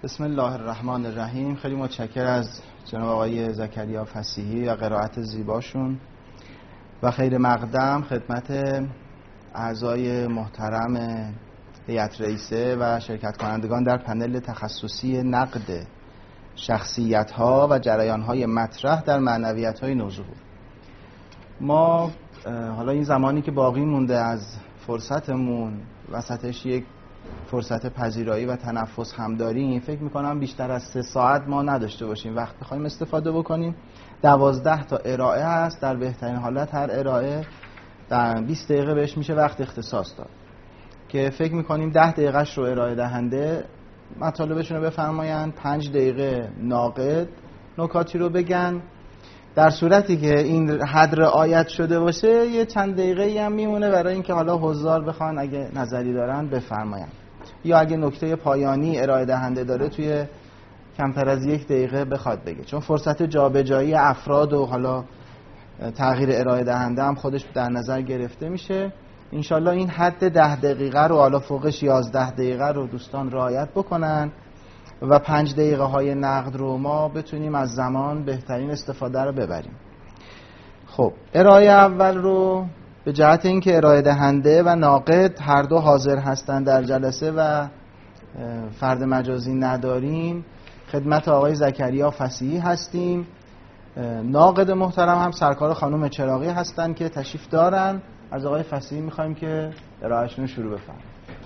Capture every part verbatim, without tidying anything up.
بسم الله الرحمن الرحیم. خیلی متشکر از جناب آقای زکریا فصیحی و قرائت زیباشون و خیر مقدم خدمت اعضای محترم هیئت رئیسه و شرکت کنندگان در پنل تخصصی نقد شخصیت‌ها و جریان‌های مطرح در معنویت‌های نوظهور. ما حالا این زمانی که باقی مونده از فرصتمون وسطش یک فرصت پذیرایی و تنفس هم داریم، فکر میکنم بیشتر از سه ساعت ما نداشته باشیم وقت بخوایم استفاده بکنیم. دوازده تا ارائه هست، در بهترین حالت هر ارائه در بیست دقیقه بهش میشه وقت اختصاص داد که فکر میکنیم ده دقیقهش رو ارائه دهنده مطالبشون رو بفرمایند، پنج دقیقه ناقد نکاتی رو بگن. در صورتی که این حد رعایت شده باشه یه چند دقیقه‌ای هم میمونه برای اینکه حالا حضار بخوان اگه نظری دارن بفرمایند، یا اگه نکته پایانی ارائه دهنده داره توی کمتر از یک دقیقه بخواد بگه، چون فرصت جابجایی افراد و حالا تغییر ارائه دهنده هم خودش در نظر گرفته میشه. انشالله این حد ده دقیقه رو حالا فوقش یازده دقیقه رو دوستان رعایت بکنن و پنج دقیقه های نقد رو ما بتونیم از زمان بهترین استفاده رو ببریم. خب ارائه اول رو به جهت اینکه ارائه دهنده و ناقد هر دو حاضر هستن در جلسه و فرد مجازی نداریم، خدمت آقای زکریا فصیحی هستیم. ناقد محترم هم سرکار خانم چراغی هستن که تشریف دارن. از آقای فصیحی میخوایم که ارائهشون رو شروع بفرمایید.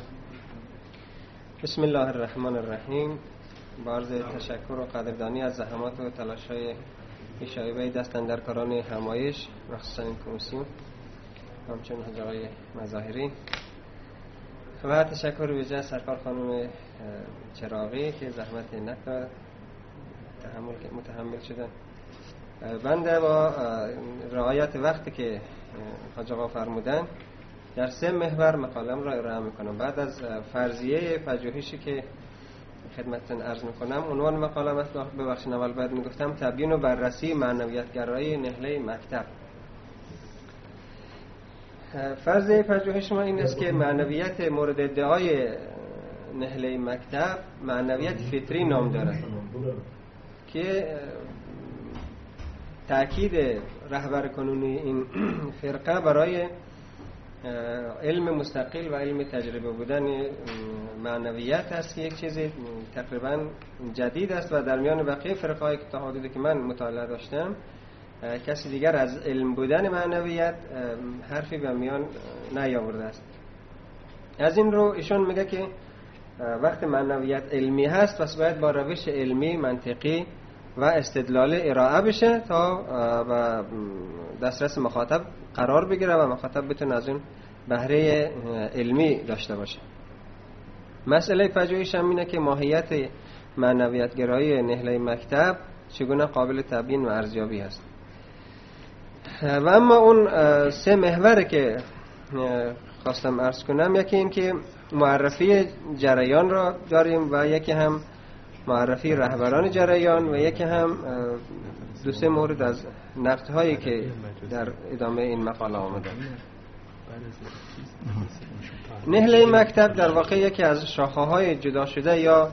بسم الله الرحمن الرحیم. با عرض تشکر و قدردانی از زحمات و تلاش‌های شایبه دستاندرکاران همایش، مخصوصا این کمیسیون، همچنین حاج آقای مظاهری، و تشکر ویژه سرکار خانم چراغی که زحمت نکرد تحمل متحمل شدن. بنده با رعایت وقتی که حاج آقا فرمودن در سه محور مقالم را ارائه میکنم. بعد از فرضیه پژوهشی که خدمتتون عرض میکنم، عنوان مقالم است، ببخشید اول بعد میگفتم تبیین و بررسی معنویت‌گرایی نهله مکتب. فرضیه پژوهش ما این است که معنویت مورد ادعای نهله مکتب معنویت فطری نام دارد که تأکید رهبر کنونی این فرقه برای علم مستقل و علم تجربه بودن معنویت است که یک چیز تقریبا جدید است و در میان بقیه فرقه‌های که تا حدودی که من مطالعه داشتم کسی دیگر از علم بودن معنویت حرفی به میان نیاورده است. از این رو ایشون میگه که وقت معنویت علمی هست پس باید با روش علمی منطقی و استدلال ارائه بشه تا و دسترس مخاطب قرار بگیره و مخاطب بتونه از اون بهره علمی داشته باشه. مسئله پژوهش هم اینه که ماهیت معنویت گرایی نهله مکتب چگونه قابل تبیین و ارزیابی هست. و اما اون سه محور که خواستم عرض کنم، یکی این که معرفی جریان را داریم و یکی هم معرفی رهبران جریان و یکی هم دو سه مورد از نقدهایی که در ادامه این مقاله آمده. نهله مکتب در واقع یکی از شاخه‌های جدا شده یا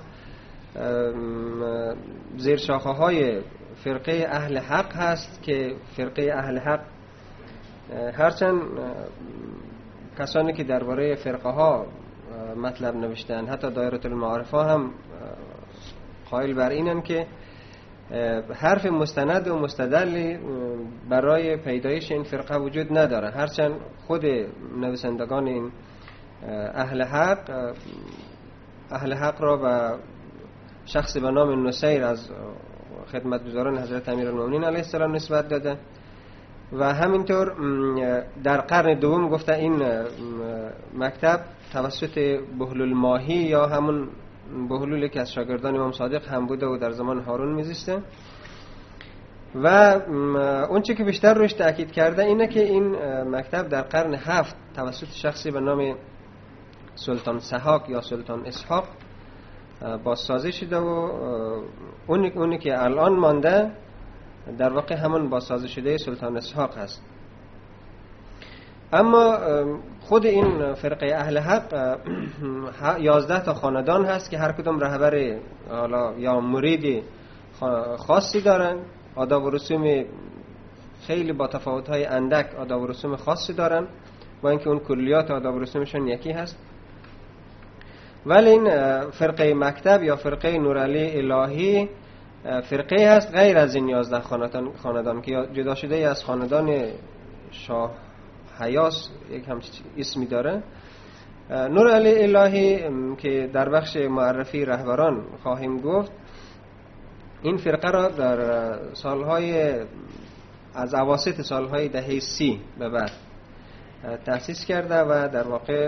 زیر شاخه‌های فرقه اهل حق هست که فرقه اهل حق هرچند کسانی که درباره فرقه ها مطلب نوشتن، حتی دایره المعارف ها هم قائل بر اینن که حرف مستند و مستدلی برای پیدایش این فرقه وجود نداره، هرچند خود نویسندگان این اهل حق اهل حق را و شخص به نام نصیر از خدمتگزاران حضرت امیرالمومنین علیه السلام نسبت داده و همینطور در قرن دوم گفته این مکتب توسط بهلول ماهی یا همون بهلولی که از شاگردان امام صادق هم بوده و در زمان هارون میزیسته و اون چی که بیشتر روش تأکید کرده اینه که این مکتب در قرن هفت توسط شخصی به نام سلطان سحاق یا سلطان اسحاق بازسازی شده و اونی, اونی که الان مانده در واقع همون بازسازی شده سلطان اسحاق هست. اما خود این فرقه اهل حق یازده تا خاندان هست که هر کدوم رهبر حالا یا مرید خاصی دارن، آداب و رسوم خیلی با تفاوت‌های اندک آداب و رسوم خاصی دارن، با اینکه اون کلیات آداب و رسومشون یکی هست. ولی این فرقه مکتب یا فرقه نورعلی الهی فرقه هست غیر از این یازده خاندان خاندان که جدا شده از خاندان شاه حیاس، یک همچین اسمی داره. نورعلی الهی که در بخش معرفی رهبران خواهیم گفت، این فرقه را در سالهای از اواسط سالهای دهه سی به بعد تأسیس کرده و در واقع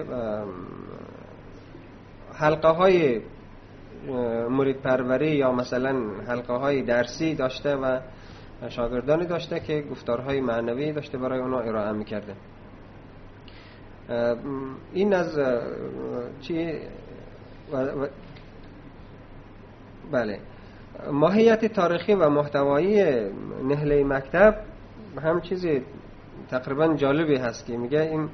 حلقه های مرید پروری یا مثلا حلقه های درسی داشته و شاگردانی داشته که گفتارهای معنوی داشته برای اونا ارائه میکرده. این از چی و و بله ماهیت تاریخی و محتوایی نهله مکتب هم چیزی تقریبا جالبی هست که میگه این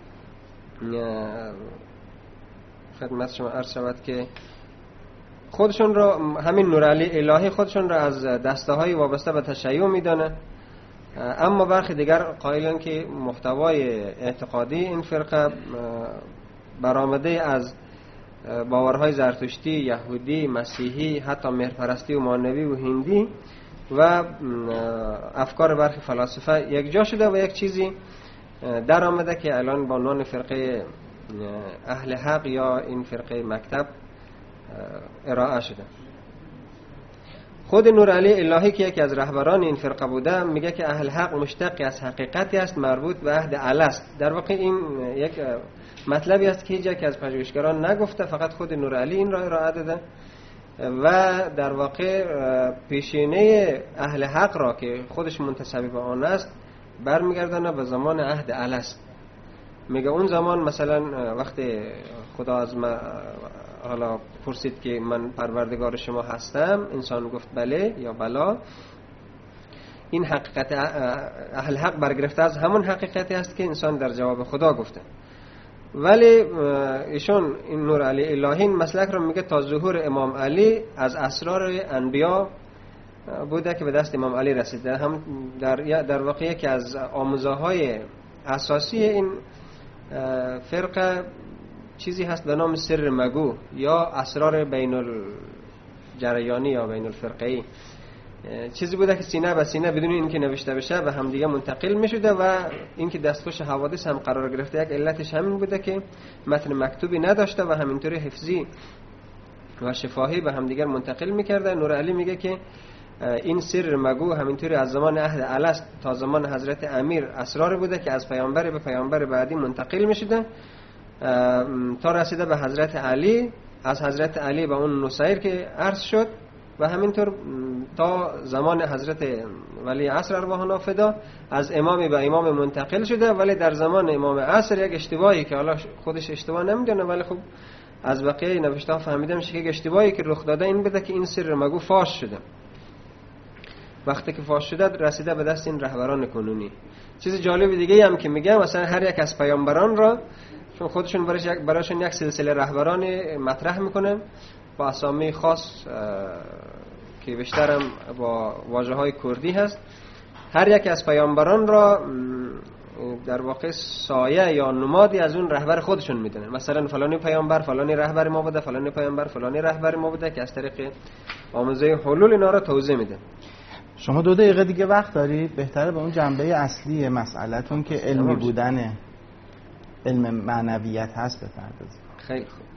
خدمت شما عرض شود که خودشون را همین نورعلی الهی خودشون را از دسته های وابسته به تشیع میدانه، اما برخی دیگر قائلن که محتوای اعتقادی این فرقه برآمده از باورهای زرتشتی، یهودی، مسیحی، حتی مهرپرستی و مانوی و هندی و افکار برخی فلاسفه یک جا شده و یک چیزی در آمده که الان با عنوان فرقه اهل حق یا این فرقه مکتب ارائه شده. خود نورعلی الهی که یکی از رهبران این فرقه بوده میگه که اهل حق مشتقی از حقیقتی است مربوط به عهد الست. در واقع این یک مطلبی است که هیچ یک از پژوهشگران نگفته، فقط خود نورعلی این را ارائه داده و در واقع پیشینه اهل حق را که خودش منتسب به آن است برمیگردانه به زمان عهد الست. میگه اون زمان مثلا وقتی خدا از ما حالا پرسید که من پروردگار شما هستم، انسان گفت بله یا بلا، این حقیقت اهل حق برگرفته از همون حقیقتی است که انسان در جواب خدا گفته. ولی ایشون این نورعلی الهی این مسلک رو میگه تا ظهور امام علی از اسرار انبیا بوده که به دست امام علی رسیده. هم در در واقع که از آموزه‌های اساسی این فرقه چیزی هست به نام سر مگو یا اسرار بین الجریانی یا بین الفرقه‌ای، چیزی بوده که سینه به سینه بدون اینکه نوشته بشه به هم دیگه منتقل می‌شده و اینکه دستخوش حوادث هم قرار گرفته. یک علتش همین بوده که متن مکتوبی نداشته و همینطوری حفظی و شفاهی به هم دیگه منتقل می‌کرده. نورعلی میگه که این سر مگو همینطوری از زمان عهد الست تا زمان حضرت امیر اسرار بوده که از پیامبر به پیامبر بعدی منتقل می‌شده تا رسیده به حضرت علی، از حضرت علی به اون نصیر که عرض شد و همینطور تا زمان حضرت ولی عصر ارواحنا فدا از امامی به امام منتقل شده. ولی در زمان امام عصر یک اشتباهی که حالا خودش اشتباه نمیدونه ولی خب از بقیه نوشته ها فهمیده میشه که یک اشتباهی که رخ داده این بوده که این سر مگو فاش شده. وقتی که فاش شده رسیده به دست این رهبران کنونی. چیز جالب دیگه هم که میگم مثلا هر یک از پیامبران را چون خودشون برایش یک برایشون یک سلسله رهبران مطرح میکنن با اسامی خاص که بیشترم با واژه‌های کردی هست. هر یک از پیامبران را در واقع سایه یا نمادی از اون رهبر خودشون میدونن. مثلا فلانی پیامبر فلانی رهبر ما بوده، فلانی پیامبر فلانی رهبر ما بوده که از طریق آموزه حلول اینا را توضیح میده. شما دو دقیقه دیگه وقت دارید، بهتره به اون جنبه اصلی مسئله‌تون که علمی بودن علم معنویت هست بپردازید. خیلی خوب.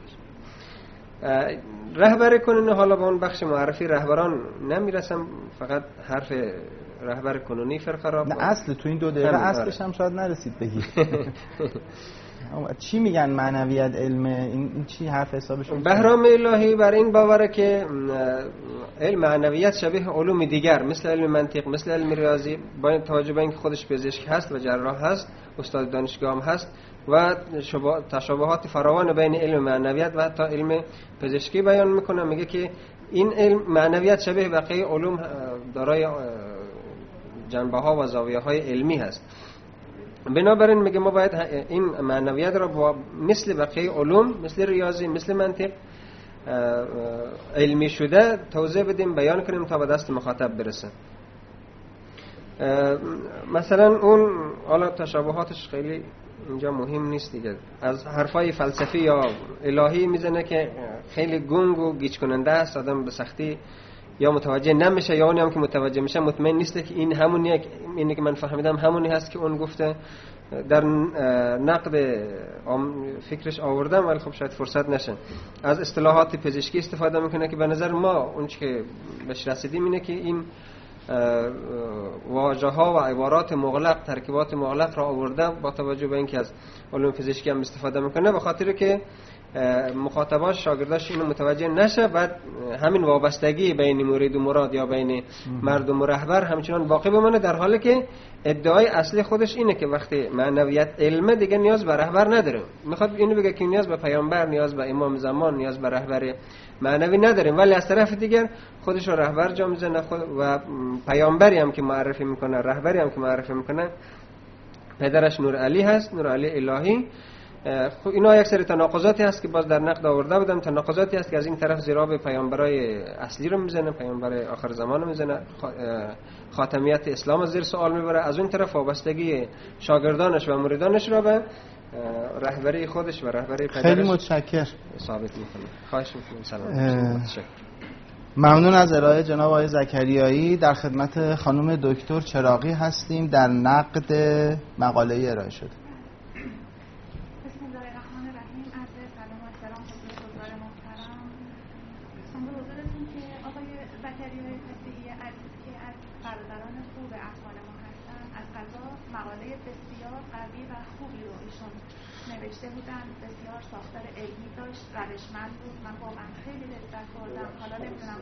رهبر کنونی، حالا به اون بخش معرفی رهبران نمیرسم، فقط حرف رهبر کنونی فرقه را نه اصل تو این دو دقیقه اصلش هم شاید نرسید بگید. چی میگن معنویت علم این چی حرف حسابشون؟ بهرام الهی بر این باوره که علم معنویت شبیه علوم دیگر مثل علم منطق، مثل علم ریاضی، با توجه به اینکه خودش پزشک هست و جراح هست، استاد دانشگاه هم هست و تشابهات فراوان بین علم معنویت و حتی علم پزشکی بیان میکنه. میگه که این علم معنویت شبیه بقیه علوم دارای جنبه ها و زاویه های علمی هست بنابراین میگه ما باید این معنویت را با مثل بقیه علوم، مثل ریاضی، مثل منطق علمی شده توضیح بدیم، بیان کنیم تا به دست مخاطب برسه. مثلا اون حالا تشابهاتش خیلی اینجا مهم نیست دیگه، از حرفای فلسفی یا الهی میزنه که خیلی گنگ و گیج کننده است، آدم به سختی یا متوجه نمیشه یا اونی هم که متوجه میشه مطمئن نیست که این همونیه، اینی که من فهمیدم همونی هست که اون گفته. در نقد فکرش آوردم ولی خب شاید فرصت نشه. از اصطلاحات پزشکی استفاده میکنه که به نظر ما اون چی که بهش رسیدیم اینه که این واژه ها و عبارات مغلق، ترکیبات مغلق را آورده با توجه به اینکه از علوم پزشکی هم استفاده میکنه، به خاطر که مخاطباش شاگرداش اینو متوجه نشه، بعد همین وابستگی بین مرید و مراد یا بین مردم و رهبر همچنان باقی بمانه، در حالی که ادعای اصلی خودش اینه که وقتی معنویت علم دیگه نیاز به رهبر نداره. میخواد اینو بگه که نیاز به پیامبر، نیاز به امام زمان، نیاز به رهبر معنوی نداریم، ولی از طرف دیگر خودش رو رهبر جا میزنه و پیامبری هم که معرفی میکنه، رهبری هم که معرفی میکنه پدرش نور علی هست، نور علی الهی. خب اینا یک سری تناقضاتی هست که باز در نقد آورده بودم، تناقضاتی هست که از این طرف زیرا پیامبرای اصلی رو میزنه، پیامبر آخر زمان رو میزنه، خاتمیت اسلام از زیر سوال میبره، از اون طرف وابستگی شاگردانش و مریدانش رو به رهبری خودش و رهبری پدرش خیلی متشکر ثابت میکنه. خواهش میکنم. سلام. متشکرم. ممنون از ارائه جناب آقای زکریایی. در خدمت خانم دکتر چراغی هستیم در نقد مقاله ارائه شده. بودن، بسیار ساختار علمی داشت، روشمند بود. من واقعا خیلی لذت بردم. حالا نمیدونم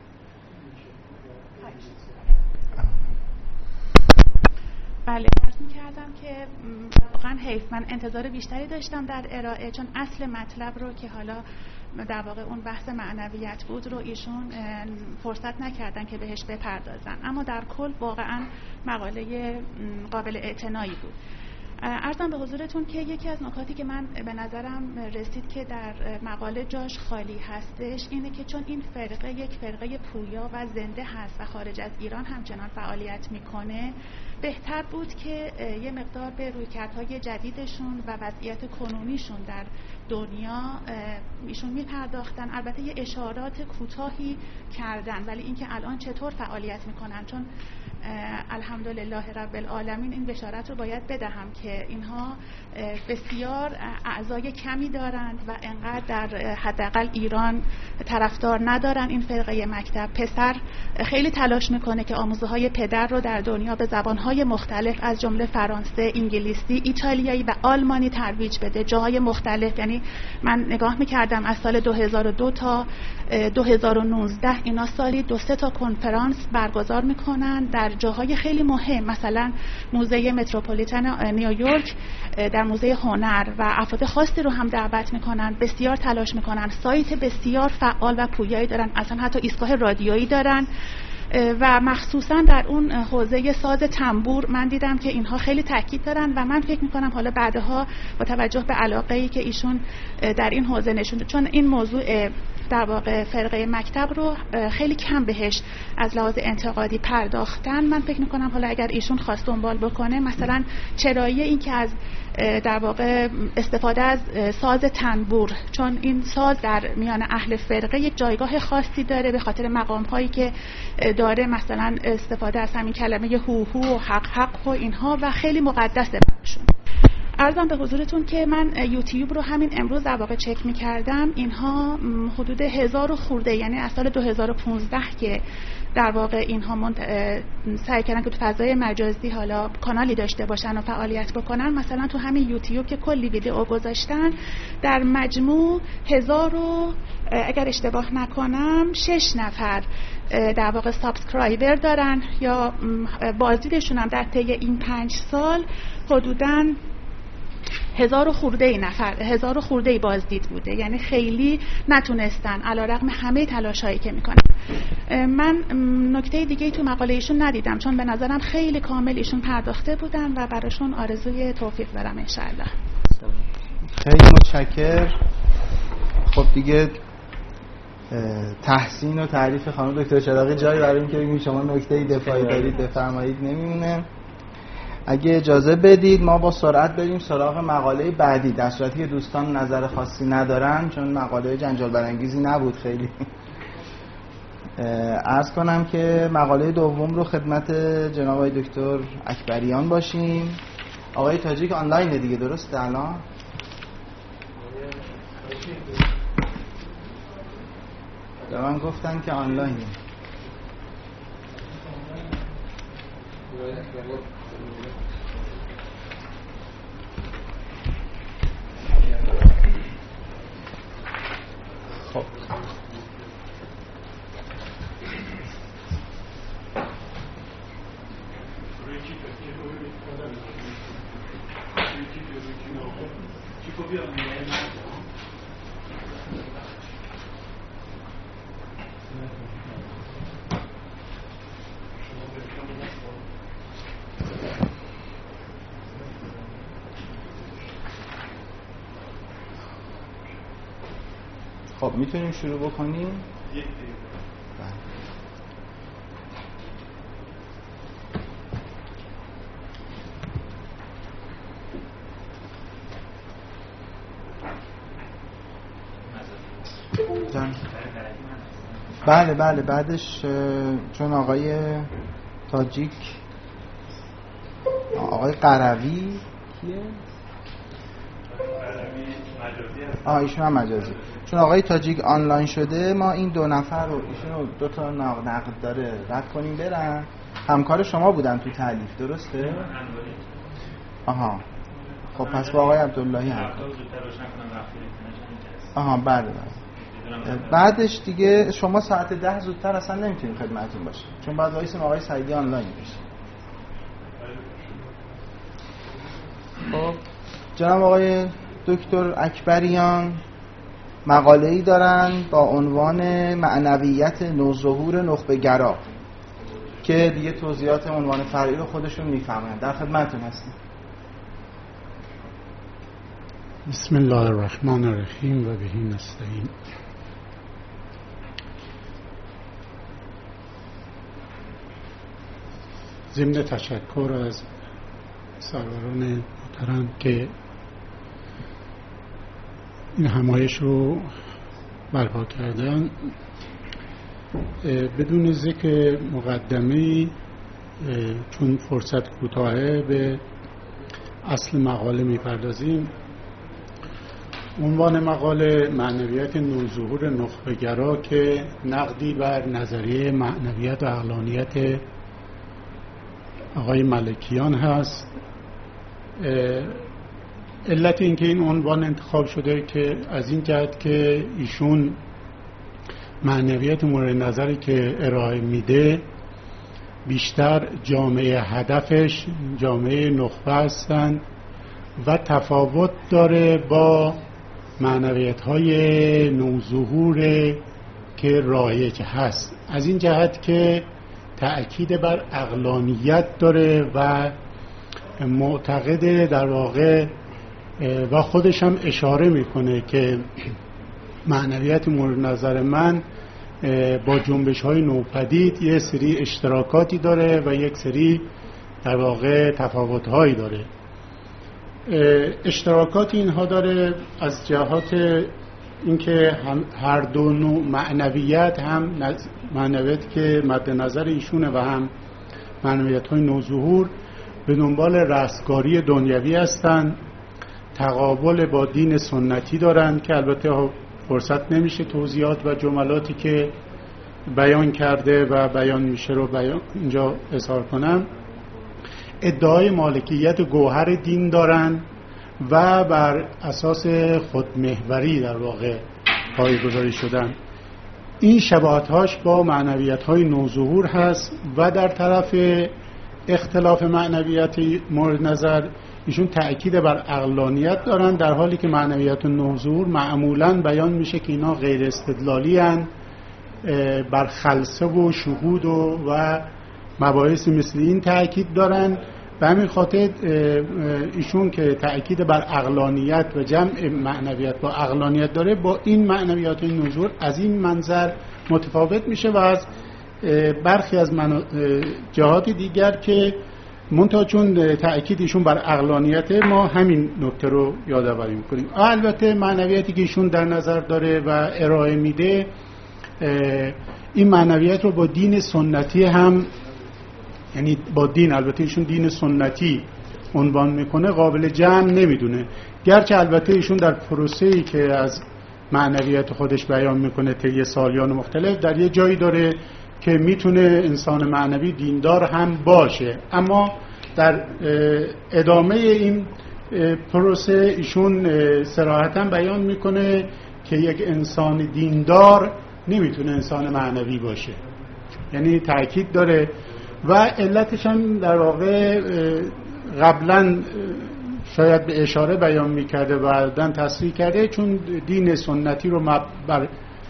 بله عرض می‌کردم که واقعا حیف، من انتظار بیشتری داشتم در ارائه، چون اصل مطلب رو که حالا در واقع اون بحث معنویت بود رو ایشون فرصت نکردن که بهش بپردازن، اما در کل واقعا مقاله قابل اعتنایی بود. عرضم به حضورتون که یکی از نکاتی که من به نظرم رسید که در مقاله جاش خالی هستش اینه که چون این فرقه یک فرقه پویا و زنده هست و خارج از ایران همچنان فعالیت میکنه، بهتر بود که یه مقدار به رویکردهای جدیدشون و وضعیت کنونیشون در دنیا ایشون میپرداختن. البته یه اشارات کوتاهی کردن، ولی اینکه الان چطور فعالیت میکنن، چون الحمدلله رب العالمین این بشارت رو باید بدهم که اینها بسیار اعضای کمی دارند و انقدر در حداقل ایران طرفدار ندارن. این فرقه مکتب پسر خیلی تلاش میکنه که آموزه های پدر رو در دنیا به زبانهای مختلف از جمله فرانسه، انگلیسی، ایتالیایی و آلمانی ترویج بده، جاهای مختلف. یعنی من نگاه میکردم از سال دو هزار و دو تا دو هزار و نوزده اینا سالی دو سه تا کنفرانس برگزار میکنن در جاهای خیلی مهم، مثلا موزه متروپولیتن نیویورک، در موزه هنر، و افراد خاصی رو هم دعوت میکنن. بسیار تلاش میکنن، سایت بسیار فعال و پویایی دارن، اصلا حتی ایستگاه رادیویی دارن و مخصوصا در اون حوزه ساز تنبور من دیدم که اینها خیلی تاکید دارن و من فکر میکنم حالا بعدها با توجه به علاقه‌ای که ایشون در این حوزه نشون، چون این موضوع در واقع فرقه مکتب رو خیلی کم بهش از لحاظ انتقادی پرداختن، من فکر میکنم حالا اگر ایشون خواست دنبال بکنه مثلا چرایی این که از در واقع استفاده از ساز تنبور، چون این ساز در میان اهل فرقه یک جایگاه خاصی داره به خاطر مقام هایی که داره، مثلا استفاده از همین کلمه هو هو و حق حق و اینها و خیلی مقدسه براشون. عرضم به حضورتون که من یوتیوب رو همین امروز در واقع چک می‌کردم، اینها حدود هزار و خورده، یعنی از سال دو هزار و پانزده که در واقع اینها منت... سعی کردن که تو فضای مجازی حالا کانالی داشته باشن و فعالیت بکنن. مثلا تو همین یوتیوب که کلی ویدیو گذاشتن، در مجموع هزار و اگر اشتباه نکنم شش نفر در واقع سابسکرایبر دارن یا بازدیدشون هم در طی این پنج سال حدوداً هزار و خورده ای نفر هزار و خورده ای بازدید بوده، یعنی خیلی نتونستن علیرغم همه تلاشایی که میکنن. من نکته دیگه تو مقاله ایشون ندیدم، چون به نظرم خیلی کامل ایشون پرداخته بودن و براشون آرزوی توفیق دارم انشالله. خیلی متشکر. خب دیگه تحسین و تعریف خانم دکتر چراغی جایی برای اینکه بگیم شما نکته دفاعی دارید بفرمایید نمیمونه. اگه اجازه بدید ما با سرعت بریم سراغ مقاله بعدی، در صورتی که دوستان نظر خاصی ندارن، چون مقاله جنجال برانگیزی نبود خیلی. عرض کنم که مقاله دوم رو خدمت جناب آقای دکتر اکبریان باشیم. آقای تاجیک آنلاینه دیگه، درسته الان؟ به من گفتن که آنلاینه. خب خب میتونیم شروع بکنیم؟ بله بله بعدش چون آقای تاجیک آقای قروی کیه؟ آه ایشون هم مجازی. چون آقای تاجیک آنلاین شده ما این دو نفر رو ایشون دو تا نقد داره رد کنیم برن. همکار شما بودن تو تالیف درسته؟ آها خب پس با آقای عبداللهی همکار. آها بله بله. بعدش دیگه شما ساعت ده زودتر اصلا نمیتونیم خدمتتون باشیم چون بعد وایسیم آقای سعیدی آنلاین بشه. خب جناب آقای دکتر اکبریان مقاله‌ای دارن با عنوان معنویت نوظهور نخبه گرا که دیگه توضیحات عنوان فرعی رو خودشون میفهمن. در خدمتتون هستیم. بسم الله الرحمن الرحیم و بهی نستعین. ضمن تشکر از سروران محترم که این همایش رو برپا کردن، بدون ذکر مقدمه‌ای چون فرصت کوتاهه به اصل مقاله میپردازیم. عنوان مقاله معنویت نوظهور نخبه گرا که نقدی بر نظریه معنویت و عقلانیت آقای ملکیان هست. علت اینکه این عنوان انتخاب شده که از این جهت که ایشون معنویت مورد نظری که ارائه میده بیشتر جامعه هدفش جامعه نخبه هستند و تفاوت داره با معنویت های نوظهور که رایج هست، از این جهت که تأکید بر عقلانیت داره و معتقد در واقع و خودش هم اشاره میکنه که معنویت مورد نظر من با جنبش های نوپدید یه سری اشتراکاتی داره و یک سری در واقع تفاوت هایی داره. اشتراکات اینها داره از جهات اینکه هم هر دو نوع معنویت، هم معنویت که مد نظر ایشونه و هم معنویت های نوظهور به دنبال رستگاری دنیوی هستند، تقابل با دین سنتی دارند که البته فرصت نمیشه توضیحات و جملاتی که بیان کرده و بیان میشه رو بیان اینجا اظهار کنم. ادعای مالکیت گوهر دین دارند و بر اساس خودمحوری در واقع پایه‌گذاری شدن. این شباهت‌هاش با معنویت‌های نوظهور هست و در طرف اختلاف معنویت مورد نظر ایشون تأکید بر عقلانیت دارن، در حالی که معنویت النحور معمولاً بیان میشه که اینا غیر استدلالی هن، بر خلسه و شهود و, و مباحث مثل این تأکید دارن. به همین خاطر ایشون که تأکید بر عقلانیت و جمع معنویت با عقلانیت داره، با این معنویات النحور از این منظر متفاوت میشه و از برخی از جهات دیگر که منتها چون تأکید ایشون بر عقلانیت، ما همین نکته رو یادآوری میکنیم. البته معنویتی که ایشون در نظر داره و ارائه میده، این معنویت رو با دین سنتی هم، یعنی با دین، البته ایشون دین سنتی عنوان میکنه، قابل جمع نمیدونه، گرچه البته ایشون در پروسه‌ای که از معنویت خودش بیان میکنه طی سالیان مختلف، در یه جایی داره که میتونه انسان معنوی دیندار هم باشه، اما در ادامه این پروسه ایشون صراحتاً بیان میکنه که یک انسان دیندار نمیتونه انسان معنوی باشه، یعنی تأکید داره. و علتش هم در واقع قبلا شاید به اشاره بیان میکرده و بعداً تصریح کرده، چون دین سنتی رو بر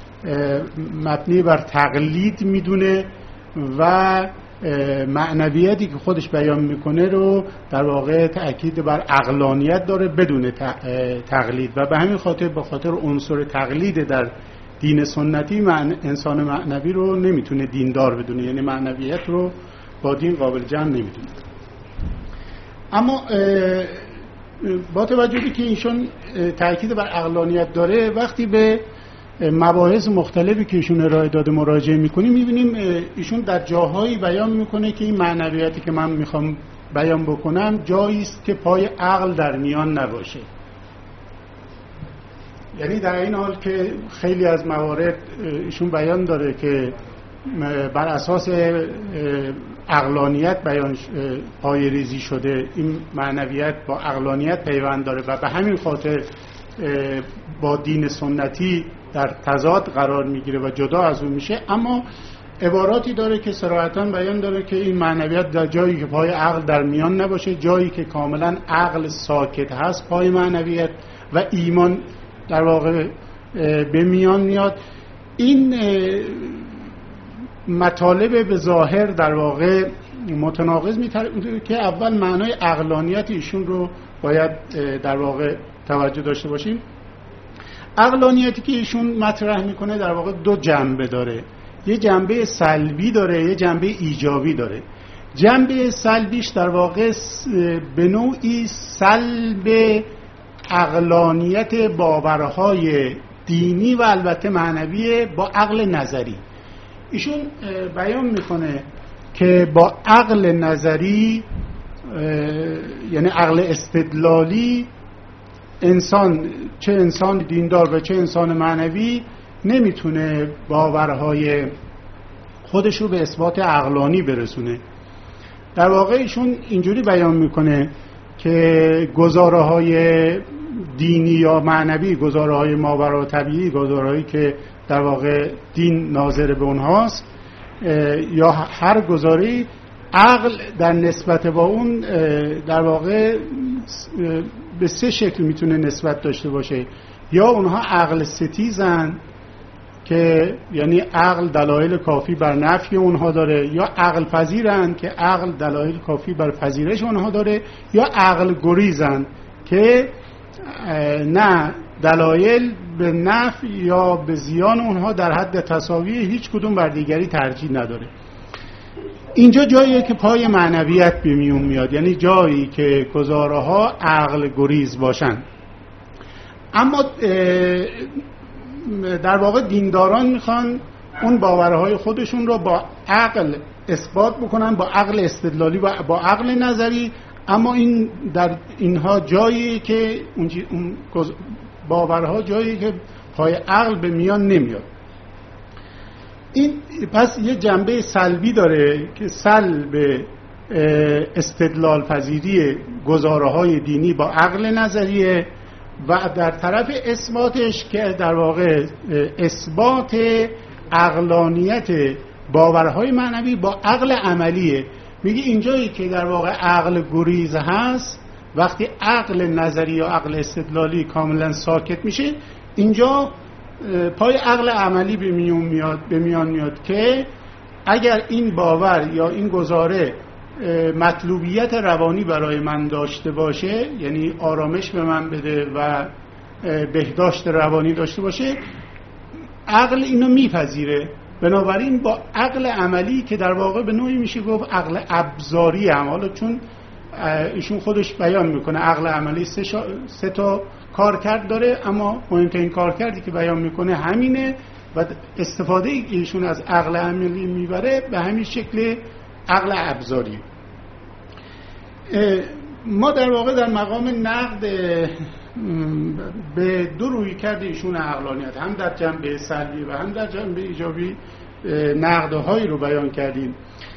مبنی بر تقلید میدونه و معنویتی که خودش بیان میکنه رو در واقع تأکید بر عقلانیت داره بدون تقلید، و به همین خاطر به خاطر عنصر تقلید در دین سنتی انسان معنوی رو نمیتونه دیندار بدونه، یعنی معنویت رو با دین قابل جمع نمیدونه. اما با توجهی که ایشون تأکید بر عقلانیت داره، وقتی به مباحث مختلفی که ایشون ارائه داده مراجعه میکنیم، میبینیم ایشون در جاهایی بیان میکنه که این معنویتی که من میخوام بیان بکنم جایی است که پای عقل در میان نباشه. یعنی در این حال که خیلی از موارد ایشون بیان داره که بر اساس عقلانیت بیان پای ریزی شده، این معنویت با عقلانیت پیوند داره و به همین خاطر با دین سنتی در تضاد قرار میگیره و جدا از اون میشه، اما عباراتی داره که صراحتاً بیان داره که این معنویت در جایی که پای عقل در میان نباشه، جایی که کاملا عقل ساکت هست پای معنویت و ایمان در واقع به میان میاد. این مطالب به ظاهر در واقع متناقض میتره که اول معنای عقلانیت ایشون رو باید در واقع توجه داشته باشیم. عقلانیتی که ایشون مطرح میکنه در واقع دو جنبه داره، یه جنبه سلبی داره، یه جنبه ایجابی داره. جنبه سلبیش در واقع به نوعی سلب عقلانیت باورهای دینی و البته معنوی با عقل نظری. ایشون بیان میکنه که با عقل نظری، یعنی عقل استدلالی، انسان، چه انسان دیندار و چه انسان معنوی، نمیتونه باورهای خودش رو به اثبات عقلانی برسونه. در واقع ایشون اینجوری بیان میکنه که گزاره‌های دینی یا معنوی، گزاره‌های ماورا طبیعی، گزاره‌هایی که در واقع دین ناظر به اونهاست، یا هر گزاره‌ای، عقل در نسبت با اون در واقع به سه شکل میتونه نسبت داشته باشه. یا اونها عقل ستیزن که یعنی عقل دلایل کافی بر نفی اونها داره، یا عقل پذیرن که عقل دلایل کافی بر پذیرش اونها داره، یا عقل گریزن که نه دلایل به نفی یا به زیان اونها در حد تساوی هیچ کدوم بر دیگری ترجیح نداره. اینجا جاییه که پای معنویت به میون میاد، یعنی جایی که گزاره ها عقل گریز باشن. اما در واقع دینداران میخوان اون باورهای خودشون رو با عقل اثبات بکنن، با عقل استدلالی و با عقل نظری، اما این در اینها جایی که اون باورها جایی که پای عقل به میان نمیاد. این پس یه جنبه سلبی داره که سلب استدلال پذیری گزاره‌های دینی با عقل نظریه، و در طرف اثباتش که در واقع اثبات عقلانیت باورهای معنوی با عقل عملیه. میگه اینجایی که در واقع عقل گریز هست، وقتی عقل نظری یا عقل استدلالی کاملا ساکت میشه، اینجا پای عقل عملی به میون میاد به میان میاد که اگر این باور یا این گزاره مطلوبیت روانی برای من داشته باشه، یعنی آرامش به من بده و بهداشت روانی داشته باشه، عقل اینو میپذیره. بنابراین با عقل عملی که در واقع به نوعی میشه گفت عقل ابزاری هم، حالا چون ایشون خودش بیان میکنه عقل عملی سه, شا... سه تا کارکرد داره، اما مهمترین کارکردی که بیان میکنه همینه و استفاده ایشون از عقل عملی میبره به همین شکل عقل ابزاری. ما در واقع در مقام نقد به دو روی کرده ایشون عقلانیت، هم در جنبه سلبی و هم در جنبه ایجابی نقدهایی رو بیان کردیم.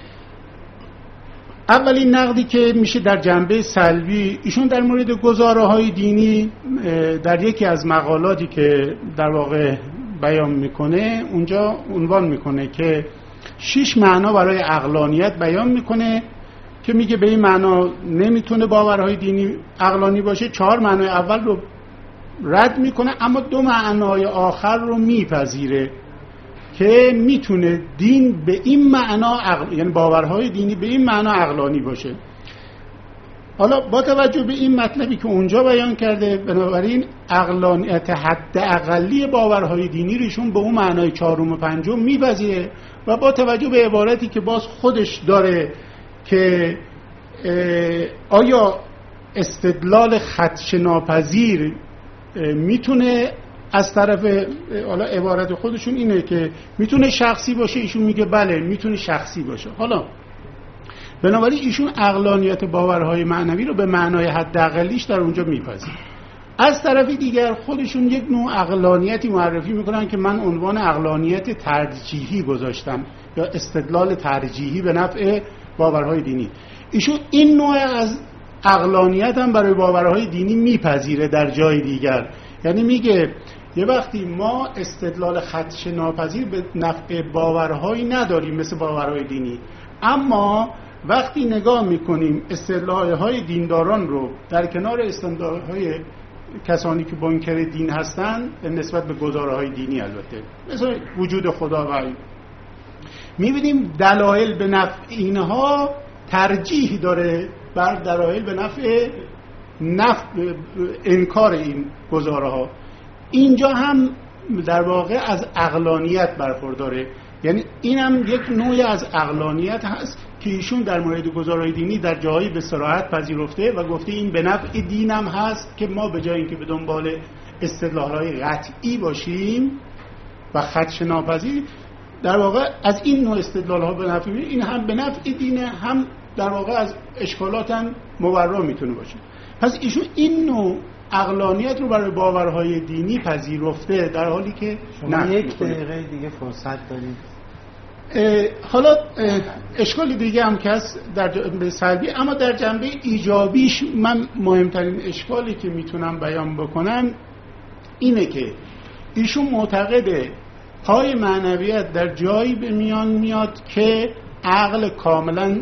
اولین نقدی که میشه در جنبه سلبی، ایشون در مورد گزاره‌های دینی در یکی از مقالاتی که در واقع بیان میکنه اونجا عنوان میکنه که شش معنا برای عقلانیت بیان میکنه که میگه به این معنا نمیتونه باورهای دینی عقلانی باشه. چهار معنای اول رو رد میکنه، اما دو معنای آخر رو میپذیره که میتونه دین به این معنا عقل، یعنی باورهای دینی به این معنا عقلانی باشه. حالا با توجه به این مطلبی که اونجا بیان کرده، بنابراین عقلانیت حد اقلی باورهای دینی ریشون به اون معنای چهارم و پنجم میپذیره و با توجه به عبارتی که باز خودش داره که آیا استدلال خدشه‌ناپذیر میتونه از طرف، حالا عبارت خودشون اینه که میتونه شخصی باشه، ایشون میگه بله میتونه شخصی باشه. حالا بنابراین ایشون عقلانیت باورهای معنوی رو به معنای حداقلیش در اونجا میپذیره. از طرف دیگر خودشون یک نوع عقلانیتی معرفی میکنن که من عنوان عقلانیت ترجیحی گذاشتم یا استدلال ترجیحی به نفع باورهای دینی. ایشون این نوع از عقلانیت هم برای باورهای دینی میپذیره در جای دیگر، یعنی میگه یه وقتی ما استدلال خدشه‌ناپذیر به نفع باورهایی نداریم مثل باورهای دینی، اما وقتی نگاه میکنیم استدلال‌های دینداران رو در کنار استدلال‌های کسانی که منکر دین هستن نسبت به گزاره‌های دینی، البته مثل وجود خدا و میبینیم دلایل به نفع اینها ترجیح داره بر دلایل به نفع نفع انکار این گزاره‌ها. اینجا هم در واقع از عقلانیت برخورداره، یعنی این هم یک نوعی از عقلانیت هست که ایشون در مورد گزارهای دینی در جایی به صراحت پذیرفته و گفته این به نفع دینم هست که ما به جای اینکه به دنبال استدلال‌های قطعی باشیم و خدشه‌ناپذیر، در واقع از این نوع استدلال‌ها به نفع می‌بینیم، این هم به نفع دینه، هم در واقع از اشکالات هم مبرا میتونه باشه. پس ایشون این نوع عقلانیت رو برای باورهای دینی پذیرفته، در حالی که شما یک دقیقه دیگه فرصت دارید. حالا اشکال دیگه هم که هست در جنبه سلبی، اما در جنبه ایجابیش من مهمترین اشکالی که میتونم بیان بکنم اینه که ایشون معتقده پای معنویت در جایی به میان میاد که عقل کاملا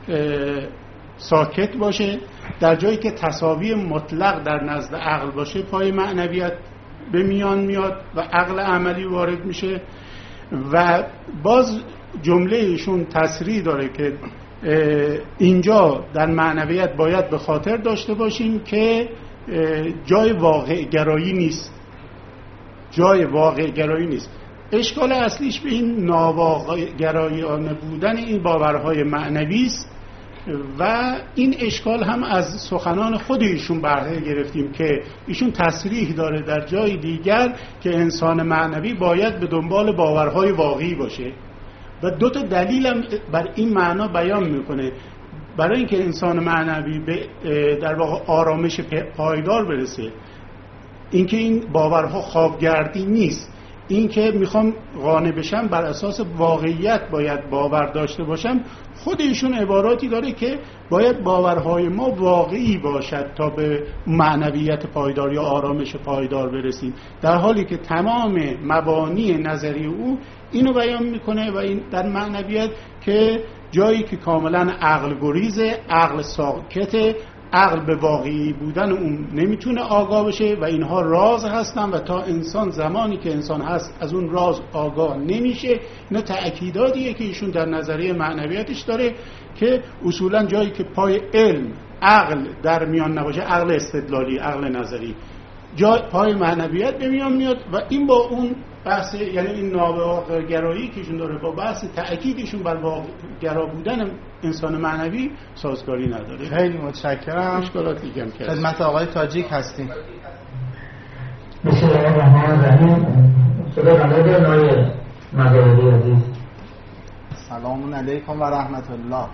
ساکت باشه، در جایی که تساوی مطلق در نزد عقل باشه پای معنویت به میان میاد و عقل عملی وارد میشه. و باز جمله ایشون تصریح داره که اینجا در معنویت باید به خاطر داشته باشیم که جای واقع گرایی نیست، جای واقع گرایی نیست. اشکال اصلیش به این ناواقع گرایانه بودن این باورهای معنوی است و این اشکال هم از سخنان خود ایشون بهره گرفتیم که ایشون تصریح داره در جای دیگر که انسان معنوی باید به دنبال باورهای واقعی باشه و دو تا دلیل هم بر این معنا بیان میکنه. برای اینکه انسان معنوی به در واقع آرامش پایدار برسه، اینکه این باورها خوابگردی نیست، اینکه میخوام قانع بشم بر اساس واقعیت باید باور داشته باشم، خود ایشون عباراتی داره که باید باورهای ما واقعی باشد تا به معنویت پایدار یا آرامش پایدار برسیم، در حالی که تمام مبانی نظری او اینو بیان میکنه و این در معنویت که جایی که کاملا عقل گریزه، عقل ساکته، عقل به واقعی بودن اون نمیتونه آگاه بشه و اینها راز هستن و تا انسان زمانی که انسان هست از اون راز آگاه نمیشه. اینا تأکیداتیه که ایشون در نظریه معنویتش داره که اصولا جایی که پای علم عقل در میان نباشه، عقل استدلالی، عقل نظری، جای پای معنویت به میان میاد و این با اون بحث، یعنی این نابواقع گرایی که ایشون داره با بحث تأکیدشون بر واقع گرا بودن انسان معنوی سازگاری نداره. خیلی متشکرم. اشکالات دیگه هم که خدمت آقای تاجیک هستیم. بسم الله الرحمن الرحیم. صدا بنده نای مجاهدی عزیز. سلام علیکم و رحمت الله.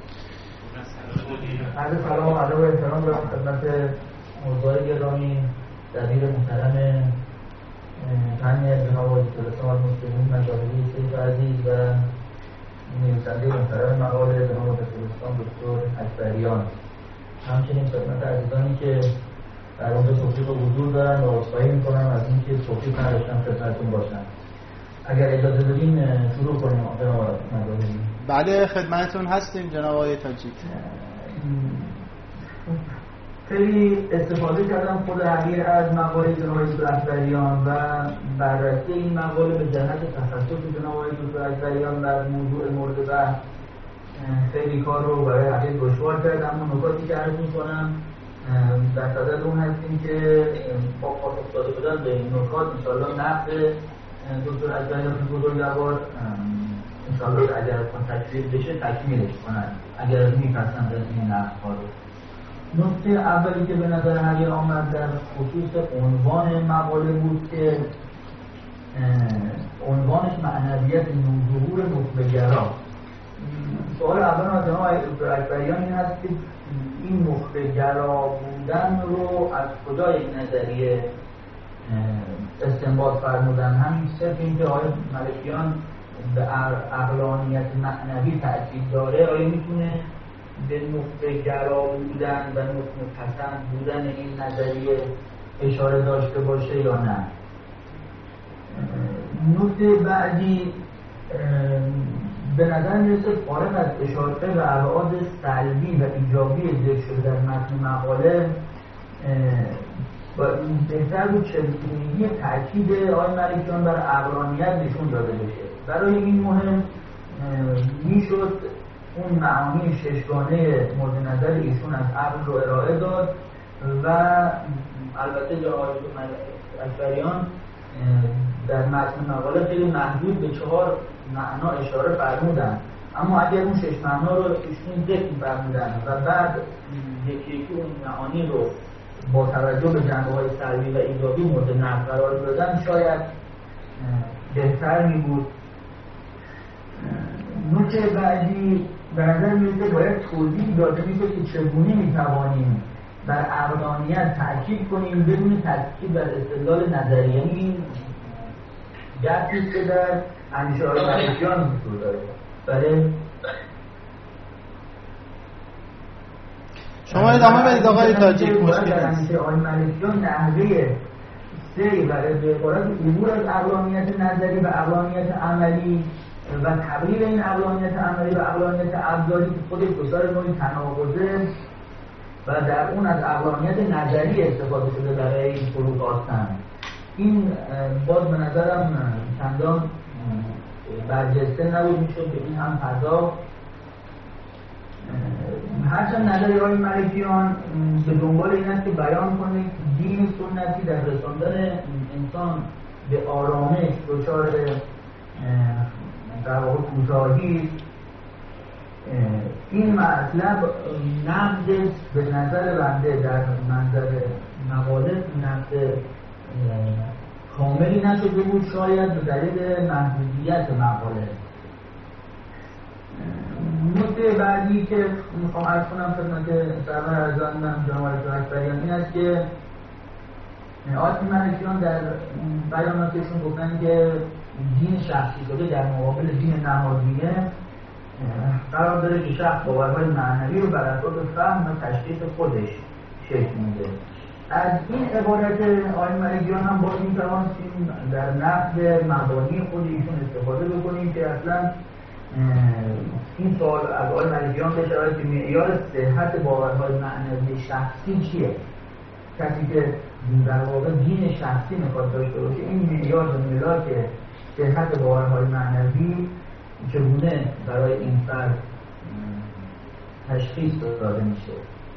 عرض سلام و ادب و احترام دارم خدمت موضوع گرامی دبیر محترم فنی جناب آقای دکتر مسلمین مجاهدی سید عزیز و نویسنده محترم مقاله جناب دکتر اکبریان، همچنین خدمت عزیزانی که در اونجا توفیق حضور دارن و عذرخواهی میکنم از اینکه توفیق نداشتم خدمتتون باشم. اگر اجازه بدین شروع کنیم جناب مجاهدی. بله خدمتتون هستیم جناب آقای تاجیک. خیلی استفاده کردم خود علی از مقاله جناب دکتر اکبریان و بررسی این مقاله به جهت تخصص جناب دکتر اکبریان در موضوع مورد بحث خیلی کار رو برای علی دشوار کردم. اما نکاتی که عرض می‌کنم در صدد اون هستیم که با پاسخ داده بودن به این نکات انشاءالله نقد دکتر اکبریان بزرگوار انشاءالله اگر تکمیل بشه تکمیلش کنن اگر می‌پسندن این نقدها رو. نکته اولی که به نظر علی آمد در خصوص عنوان مقاله بود که عنوانش معنویت نوظهور نخبه‌گرا. سوال اول از جناب دکتر اکبریان این هست که این نخبه‌گرا بودن رو از کجای نظریه استنباط فرمودن؟ همین صرف اینکه آقای ملکیان به عقلانیت معنوی تأکید داره، آیا میتونه به نخبه‌گرا بودن و نخبه پسند بودن این نظریه اشاره داشته باشه یا نه؟ نکته بعدی به نظر میرسه فارغ از اشاره و ابعاد سلبی و ایجابی ذکر شده در متن مقاله بهتر بود چگونگی تاکید آقای ملکیان بر عقلانیت نشون داده بشه. برای این مهم میشد اون معانی ششگانه مورد نظر ایشون از عقل رو ارائه داد و البته جناب اکبریان در متن مقاله خیلی محدود به چهار معنا اشاره فرمودن، اما اگر اون شش معنا رو ایشون ذکر فرمودن و بعد یکی یکی اون معانی رو با توجه به جنبه‌های سلبی و ایجابی مورد نقد قرار دادن شاید بهتر می بود. نکته بعدی به نظر می‌رسه باید توضیح داده میشه که چگونه می‌توانیم بر عقلانیت تأکید کنیم بدون تأکید بر استدلال نظری. یعنی گپی که در اندیشه آقای ملکیان حضور داره. بله شما ادامه بدید آقای تاجیک. مشکل در اندیشه آقای ملکیان نحوه سیر و به عبارت عبور از عقلانیت نظری و عقلانیت عملی و تبدیل این عقلانیت عملی و عقلانیت ابدالی که خودش دچار نوعی تناقضه و در اون از عقلانیت نظری استفاده شده برای این فروغ آستن. این باز به نظرم چندان برجسته نبود، میشد به این هم پرداخت. هرچند نظری های ملکیان به دنبال این است که بیان کنه دین سنتی در رساندن انسان به آرامش دچار در واقع کوتاهی، این مطلب نقد به نظر بنده در منظر مقاله نقد کاملی نشده بود، شاید به دلیل محدودیت مقاله. نکته بعدی که میخوام عرض کنم خدمت سرور عزیزانم جناب دکتر اکبریان این است که آقای ملکیان در بیاناتشون گفتن که دین شخصی شده در مقابل دین نهادینه قرار داره که شخص باورهای معنوی رو بر اساس فهم و تشخیص خودش شکل میده. از این عبارت آقای ملکیان هم باز میتوانستیم در نقد مبانی خود ایشون استفاده بکنیم که اصلا این سوال از آقای ملیحیان بشود که معیار صحت باورهای معنوی شخصی چیه؟ کسی که در واقع دین شخصی میخواد داشته باشه این معیار به ملاک صحت باورهای معنوی چگونه برای این فرد تشخیص داده میشه؟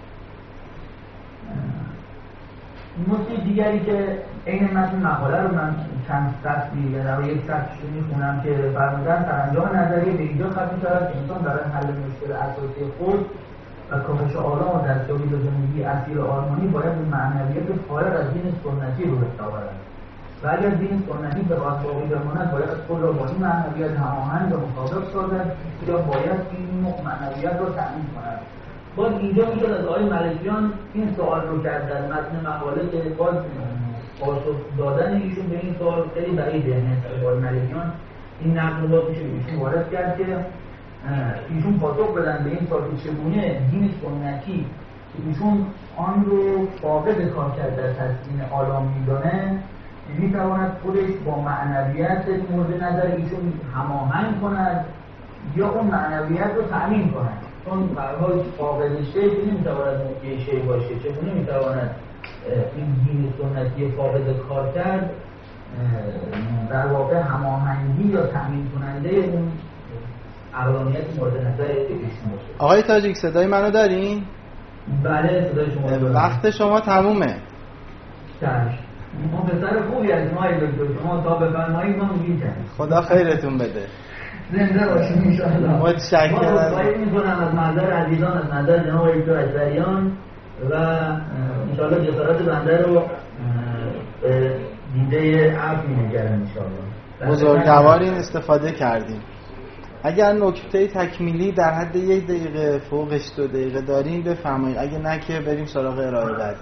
نکته دیگری که این متن مقاله رو من چند سطری در یک سطرش رو میخونم که فرمودن سرانجام نظریه به اینجا ختم شود که انسان برای حل مشکل اساسی خود و کاهش آرام و دستیابی به زندگی اصیل آرمانی باید به معنویت خارج از دین سنتی رو بشاورد و اگر دین سنتی به خاطر باقی بماند باید خود را با این معنویت هماهنگ و مطابق سازد یا باید این نوع معنویت را تأمین کند. باز اینجا میشد از آقای ملیحیان این سوال رو کرد در متن مقاله که باز پاسخ دادن ایشون به این سوال خیلی بعیده. مثلا آقای ملیحیان این نقلات میشه ایشون وارد کرد که ایشون پاسخ بدن به این سوال که چگونه دین سنتی که ایشون آن رو فاقد کار کرده در تسکین عالم میدانه میتواند خودش با معنویت مورد نظر ایشون هماهنگ کند یا اون معنویت رو تأمین کند. چون برای فاقد شی نمیتواند موقع شی باشه، چگونه میتواند این دین سنتی فاقد کار کرد در واقع هماهنگی یا تأمین کننده اون عقلانیت مورد نظر ایشون باشه. آقای تاجیک صدای منو دارین؟ بله صدای شما داریم. وقت شما تمومه. چشم. ما پسر خوبی از ما دکتر، شما تا بفرمایید ما میگیم چشم. خدا خیرتون بده. زنده باشیم ان شاء الله. متشکرم. ما خواهش می‌کنم از نظر عزیزان، از نظر جناب دکتر اکبریان و ان شاء الله جسارت بنده رو به دیده عفو می‌گیرن ان شاء الله. بزرگوارین استفاده کردیم. اگر نکته تکمیلی در حد یک دقیقه فوقش دو دقیقه دارین بفرمایید، اگه نه که بریم سراغ ارائه بعدی.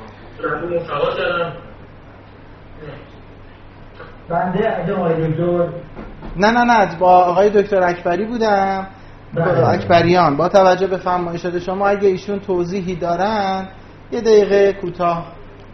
بنده اگه آقای دکتر نه نه نه با آقای دکتر اکبری بودم. با اکبریان با توجه به فرمایشات شما اگه ایشون توضیحی دارن یه دقیقه کوتاه.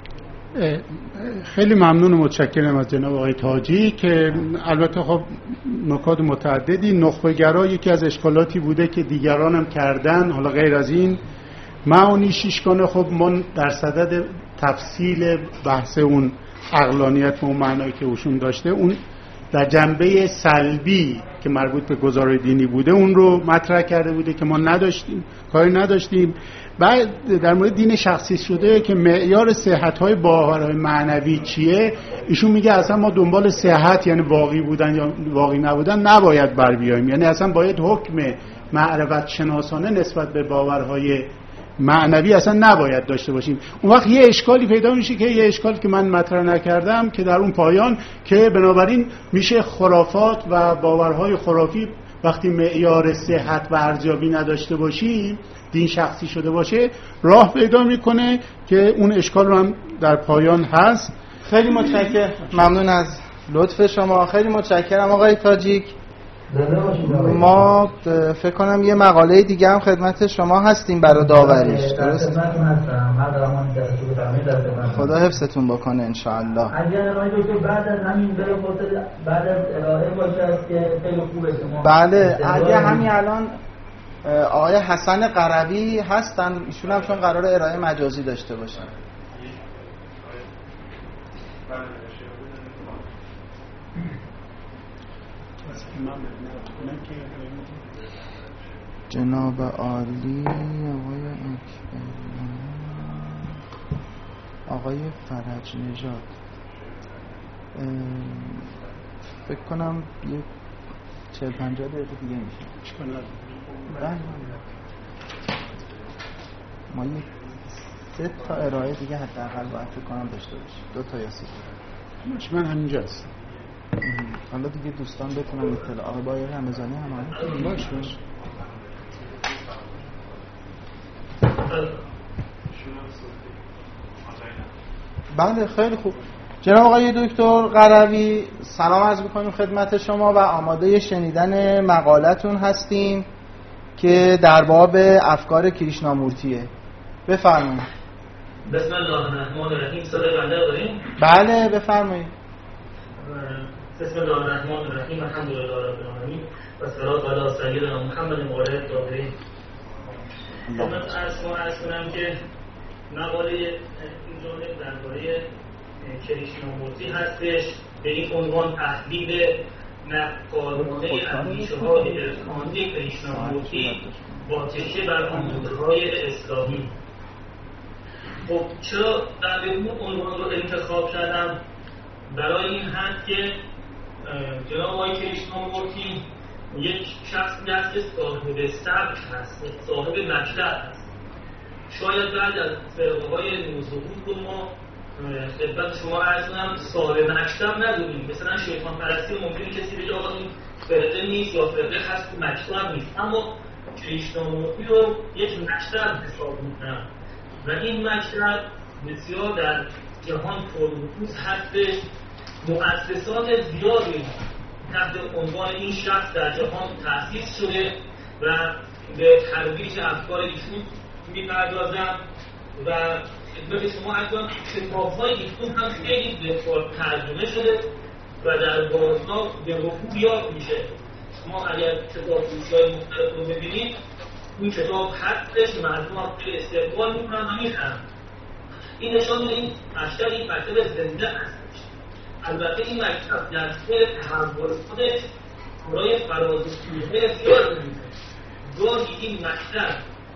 خیلی ممنون و متشکرم از جناب آقای تاجی که البته خب نکات متعددی نخبه‌گرا یکی از اشکالاتی بوده که دیگران هم کردن. حالا غیر از این معانی شیشگانه خب من در صدد تفصیل بحث اون عقلانیت و اون معنایی که اوشون داشته اون در جنبه سلبی که مربوط به گزارای دینی بوده اون رو مطرح کرده بوده که ما نداشتیم کاری نداشتیم. بعد در مورد دین شخصی شده که معیار صحت‌های باورهای معنوی چیه ایشون میگه اصلا ما دنبال صحت یعنی واقعی بودن یا واقعی نبودن نباید بر بیاییم، یعنی اصلا باید حکم معرفت شناسانه نسبت به باورهای معنوی اصلا نباید داشته باشیم. اون وقت یه اشکالی پیدا میشه که یه اشکالی که من مطرح نکردم که در اون پایان که بنابراین میشه خرافات و باورهای خرافی وقتی معیار صحت و ارزیابی نداشته باشیم دین شخصی شده باشه راه پیدا میکنه که اون اشکال رو هم در پایان هست. خیلی متشکرم، ممنون از لطف شما. خیلی متشکرم آقای تاجیک. ما فکر کنم یه مقاله دیگه هم خدمت شما هستیم برای داوریش، درست؟ خدا حفظتون بکنه انشاءالله. اگر دکتر بعد از همین بعد از ارائه باشه که خیلی خوبه شما. بله اگه همین الان آقای حسن قروی هستن ایشون هم چون قرار ارائه مجازی داشته باشن. جناب عالی آقای اکبر آقای فرج نژاد فکر کنم یه چهل پنجاه دقیقه دیگه میشه. بله ما یه سه تا ارائه دیگه حداقل باید فکر کنم داشته باشیم، دو تا یا سه تا. من همینجا هستم. حالا دیگه دوستان بتونم اطلاع آقای بایر رمضانی هم باش باش. بله خیلی خوب. جناب آقای دکتر قروی سلام عرض می‌کنیم خدمت شما و آماده شنیدن مقالتون هستیم که در باب افکار کریشنامورتیه. بفرمایید. بسم الله الرحمن الرحیم. صدای بنده دارین؟ بله بفرمایید. بسم الله الرحمن الرحیم الحمدلله رب العالمین و صلوات علی سیدنا محمد مولد طاهرین. من از ما عرض کنم که مقاله این جانب درباره کریشنامورتی هستش به این عنوان تحلیل نقادانه اندیشه‌های عرفانی کریشنامورتی با تکیه بر آموزه‌های اسلامی. خب چرا در اون عنوان رو انتخاب کردم؟ برای این هست که جناب آقای کریشنامورتی یک شخصی هست که صاحب سبک هست، صاحب مکتب هست. شاید بعد از فرقه‌های نوظهور رو ما خدمت شما عرض کنم صاحب مکتب ندونیم. مثلا شیطان پرستی ممکنه کسی بگه آقا این فرقه نیست یا فرقه هست و مکتب نیست، اما کریشنامورتی رو یک مکتب حساب می‌کنم و این مکتب بسیار در جهان پرنفوذ هستش. مؤسسات زیادی تحت عنوان این شخص در جهان تأسیس شده و به ترویج افکار ایشون می‌پردازند و خدمت شما اصلا کتاب‌های ایشون هم خیلی بسیار ترجمه شده و در بازها به رفوع یاد میشه. شما اگر کتاب فروش‌های مختلف رو ببینید این کتاب هستش، مردم هم خیلی استقبال می‌کنن و می‌خرن. این نشان میده این مکتب این مکتب زنده هستش. البته این مکتب در سیر تحول خودش برای فراز و سوریه زیاد می‌کنه. گاهی این مکتب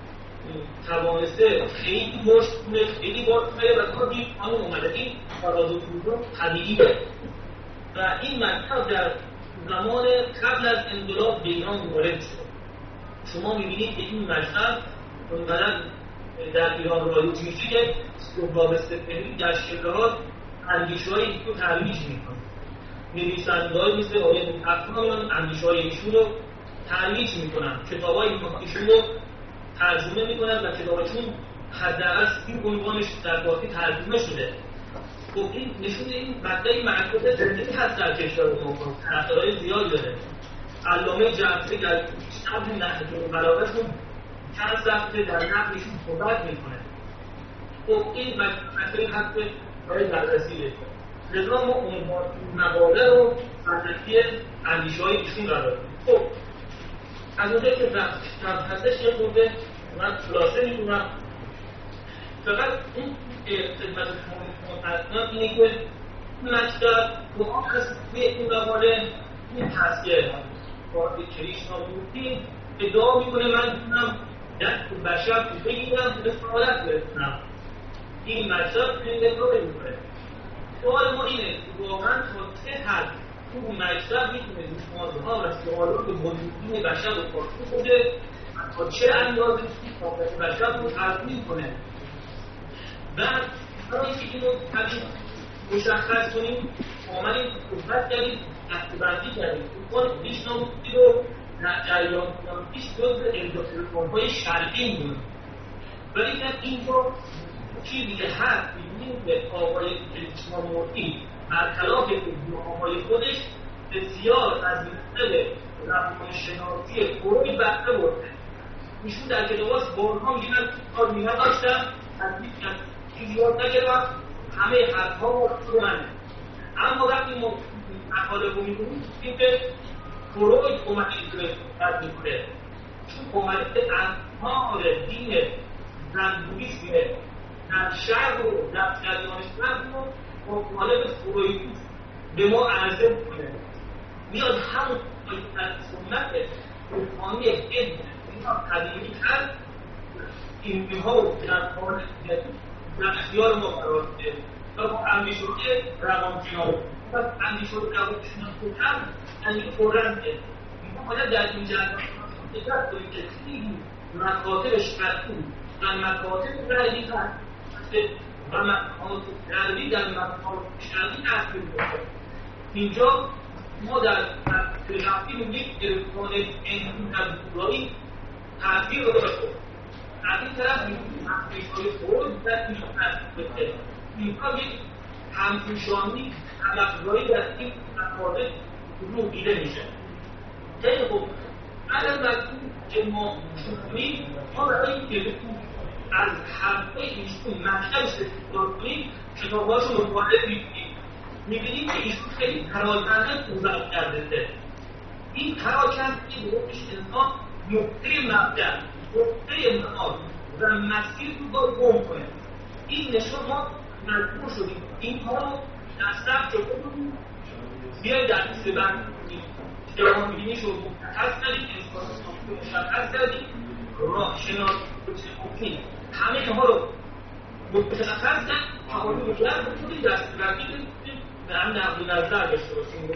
توانسته خیلی رشد کنه، خیلی بار کنه و گاهی آن اومده این فراز و سوریه طبیعیه و این مکتب در زمان قبل از انقلاب به ایران وارد شد. شما می‌بینید که این مکتب اونقدر در ایران رایج میشه که سهراب سپهری در شعرها اندیشه‌های ایشون رو ترویج میکنه. نویسنده‌هایی مثل آقای افغان اندیشه‌های ایشون رو ترویج میکنن، کتاب‌های ایشون رو ترجمه میکنن و کتابشون حداقل این عنوانش در فارسی ترجمه شده. خب این نشون این مقطعی معرفت زندگی هست در کشور ما، طرفدارای زیادی داره. علامه جعفری در شرح نهج البلاغه‌شون چند صفحه در نقدشون صحبت میکنه. خب این مسئله هست که باید بررسی بشه. لذا ما عنوان مقاله رو بررسی اندیشه‌های ایشون قرار بدیم. خب از اونجایی که وقت هستش یه خورده من خلاصه می‌کنم. فقط این خدمت شما متأسفانه اینه که مکتب دعا هست به این مقاله این تصویر وارد کریشنامورتی ادعا میکنه من میتونم دست بشر تو بگیرم به سعادت برسونم. این مکتب این ادعا میکنه. سوال ما اینه واقعا تا چه حد تو مکتب میتونه دشوارها و سوالات بنیادین بشر رو پاسخ بده و تا چه اندازه طاقت بشر رو تضمین کنه. بعد برای اینکه اینو مشخص کنیم آمدیم صحبت کردیم، دسته‌بندی کردیم. اون کریشنامورتی رو در جریان پیش جزء الزام‌های شرعی بود. ولی در اینجا چیزی که هست می‌بینیم به آقای کریشنامورتی برخلاف ادعاهای خودش بسیار از مطلب روانشناسی فروید بهره برده. ایشون در کتاباش بارها میگن کار می‌نداشتم از هیچ چیزی یاد نکردم، همه حرف‌ها رو منه. اما وقتی ما مقاله رو می‌خونیم که فروید اومده که صحبت می‌کنه، چون اومده انهار دین زندویسم در شرق و در جریان شرق رو مطالب فروید به ما عرضه می‌کنه. میاد همون در سنت روحانی علم اینا طبیعی هست اینها رو در حال در اختیار ما قرار میده و با اندیشه‌های روانشناسی و اندیشه‌های روانشناسی هم اندیشه فرنده ما باید در این جریان دقت کنیم که خیلی مکاتب شرعی و مکاتب غربی هست و مکاتب غربی در مکاتب شرعی تاثیر می‌کنه. اینجا ما در تلقی می‌بینیم عرفان علمی در بورایی تاثیر رو داشته. از این طرف می‌بینیم اندیشه‌های فروید در این تاثیر بده. اینها یک همپوشانی هم‌افزایی در این مکاتب رو دیده میشه. خیلی خوب. بعد از وقتی که ما شدیم ما برای اینکه از حرفای ایشون مطلب استفاده کنیم کتاب‌هاشو مطالعه می‌کنیم. می‌بینیم که ایشون خیلی پراکنده توضیح کرده. این پراکندگی به روش انسان نقطه مبدأ، نقطه معاد و مسیر رو باید گم کنه. این نشون ما مجبور شدیم این ها رو دستر شده کنیم بیاید در لیست بند کنیم، جهانبینیش رو مشخص کردیم، انسان رو مشخص کردیم، راه شناسی همه ها رو مشخص کردیم، حوالی مشخص کنیم، دست بندی کنیم و هم نقل نظر داشته باشیم.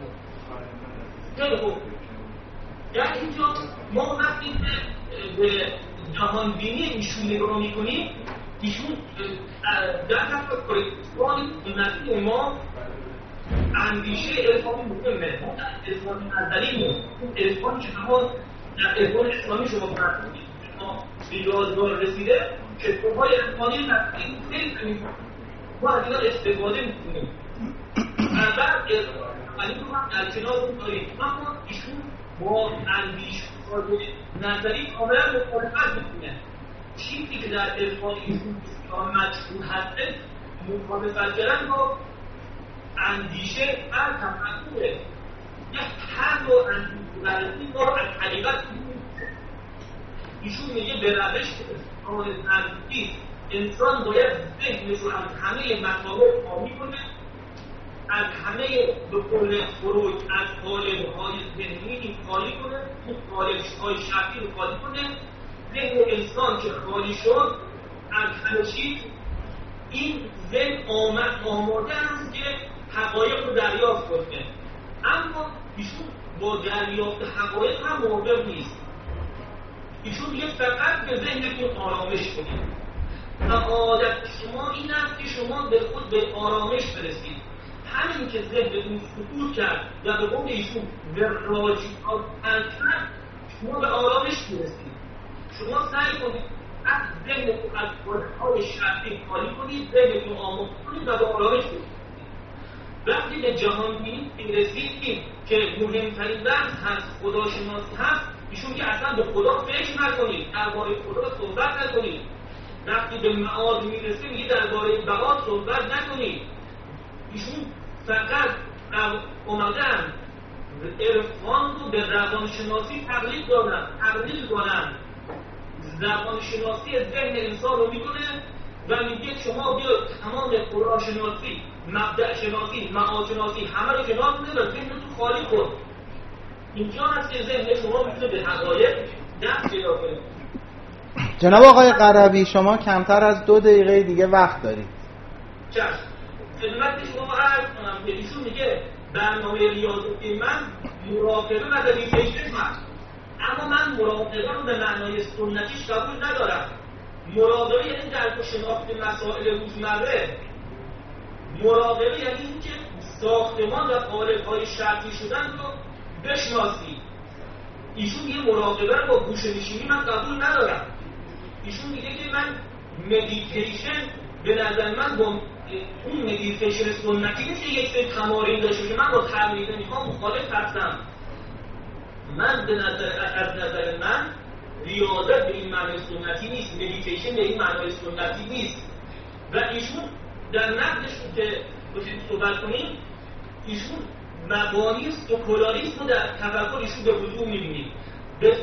خیلی خوب. در اینجا ما وقتی به جهانبینی ایشون نگاه میکنیم، ایشون در تفکر اسلامی سنتی ما اندیشه عرفانی مهمه. ما در عرفان نظریمون عرفانی که شما در عرفان اسلامی شما فرمودید شما به یادگار رسیده کتاب‌های عرفانی نظری خیلی کنیم ما از اینا استفاده میکنیم و بعد علی رو هم در کنار رو داریم، اما ایشون با اندیشه نظری کاملا مخالفت میکنه. چیزی که در عرفان ایشون مجبور هسته مخالفت کردن با اندیشه و تفکره. یک هر نوع اندیشه ما رو از حقیقت ایشون میگه به روش اندیشی انسان باید ذهنش رو از همه مطالب خالی کنه، از همه به قول فروید از قالب‌های ذهنی خالی کنه، اون قالب‌های شرطی رو خالی کنه. ذهن انسان که خالی شد از همه چیز، این ذهن آماده است که حقایق رو دریافت کنه. اما ایشون با دریافت حقایق هم موافق نیست. ایشون میگه فقط به ذهنتون آرامش کنید. سعادت شما این است که شما به خود به آرامش برسید. همین که ذهنتون سکوت کرد و به قول ایشون به راجعات کرد، شما به آرامش برسید. شما سعی کنید از ذهنتون از قالب‌های شرطی خالی کنید، ذهنتون آماده کنید و به آرامش برسید. وقتی به جهانبینی رسیدیم که مهمترین بحث هست خداشناسی هست، ایشون که اصلا به خدا فکر نکنید، درباره خدا صحبت نکنید. وقتی به معاد میرسه میگه درباره بقا صحبت نکنید. ایشون فقط اومدن عرفان رو به روانشناسی تقلید دادن، تقلید کنن. روانشناسی ذهن انسان رو میکنه و میگه شما بیا تمام قرآن شناسی، مبدأ شناسی، معاد شناسی همه رو کنار کنه و ذهن تو خالی کن. اینجا هست که ذهن شما میتونه به حقایق دست پیدا کنه. جناب آقای قربی، شما کمتر از دو دقیقه دیگه وقت دارید. چشم. خدمت شما عرض کنم که ایشون میگه برنامه ریاضی من مراقبه و مدیتیشن هست، اما من مراقبه رو به معنای سنتیش قبول ندارم. مراقبه یعنی درک و شناخت مسائل روزمره. مراقبه یعنی اینکه ساختمان و قالب‌های شرطی شدن رو بشناسی. ایشون میگه مراقبه رو با گوشه‌نشینی من قبول ندارم. ایشون میگه که من مدیتیشن به نظر من با اون مدیتیشن سنتی نیست که یک سری تمارین داشته که من با تمرین ها مخالف هستم. من به نظر از نظر من ریاضت به این معنی سنتی نیست، مدیتیشن به این معنی سنتی نیست. و ایشون در نقدش که بسید صحبت کنیم، ایشون مبانی سکولاریسم رو در تفکر ایشون به وضوح میبینید. به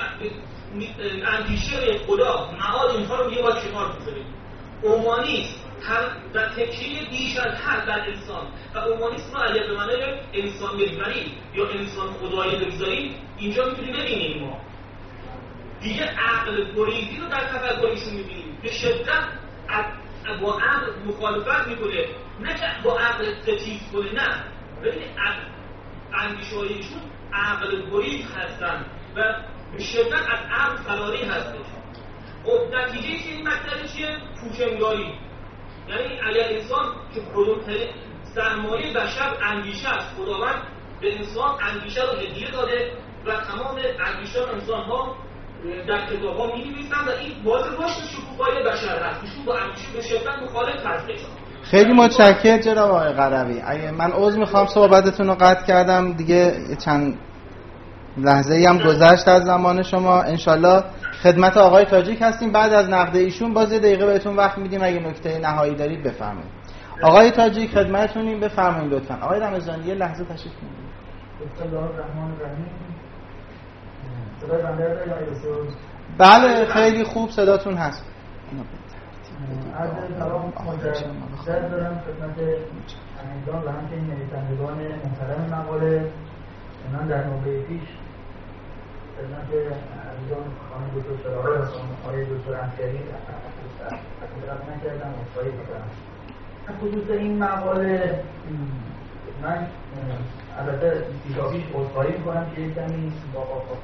اندیشه خدا، معاد اینها رو یه باید کنار بذارید. اومانیسم و تکیه بیش از حد بر انسان و اومانیسم رو اگر به معنی انسان محوری یا انسان خدایی بگذارید، اینجا میتونیم ببینیم ما دیگه عقل گریزی رو در تفکر ایشون میبینیم. به شدت با عقل مخالفت میکنه، نه که با عقل ستیز کنه، نه. ببینید اندیشه های ایشون عقل گریز هستن و به شدت از عقل فراری هستش. خب نتیجه این مسئله چیه؟ پوشنگاری. یعنی اگر انسان که بزرگترین سرمایه بشر اندیشه است، خداوند به انسان اندیشه رو هدیه داده و تمام اندیشه انسان ها در کتاب ها می نویسن و این باعث رشد شکوفایی بشر هست. ایشون با اندیشه به شدت مخالف هستش. خیلی متشکرم جناب آقای قربی. اگه من عذر میخوام صحبتتون رو قطع کردم، دیگه چند لحظه ای هم گذشت از زمان شما. انشالله خدمت آقای تاجیک هستیم. بعد از نقد ایشون باز یه دقیقه بهتون وقت میدیم، اگه نکته نهایی دارید بفرمایید. آقای تاجیک خدمتتونیم، بفرمایید لطفا. آقای رمضانی یه لحظه تشریف بیارید. بسم الله الرحمن الرحیم. صدای بنده رو دارید؟ بله خیلی خوب صداتون هست. عرض سلام مجدد دارم خدمت عزیزان و همچنین نویسندگان محترم مقاله. من در نوبه پیش خدمت عزیزان خانم دکتر شراحی و آقای دکتر انصاری تقدیم نکردم، عذرخواهی می‌کنم. خصوص این مقاله من البته پیشاپیش عذرخواهی می‌کنم که یک کمی با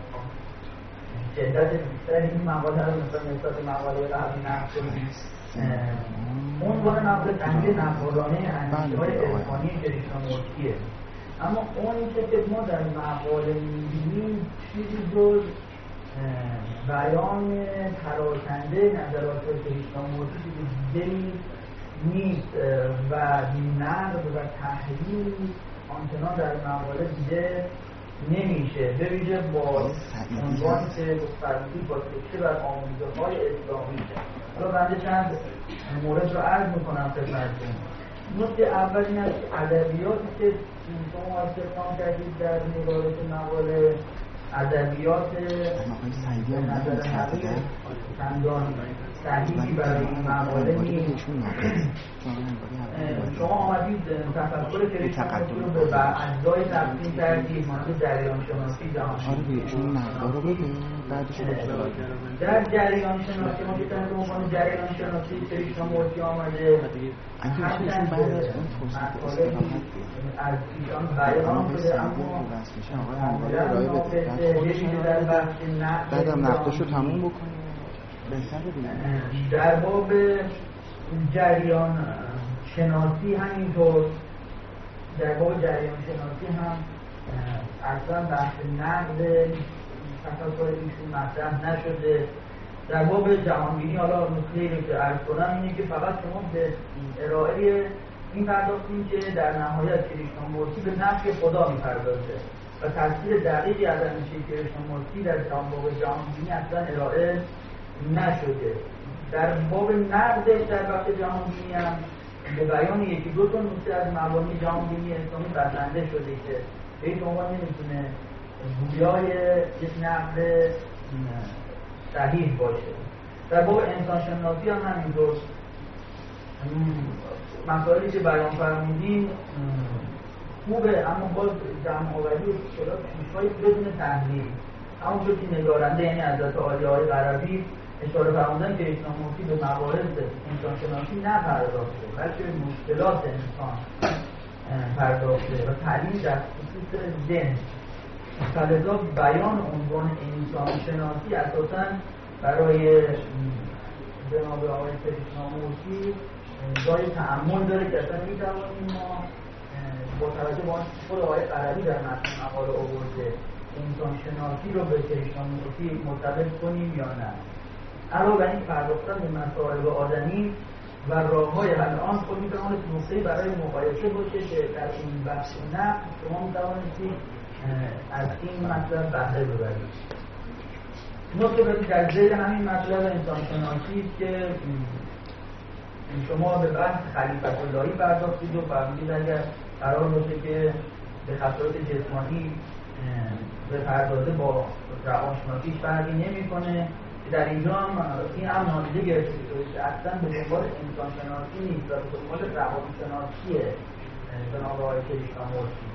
شدت بیشتر این مقاله رو مثلا نسبت مقاله قبلی نقد کنیم. عنوان مقاله تنگه نقادانه اندیشه‌های عرفانی کریشنامورتیه، اما اون که ما در مقاله می‌بینیم چیزی جز بیان پراکنده نظرات کریشنامورتی چیزی دیگری نیست و نقد و تحلیل آنچنان در مقاله دیده نمیشه، به ویژه با عنوانی که فرضی با تکیه بر آموزه‌های اسلامی. حالا بنده چند مورد رو عرض میکنم خدمتتون. نکته اول این است که ادبیاتی که شما استخدام کردید در نگارش مقاله ادبیات به نظر حقیقی چندان صحیحی برای این مقاله نیست. شما آمدید تفکر کریشنامورتی رو به اجزای تقسیم کردید، مانند جریان شناسی، جهان در جریان شناسی ما که تحت عنوان جریان شناسی کریشنامورتی آمده هرچند مطالبی از ایشان بیان شده اما کاملا ناقصه، یکی در بخش نقد بعدم نقدشو تموم بکنیم در باب جریان شناسی همینطور، در باب جریان شناسی هم اصلا بحث نقد تفکر ایشون مطرح نشده. در باب جهانبینی حالا نکته‌ای که عرض کنم اینه که فقط شما به ارائه این پرداختیم که در نهایت کریشنامورتی به نفی خدا میپردازه و تفسیر دقیقی از اندیشه کریشنامورتی در باب جهانبینی اصلا ارائه نشده. در باب نقدش در بخش جهانبینی هم به بیان یکی دو تا نکته از مبانی جهانبینی اسلامی بسنده شده که به این عنوان نمیتونه گویای یک نقد صحیح باشه. در باب انسان شناسی هم همینطور مسائلی که بیان فرمودین خوبه، اما باز جمع آوری و شداد پیش‌های بدون تحلیل. همونجور که نگارنده یعنی حضرت عالی‌های غربی اشاره فرمودن که کریشنامورتی به موارد انسانشناسی نپرداخته بلکه به مشکلات انسان پرداخته و تعلیم در خصوص ذهن. فلذا بیان عنوان انسانشناسی اساساً برای جناب آقای کریشنامورتی جای تأمل داره که اصلا می‌توانیم ما با توجه به خود آقای غربی در متن مقاله آورده انسانشناسی رو به کریشنامورتی مرتبط کنیم یا نه. علاوه بر این پرداختن به مسائل آدمی و راه‌های حل آن خود می‌تواند نقطه‌ای برای مقایسه باشه که در این بحث نه شما می‌توانید از این مطلب بهره ببرید. نکته بعدی در ذیل همین مطلب انسانشناسی که شما به بحث خلیفت اللهی پرداختید و فرمودید اگر قرار باشه که به خصائص جسمانی به پردازه با روانشناسی فرقی نمی‌کنه. در اینجا هم این هم نادیده گرفته شده اصلا به دنبال انسانشناسی نیست و به دنبال روانشناسیه جناب آقای کریشنامورتی.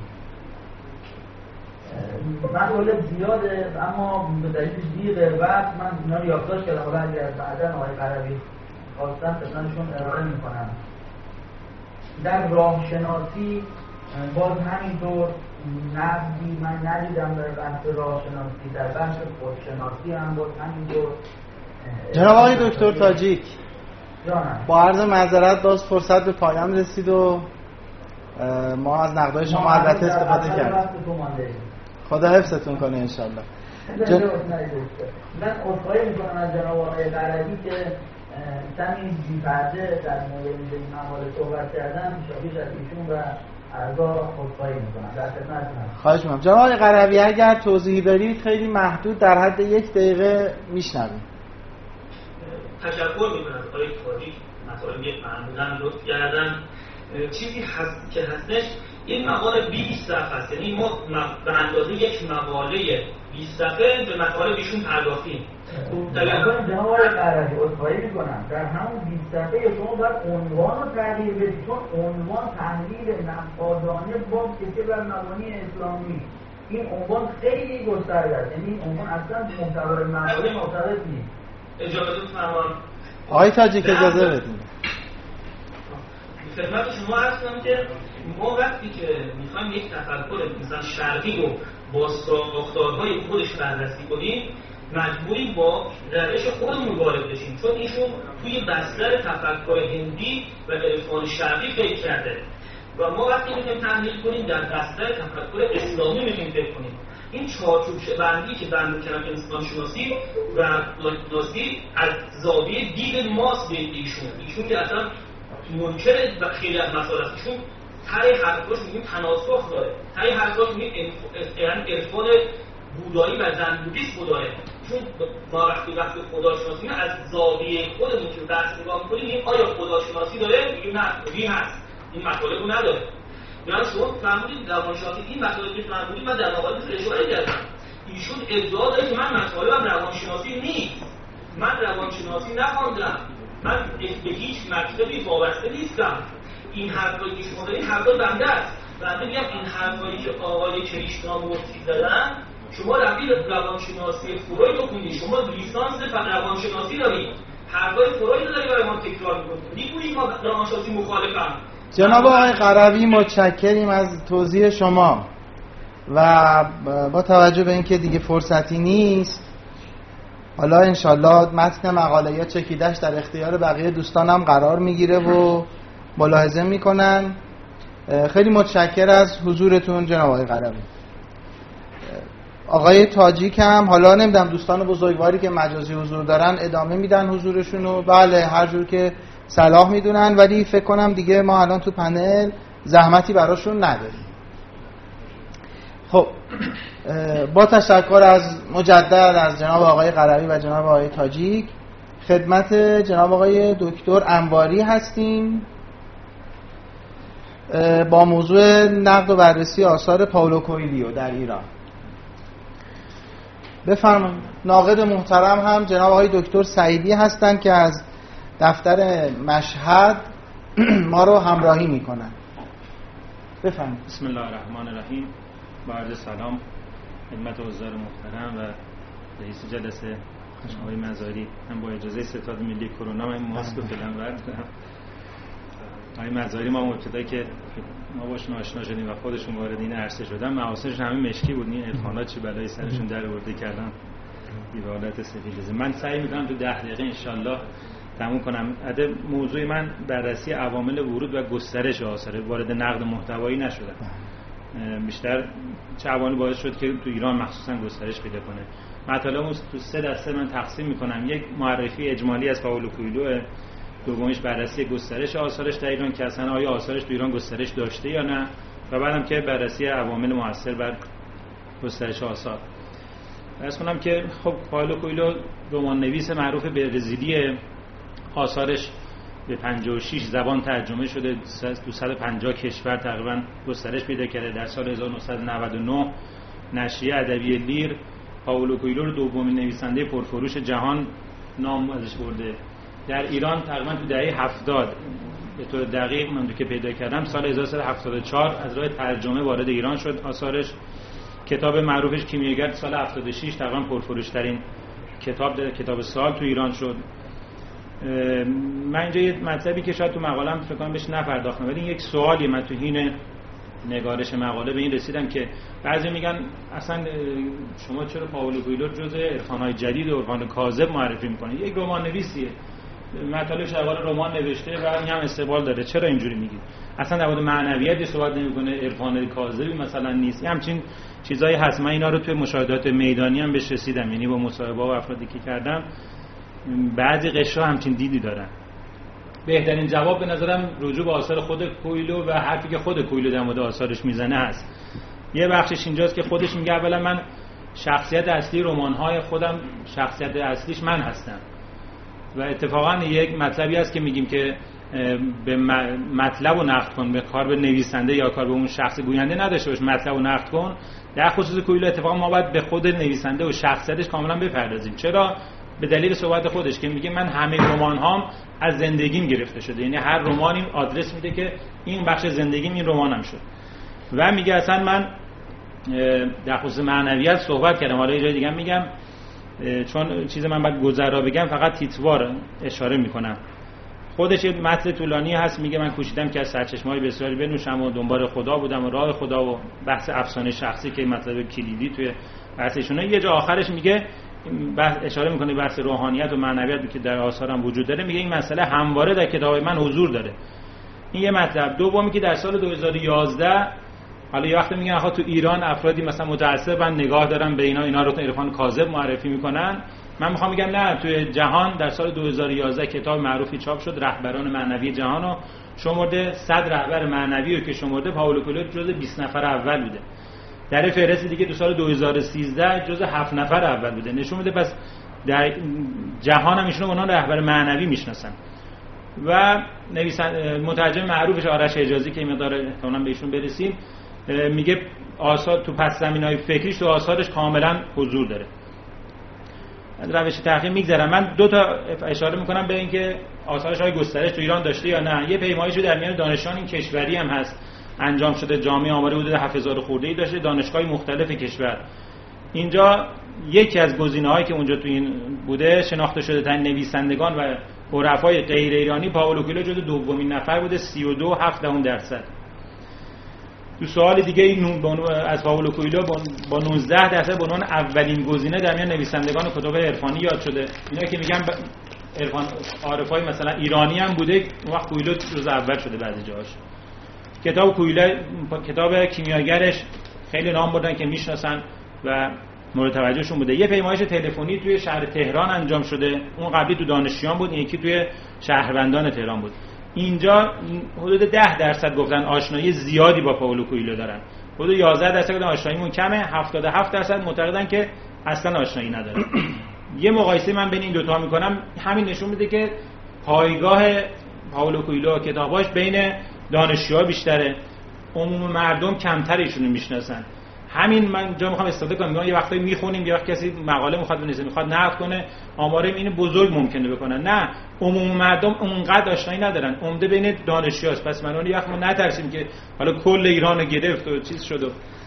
مسئله زیاده اما به دلیل ضیق وقت من اینا رو یادداشت کردم، حالا اگر بعدا آقای غربی خواستن خدمتشون ارائه میکنم. در راه شناسی باز همینطور نقدی من ندیدم در بحث راه شناسی. در بحث خودشناسی هم باز همینطور. جناب آقای دکتر تاجیک جانم با عرض معذرت باز فرصت به پایان رسید و ما از نقدهای شما البته استفاده کردیم. خدا حفظتون کنه انشالله. جن... من عذرخواهی میکنم از جناب آقای غربی که کمی بی‌پرده در مورد این مقاله صحبت کردن، پیشاپیش از ایشون و اعضا عذرخواهی میکنم. در خدمتتونم. خواهش میکنم. جناب آقای غربی اگر توضیحی دارید خیلی محدود در حد یک دقیقه میشنویم. تشکر میکنم آقای تاجیک، مسائلی معمولا لطف کردن چیزی هست که هستش این مقاله بیست صفحه است، یعنی ما به اندازه یک مقاله بیست صفحه به مطالب ایشون پرداختیم. تقریبا جناب آقای قرضی عذرخواهی می‌کنم در همون بیست صفحه شما باید عنوان رو تغییر بدید، چون عنوان تحلیل نقادانه با کسی بر مبانی اسلامی، این عنوان خیلی گسترده است، یعنی این عنوان اصلا محتوای مقاله مرتبط نیست. اجازه فرمان آقای تاجیک اجازه بدید. خدمت شما عرض کنم که ما وقتی که میخوایم یک تفکر مثلا شرقی رو با ساختارهای خودش بررسی کنیم مجبوریم با روش خودمون وارد بشیم، چون ایشون توی بستر تفکر هندی و عرفان شرقی فکر کرده و ما وقتی میخوایم تحلیل کنیم در بستر تفکر اسلامی میخوایم فکر کنیم. این چارچوب بندی که بند کردن انسان شناسی و ناسی از زاویه دید ماست به ایشون ایشون که اصلا منکر و خیلی از مسائل است. ایشون تای حرفاش میگیم تناسخ داره، تای حرفاش میگیم یعنی عرفان بودایی و زن بودیسم داره، چون ما وقتی وقتی خداشناسی از زاویه خودمون که بحث نگاه می‌کنیم میگیم آیا خداشناسی داره؟ میگیم نه، این هست، این مطالب رو نداره. یعنی شما فهمیدید روانشناسی این مطالبی که فهمیدید من در مقابل اشاره کردم. ایشون ادعا داره که من مطالبم روانشناسی نیست، من روانشناسی نخواندم، من به هیچ مکتبی وابسته نیستم. این حرفایی که شما دارید حرفای بنده است. بنده میگم این حرفایی که آقای کریشنامورتی زدن شما روی روانشناسی فروید رو خوندید، شما لیسانس روانشناسی دارید، حرفای فروید رو دارید برای ما تکرار می‌کنید. میگویید ما روانشناسی مخالفم. جناب آقای قربی متشکریم از توضیح شما و با توجه به اینکه دیگه فرصتی نیست حالا انشالله متن مقاله یا چکیدش در اختیار بقیه دوستانم قرار میگیره و ملاحظه میکنن. خیلی متشکر از حضورتون جناب آقای قربی. آقای تاجیک هم حالا نمیدونم دوستان بزرگواری که مجازی حضور دارن ادامه میدن حضورشونو، بله هر جور که صلاح میدونن، ولی فکر کنم دیگه ما الان تو پنل زحمتی براشون نداریم. خب با تشکر از مجدد از جناب آقای قربی و جناب آقای تاجیک خدمت جناب آقای دکتر انواری هستیم با موضوع نقد و بررسی آثار پائولو کوئلیو در ایران. بفرمایید. ناقد محترم هم جناب آقای دکتر سعیدی هستند که از دفتر مشهد ما رو همراهی میکنن. بفرمایید. بسم الله الرحمن الرحیم. با عرض سلام خدمت حضار محترم و رئیس جلسه آقای مزاری، هم با اجازه ستاد ملی کرونا من ماسک رو فعلا بردارم. آقای مزاری ما مبتدا که ما باشون آشنا شدیم و خودشون وارد این عرصه شدن معاصرشون همه مشکی بود، این عرفانات چه بلایی سرشون در آورده کردن به حالت سفیدیزم. من سعی میکنم تو ده دقیقه انشالله تموم کنم. عده موضوع من بررسی عوامل ورود و گسترش آثار، وارد نقد محتوایی نشدم. بیشتر چه عواملی باعث شد که تو ایران مخصوصا گسترش پیدا کنه. مطالبمو تو سه دسته من تقسیم میکنم. یک معرفی اجمالی از پائولو کوئلیو، دومیش بررسی گسترش آثارش در ایران که اصلا آیا آثارش تو ایران گسترش داشته یا نه، و بعدم که بررسی عوامل مؤثر بر گسترش آثار. عرض کنم که خب پائولو کوئلیو رمان نویس معروف برزیلی، آثارش به پنجاه و شش زبان ترجمه شده، تو صد و پنجاه کشور تقریبا گسترش پیدا کرده. در سال هزار و نهصد و نود و نه نشریه ادبی لیر پائولو کوئلیو رو دومین نویسنده پرفروش جهان نام ازش برده. در ایران تقریبا تو دهه هفتاد به طور دقیق من که پیدا کردم سال هزار و سیصد و هفتاد و چهار از راه ترجمه وارد ایران شد آثارش. کتاب معروفش کیمیاگر سال هفتاد و شش تقریبا پرفروشترین کتاب در کتاب سال تو ایران شد. من اینجا یه مطلبی که شاید تو مقاله‌ام فکر کنم بهش نپرداختم، ولی یک سوالی من تو حین نگارش مقاله به این رسیدم که بعضی میگن اصلا شما چرا پائولو کوئلیو جزء عرفان‌های جدید و عرفان کاذب معرفی می‌کنید؟ یک رمان نویسیه، مطالبش در واقع رمان نوشته و این هم استقبال داره، چرا اینجوری میگید؟ اصلا در مورد معنویتی صحبت نمی‌کنه، عرفان کاذبی مثلا نیست. همچین چیزایی هست. من اینا رو توی مشاهدات میدانی هم بهش رسیدم، یعنی با مصاحبه و افرادی که کردم بعضی قشرها همچین دیدی دارن. بهترین جواب به نظرم رجوع به آثار خود کوئلیو و حرفی که خود کوئلیو در مورد آثارش میزنه هست. یه بخشش اینجاست که خودش میگه اولا من شخصیت اصلی رمان‌های خودم، شخصیت اصلیش من هستم. و اتفاقا یک مطلبی هست که میگیم که به مطلب و نقد کن، به کار به نویسنده یا کار به اون شخص گوینده نداشته باش، مطلب و نقد کن. در خصوص کویلو اتفاقا ما باید به خود نویسنده و شخصیتش کاملا بپردازیم. چرا؟ به دلیل صحبت خودش که میگه من همه رمان هام از زندگیم گرفته شده، یعنی هر رمانی آدرس میده که این بخش زندگیم این رمانم شد. و میگه اصلا من در خصوص معنویت صحبت کردم، حالا یه جای دیگه میگم چون چیز من بعد گذرا بگم فقط تیتوار اشاره میکنم. خودش یه متن طولانی هست، میگه من کوشیدم که از سرچشمه‌های بسیاری بنوشم و دنبال خدا بودم و راه خدا و بحث افسانه شخصی که مطلب کلیدی توی بحثشونه. یه جا آخرش میگه بحث اشاره میکنه بحث روحانیت و معنویت که در آثارم وجود داره، میگه این مسئله همواره در کتاب من حضور داره. این یه مطلب. دومی که در سال دو هزار و یازده حالا یه وقت میگن آخه تو ایران افرادی مثلا متعصبن نگاه دارن به اینا اینا رو عرفان کاذب معرفی میکنن، من میخوام بگم نه، توی جهان در سال دو هزار و یازده کتاب معروفی چاپ شد، رهبران معنوی جهان رو شمرده، صد رهبر معنوی رو که شمرده پائولو کوئلو جزو بیست نفر اول بوده. در فهرست دیگه تو سال دو هزار و سیزده جزو هفت نفر اول بوده. نشون میده پس در جهان هم ایشون اونها رهبر معنوی میشناسن. و نویسنده مترجم معروفش آرش حجازی که این مقدار احتمالاً به ایشون برسیم، میگه آثار تو پس زمینه‌های فکریش تو آثارش کاملا حضور داره. روش تحقیق میگذرم. من دو تا اشاره میکنم به اینکه آثارش های گسترش تو ایران داشته یا نه. یه پیمایش در میان دانشجویان این کشوری هم هست انجام شده، جامعه آماری حدود هفت هزار خورده‌ای داشته، دانشگاه مختلف کشور. اینجا یکی از گزینه‌هایی که اونجا تو این بوده شناخته شده ترین نویسندگان و عرفای غیر ایرانی پائولو کوئلو جزو دومین نفر بوده، سی و دو و هفت دهم درصد. تو سوال دیگه این از پائولو کوئلو با نوزده درصد به عنوان اولین گزینه در میان نویسندگان کتاب عرفانی یاد شده. اینا که میگن عرفان عارفای مثلا ایرانی هم بوده، اون وقت کوئلو جزو اول شده بعضی جاهاش. کتاب کوئلو کتاب کیمیاگرش خیلی نام بردن که میشناسن و مورد توجهشون بوده. یه پیمایش تلفنی توی شهر تهران انجام شده، اون قبلی تو دانشجویان بود، این یکی توی شهروندان تهران بود. اینجا حدود ده درصد گفتن آشنایی زیادی با پائولو کوئلو دارن، حدود یازده درصد گفتن آشناییمون کمه، هفتاد و هفت درصد معتقدن که اصلا آشنایی ندارن. یه مقایسه من بین این دوتا میکنم، همین نشون میده که پایگاه پائولو کوئلو کتاباش بین دانشجوها بیشتره، عموم مردم کمتر ایشونو میشناسن. همین من جا میخوام استفاده کنم، میگم یه وقتایی میخونیم، یه وقت کسی مقاله میخواد بنویسه، میخواد نقد کنه، آمارم اینو بزرگ ممکنه بکنن، نه عموم مردم اونقدر آشنایی ندارن، عمده بین دانشجوهاست. پس من اون یه وقت ما نترسیم که حالا کل ایرانو گرفت و چیز شد.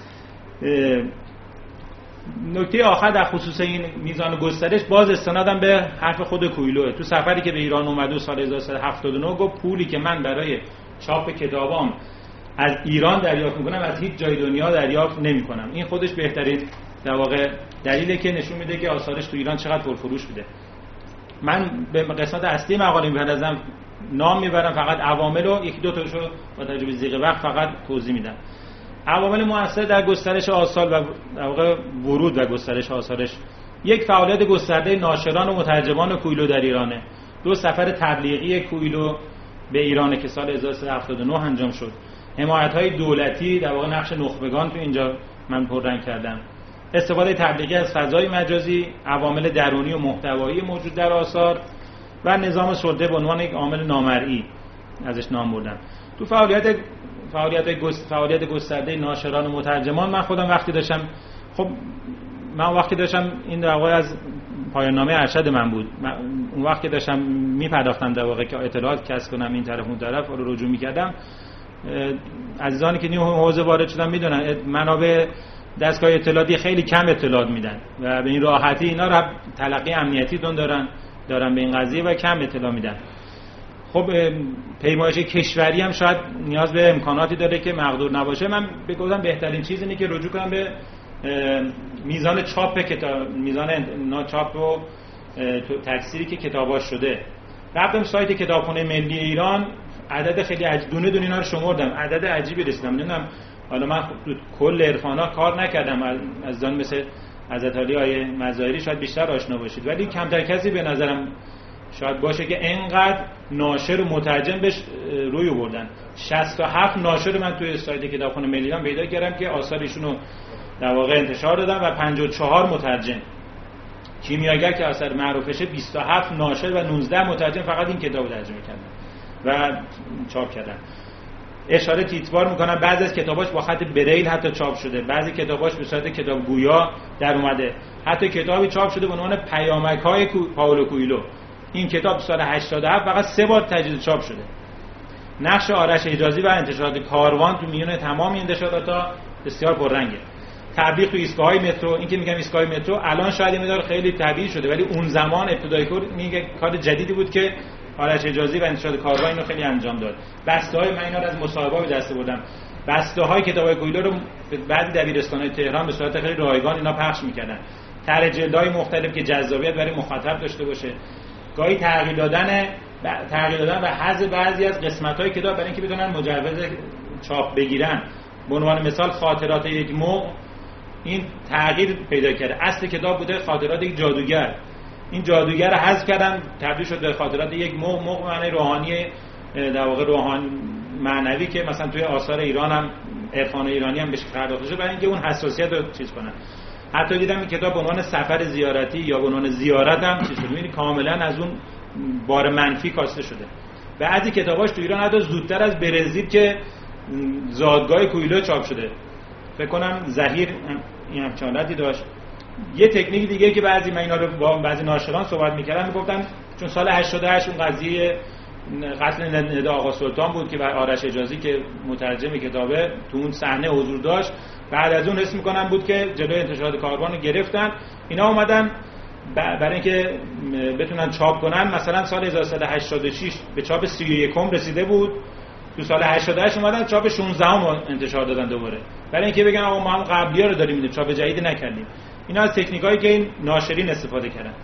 نکته آخر در خصوص این میزان گسترش باز استنادم به حرف خود کوئلو. تو سفری که به ایران اومد سال هزار و سیصد و هفتاد و نه گفت پولی که من برای چاپ کتابام از ایران دریافت میکنم از هیچ جای دنیا دریافت نمیکنم. این خودش بهترین در واقع دلیلی که نشون میده که آثارش تو ایران چقدر پرفروش بوده. من به قسمت اصلی مقاله میپردازم، نام میبرم فقط عوامل رو یکی دو تاشو با توجه به ضیق وقت فقط توضیح میدم. عوامل مؤثر در گسترش آثار و در واقع ورود و گسترش آثارش، یک فعالیت گسترده ناشران و مترجمان کوئلو در ایرانه. دو سفر تبلیغی کوئلو به ایران که سال هزار و سیصد و هفتاد و نه انجام شد. حمایت‌های دولتی، در واقع نقش نخبگان تو اینجا من پررنگ کردم. استفاده تبلیغی از فضای مجازی، عوامل درونی و محتوایی موجود در آثار و نظام سلطه به عنوان یک عامل نامرئی ازش نام بردم. تو فعالیت فعالیت گست... فعالیت گسترده ناشران و مترجمان من خودم وقتی داشتم، خب من وقتی داشتم این در واقع از پایان نامه ارشد من بود، من اون وقتی داشتم میپرداختم در واقع که اطلاعات کسب کنم این طرف اون طرف رو رجوع میکردم، عزیزانی که نیو حوزه وارد شدن میدونن منابع دستگاه اطلاعاتی خیلی کم اطلاعات میدن و به این راحتی اینا رو تلقی امنیتی دون دارن دارن به این قضیه و کم اطلاع میدن. خب پیمایش کشوری هم شاید نیاز به امکاناتی داره که مقدور نباشه. من بگم بهترین چیز اینه که رجوع کنم به میزان چاپ کتاب، میزان چاپ و تکثیری که کتاباش شده. رفتم سایت کتابخانه ملی ایران، عدد خیلی عجیب دونه دونه اینا رو شمردم، عدد عجیبی رسیدم. نمیدونم حالا من تو کل عرفانا کار نکردم، از دان مثل حضرت علی آیه مظاهری شاید بیشتر آشنا باشید، ولی کمتر کسی به نظرم شاید باشه که اینقدر ناشر و مترجم بهش روی آوردن. شصت و هفت ناشر من توی سایت کتابخانه ملی ایران پیدا کردم که آثار ایشونو در واقع انتشار دادن و پنجاه و چهار مترجم. کیمیاگر که اثر معروفشه بیست و هفت ناشر و نوزده مترجم فقط این کتابو ترجمه کردن. و چاپ کردن. اشاره تیتوار میکنم بعضی از کتاباش با خط بریل حتی چاپ شده، بعضی کتاباش به صورت کتاب گویا در اومده، حتی کتابی چاپ شده به عنوان پیامک‌های پائولو کوئلو. این کتاب سال هشتاد و هفت فقط سه بار تجدید چاپ شده. نقش آرش حجازی و انتشارات کاروان تو میون تمام انتشارات‌ها بسیار پررنگه. تبلیغ تو ایستگاه‌های مترو، این که میگم ایستگاه مترو الان شاید این مقدار خیلی طبیعی شده، ولی اون زمان ابتدای کار میگه کار جدیدی بود که آرش حجازی و انتشارات کاروان اینو خیلی انجام داد. بسته‌های من اینا رو از مصاحبه‌ها به دست بردم. بسته‌های کتابای کوئلو رو بعد دبیرستان‌های تهران به صورت خیلی رایگان اینا پخش می‌کردن. طرح جلدهای مختلف که جذابیت برای مخاطب داشته باشه. گاهی تغییر دادن تغییر دادن و حذف بعضی از قسمت‌های کتاب برای اینکه بتونن مجوز چاپ بگیرن. به عنوان مثال خاطرات یک موق این تغییر پیدا کرده. اصل کتاب بوده خاطرات یک جادوگر. این جادوگر رو حذف کردن تبدیل شد به خاطرات یک موق. موق معنی روحانی، در واقع روحانی معنوی که مثلا توی آثار ایران هم عرفان ایرانی هم بهش پرداخته شده برای اینکه اون حساسیت رو چیز کنن. حتی دیدم این کتاب به عنوان سفر زیارتی یا به عنوان زیارت هم چیز شده، یعنی کاملا از اون بار منفی کاسته شده. بعضی کتاباش تو ایران حتی زودتر از برزیل که زادگاه کوئلو چاپ شده. فکر کنم زهیر این همچنانی داشت. یه تکنیک دیگه که بعضی من اینا رو با بعضی ناشران صحبت می‌کردن میگفتن چون سال هشتاد و هشت اون قضیه قتل ندا آقا سلطان بود که بر آرش حجازی که مترجم کتابه تو اون صحنه حضور داشت، بعد از اون حس می‌کنم بود که جلوی انتشارات کاروان رو گرفتن. اینا اومدن برای اینکه بتونن چاپ کنن، مثلا سال هزار و سیصد و هشتاد و شش به چاپ سی و یکم رسیده بود، تو سال هشتاد و هشت اومدن چاپ شانزدهم رو انتشار دادن دوباره برای اینکه بگن آقا ما هم قبلی‌ها رو داریم میدیم، چاپ جدید نکردیم. اینا از تکنیکایی که این ناشرین استفاده کردن.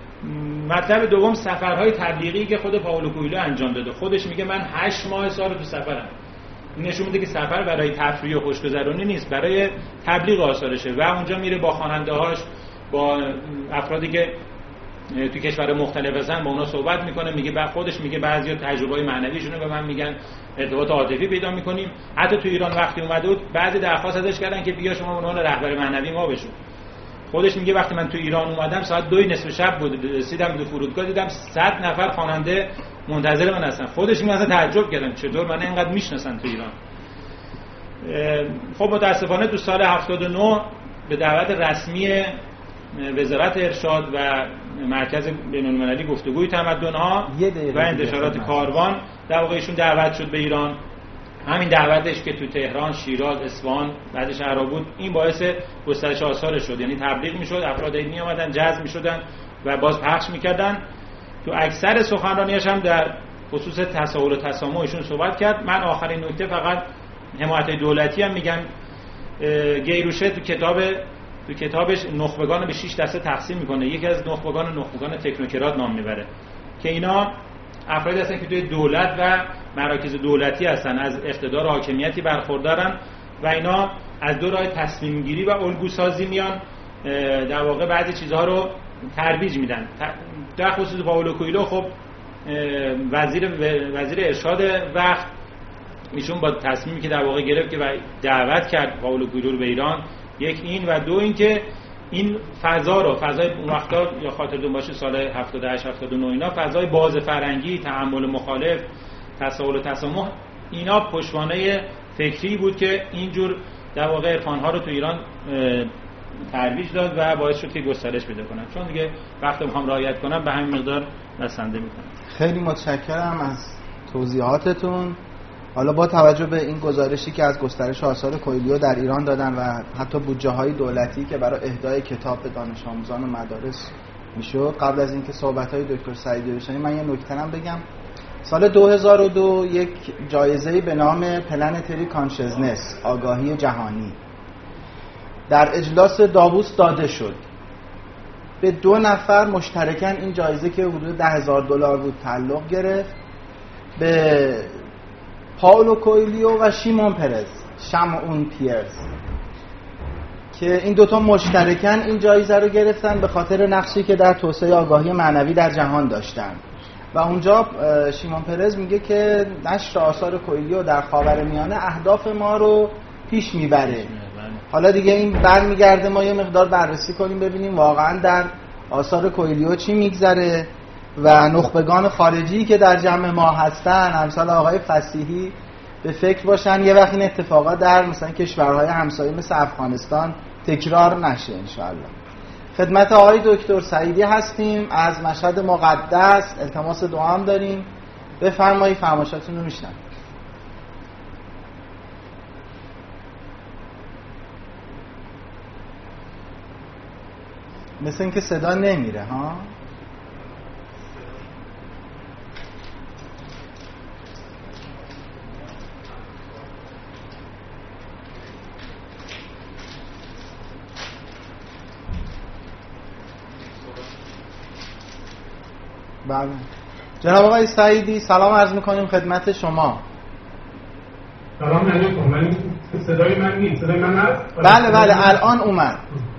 مطلب دوم سفرهای تبلیغی که خود پائولو کوئلو انجام داده. خودش میگه من هشت ماه سال تو سفرم. این نشون میده که سفر برای تفریح و خوشگذرانی نیست، برای تبلیغ آثارشه و اونجا میره با خواننده‌هاش، با افرادی که تو کشور مختلف هستن با اونا صحبت میکنه. میگه بعد خودش میگه بعضیا تجربه‌های معنویشونه به من میگن، ارتباط عاطفی پیدا میکنیم. حتی تو ایران وقتی اومده بود بعضی درخواست ازش کردن که بیا شما به عنوان رهبر معنوی ما بشو. خودش میگه وقتی من تو ایران اومدم ساعت دو نصف شب بود، رسیدم به فرودگاه دیدم صد نفر خواننده منتظر من هستن. خودش میگه اصلا تعجب کردم چطور من اینقدر میشناسن تو ایران. خب متاسفانه تو سال هفتاد و نه به دعوت رسمی وزارت ارشاد و مرکز بین‌المللی گفتگوی تمدن‌ها و انتشارات کاروان در واقع ایشون دعوت شد به ایران. همین دعوتش که تو تهران، شیراز، اصفهان، بعد شهرها بود، این باعث گسترش آثارش شد. یعنی تبلیغ میشد، افراد می اومدن، جذب میشدن و باز پخش میکردن. تو اکثر سخنرانیاش هم در خصوص تساهل و تسامح ایشون صحبت کرد. من آخرین نکته فقط حمایت دولتی هم میگم. گیروشه تو کتاب تو کتابش نخبگان رو به شش دسته تقسیم میکنه. یکی از نخبگان نخبگان تکنوکرات نام میبره که اینا افرادی هستن که توی دولت و مراکز دولتی هستن، از اقتدار و حاکمیتی برخوردارن و اینا از دو راه تصمیم گیری و الگو سازی میان در واقع بعضی چیزها رو ترویج میدن. در خصوص پائولو کوئلو خب وزیر وزیر ارشاد وقت ایشون با تصمیمی که در واقع گرفت که دعوت کرد پائولو کوئلو رو به ایران، یک این و دو این که این فضا رو فضای اون وقتا یا خاطرتون باشه سال هفتاد و هشت هفتاد و نه اینا فضای باز فرنگی، تحمل مخالف، تساهل و تسامح، اینا پشتوانه فکری بود که اینجور در واقع عرفان‌ها رو تو ایران ترویج داد و باعث شد که گسترش پیدا کنن. چون دیگه وقت میخوام رعایت کنم به همین مقدار بسنده میکنم. خیلی متشکرم از توضیحاتتون. حالا با توجه به این گزارشی که از گسترش آثار کوئلو در ایران دادن و حتی بودجه‌های دولتی که برای اهدای کتاب به دانش آموزان و مدارس میشد، قبل از اینکه صحبت‌های دکتر سعیدی رو بشنویم من یه نکته هم بگم. سال دو هزار و دو یک جایزه‌ای به نام پلنتری کانشسنس، آگاهی جهانی، در اجلاس داووس داده شد. به دو نفر مشترکاً این جایزه که حدود ده هزار دلار بود تعلق گرفت، به پائولو کوئلو و شیمون پرز، شمعون پیرز، که این دوتا مشترکاً این جایزه رو گرفتن به خاطر نقشی که در توسعه آگاهی معنوی در جهان داشتن. و اونجا شیمون پرز میگه که نشر آثار کوئلو در خاورمیانه اهداف ما رو پیش میبره. حالا دیگه این برمیگرده ما یه مقدار بررسی کنیم ببینیم واقعاً در آثار کوئلو چی میگذره و نخبگان خارجی که در جمع ما هستن، امثال آقای فصیحی، به فکر باشن یه وقت این اتفاقات در مثلا کشورهای همسایه مثل افغانستان تکرار نشه انشاءالله. خدمت آقای دکتر سعیدی هستیم از مشهد مقدس، التماس دعا هم داریم. بفرمایید، فرمایشاتون رو میشنم. مثل اینکه صدا نمیره ها. بله جناب آقای سعیدی سلام عرض میکنیم خدمت شما. سلام علیکم. من صدای من نیست، صدای من هست؟ بله بله الان اومد.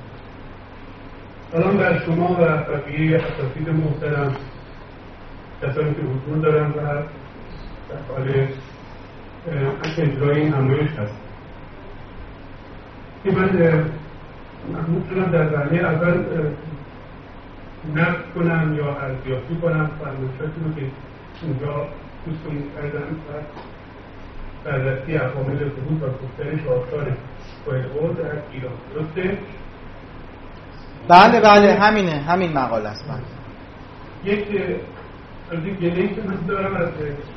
سلام بر شما و بقیه اساتید محترم، کسانی که حضور دارن و در حال اجرای این همایش هست. که من محمود شدم در برنامه اول نقد کنم یا ارزیابی کنم فرمایشاتی رو که اونجا دوستمون کردن و بررسی عوامل ظهور و گسترش آثار فائق‌العاده در ایران. درسته؟ بله بله همینه، همین مقاله است. یک از این گله‌ای که من دارم از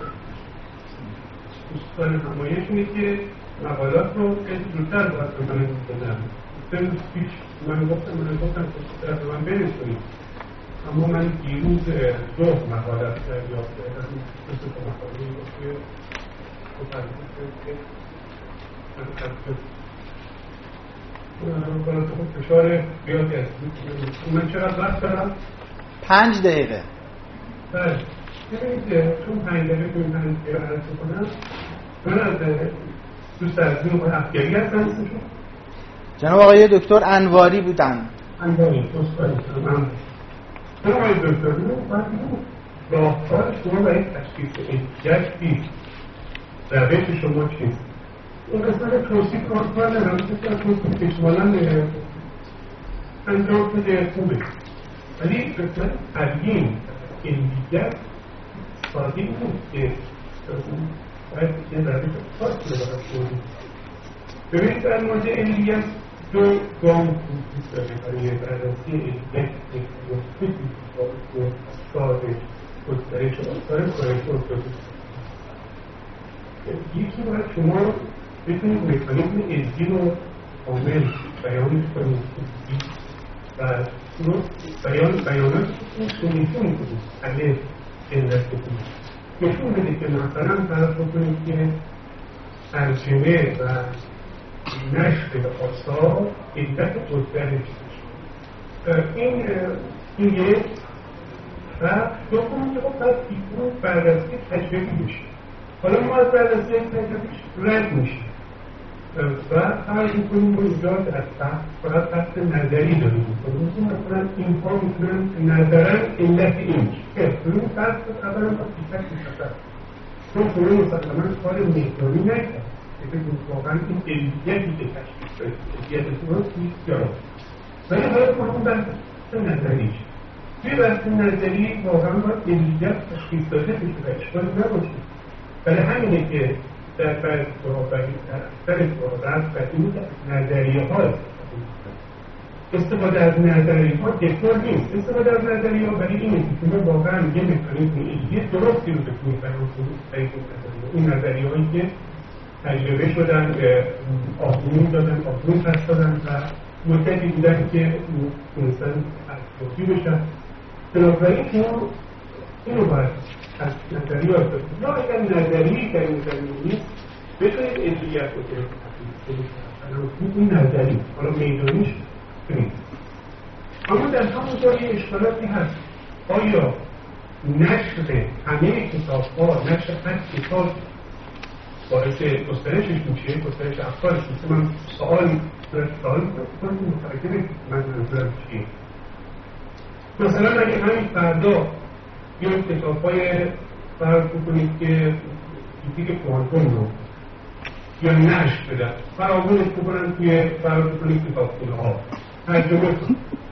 دوستان همایش اینه که مقالات رو خیلی زودتر باید به من بزنم. سه روز پیش من گفتم من گفتم که در من برسونیم، اما من دیروز ظهر مقالات دریافت کردم. مثل که مقاله که من خود فشار بیادی است. من چقدر وقت دارم؟ پنج دقیقه. بله ببینید چون پنج دقیقه تو این پنج دقیقه عرض کنم، من از دوست عزیزم آقای افگری هستم. جناب آقای دکتر انواری بودن. انواری دوستانی من جناب آقای دکتر من راهکار شما برای تشخیص احتیاج روش شما چیست؟ این قسمت توصیف راهکار ندارم، که توصیف اجمالا انجام بده خوبه، ولی قسمت تبیین علمیت ساده نیست که باید یه روش خاصی رو باید کنید. ببینید در مورد علمیت دو گام وجود داره برای بررسی علمیت ساده گسترش آثار فائق‌العاده. یکی باید شما بتونید مکانیزم علمی رو کامل بیانش کنید و بیان بیانات رو نشون کنید، حل علت کنید، نشون بدید که مثلا فرض بکنید که ترجمه و نشر آثار علت گسترش این این یک و دوم که خب باید بیرون بررسی تجربی بشه. حالا ما از بررسی تجربیش رد میشیم و فرض میکنیم با اینجا از تحت فقط تحت نظری داریم میکنیم. مثلا اینها میتونن نظرن علت این که فرون فرض کن اولا با پیشک میشتر چون فرون مسلما کار مهدانی نکرد که بگیم واقعا این علمیتی که تشکیل دارید علمیت درست نیست یا ولی حالا کنم بحث نظریش توی بحث نظری واقعا باید علمیت تشکیل داده بشه و اشکال نباشه. برای همینه که در بعض صحابتی در اکثر صحابت بدیم که نظریه ها استفاده از نظریه ها دکتر نیست. استفاده از نظریه ها برای اینه که شما واقعا یه مکانیزم علمی درستی رو بکنید برای این نظریه هایی که تجربه شدن، آزمون دادن، آزمون پس دادن و مدتی بودن که تونستن ارزیابی بشن. بنابراین شما اینو باید از نظریه ها استفاده یا اگر نظریه در این نظریه نیست بتونید علمیت رو کنید این نظری حالا میدانیش کنید. اما در همون جایی اشکالاتی هست. آیا نشر همه کتاب ها، نشر هر کتاب باعث گسترشش میشه، گسترش افکارش میشه؟ من سوال سوال کنم متوجه من منظورم چیه. مثلا اگه همین فردا یا کتاب های فرض بکنید که فیزیک کوانتوم رو یا نشر بدن فرامونش بکنن توی فرض بکنید کتابخونه ها ترجمه کنن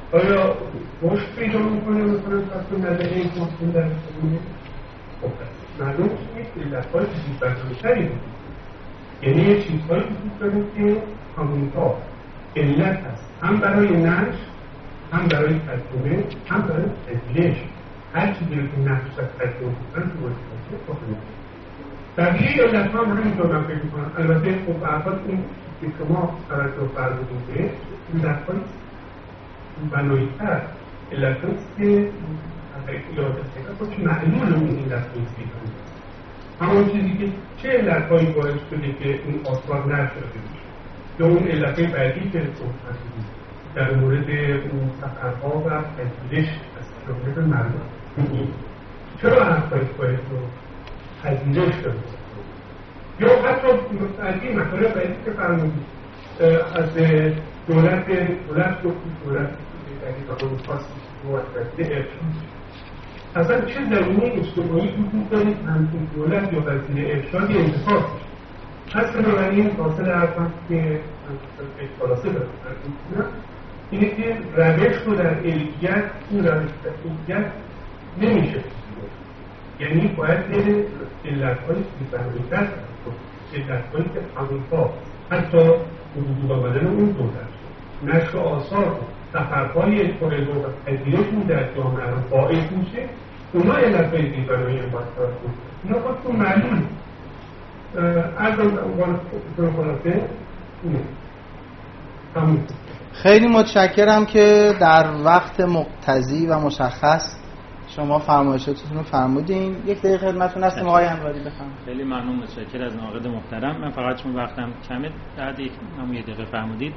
آیا رشد پیدا میکنه مثلا تصمیم نظری این کنسون در کنونه؟ خب معلوم نیست علتهای فیزیک برداشتری بود، یعنی یه چیزهایی وجود داره که همونطور علت هست هم برای نشر، هم برای ترجمه، هم برای تدلیش. هر چیزی رو که نشر و ترجمه بودن تو واسطه خواهد بقیه علت ها هم همینطور من فکر میکنم. البته خب افراد این که شما توجه فرمودید به علت های بنایی‌تر، علت هاییست که یاد استفاده که معلول اون علت نیستی کنید. همون چیزی که چه علت هایی باعث شده که این آثار نشده بشه، یا اون علت های بعدی که صحبت کنید در مورد اون سفرها و پذیرش از شغل مردم، چرا حرفای باید رو پذیرش شده؟ یا حتی از این مسئله بعدی که فرمودید از دولت دولت گفتید دولت در این خاصی موسسه ارشاد، اصلا چه زمینه اجتماعی وجود دارید همچون دولت یا وزیر ارشاد یا انتخاب هست؟ بنابراین حاصل حرفم که خلاصه دارم اینه که روش رو در علیت این روش در علیت نمیشه، یعنی باید به علت‌هایی که برمی‌تر علت‌هایی که همونطور حتی وجود آمدن اون دولت نشر آثار سفرهای اجتماعی و پذیرشون در جامعه رو باعث میشه اونا علت‌های دیگرانی رو باید دارد بود. اونا خودتون معلوم از عنوان خلاصه اینه. همون خیلی متشکرم که در وقت مقتضی و مشخص شما فرمایشاتتون رو فرمودین. یک دقیقه خدمتتون هستیم آقای انواری، بفرمایید. خیلی ممنون، متشکرم از ناقد محترم. من فقط چون وقتم کمه بعد یک همون یک دقیقه فرمودید.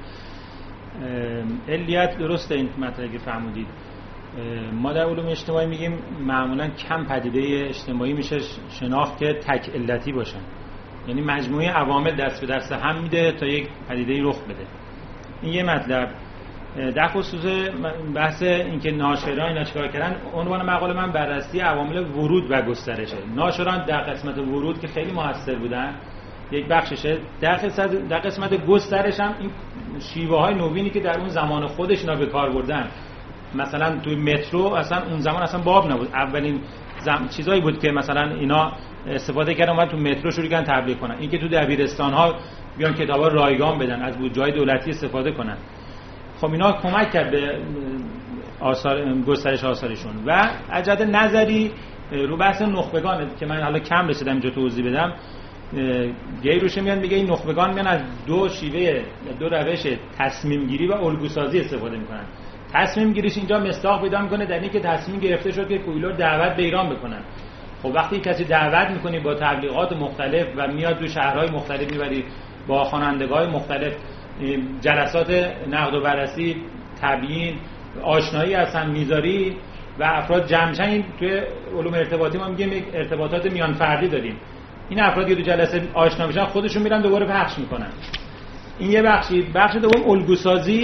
علیت درسته این مطلبی که فرمودید. ما در علوم اجتماعی میگیم معمولا کم پدیده اجتماعی میشه شناخت که تک علتی باشن، یعنی مجموعه عوامل دست به دست هم میده تا یک پدیده رخ بده. این یه مطلب. در خصوص بحث اینکه ناشران اینا چیکار کردن، عنوان مقاله من بررسی عوامل ورود و گسترشه. ناشران در قسمت ورود که خیلی موثر بودن یک بخششه، در قسمت در قسمت گسترش هم این شیوه های نوینی که در اون زمان خودش اینا به کار بردن، مثلا توی مترو اصلا اون زمان اصلا باب نبود، اولین زم... چیزایی بود که مثلا اینا استفاده کردن اومد تو مترو شروع کردن تبلیغ کنن. این که تو دبیرستان ها بیان کتابا رایگان بدن، از بودجه‌های دولتی استفاده کنن، خب اینا کمک کرد به آثار گسترش آثارشون. و از جهت نظری رو بحث نخبگان که من حالا کم رسیدم اینجا توضیح بدم، گیروشه میاد میگه این نخبگان میان از دو شیوه دو روش تصمیم گیری و الگوسازی استفاده میکنن. تصمیم گیریش اینجا مصداق پیدا میکنه در اینکه تصمیم گرفته شد که کویلو دعوت به ایران بکنن. خب وقتی کسی دعوت میکنی با تبلیغات مختلف و میاد دو شهرهای مختلف میبری با خوانندگان مختلف جلسات نقد و بررسی، تبیین، آشنایی اصلا میذاری و افراد جمعشن، این توی علوم ارتباطی ما میگیم یک ارتباطات میان فردی داریم. این افراد یه دو جلسه آشنا میشن خودشون میرن دوباره پخش میکنن. این یه بخشی. بخش دوم الگوسازی،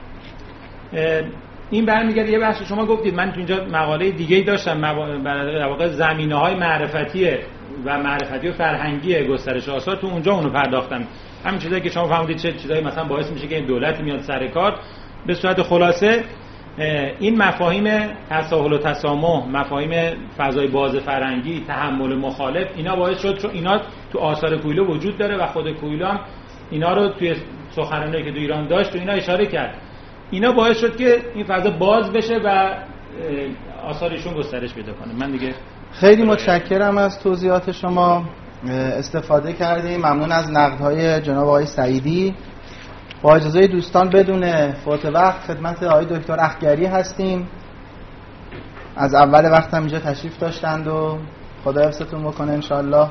این برمیگرده یه بخش شما گفتید، من تو اینجا مقاله دیگه‌ای داشتم در واقع زمینه‌های معرفتی و معرفتی و فرهنگی گسترش آثار، تو اونجا اونو پرداختم. همین چیزایی که شما فهمیدید چه چیزایی مثلا باعث میشه که این دولت میاد سر کار. به صورت خلاصه این مفاهیم تساهل و تسامح، مفاهیم فضای باز فرهنگی، تحمل مخالف، اینا باعث شد چون اینا تو آثار کویلو وجود داره و خود کویلو هم اینا رو توی سخنرانی که تو ایران داشت تو اینا اشاره کرد. اینا باعث شد که این فضا باز بشه و آثارشون گسترش پیدا کنه. من دیگه خیلی متشکرم از توضیحات شما، استفاده کردیم. ممنون از نقدهای جناب آقای سعیدی. با اجازه دوستان بدون فوت وقت خدمت آقای دکتر اخگری هستیم. از اول وقت هم اینجا تشریف داشتند و خدا حفظتون بکنه انشالله.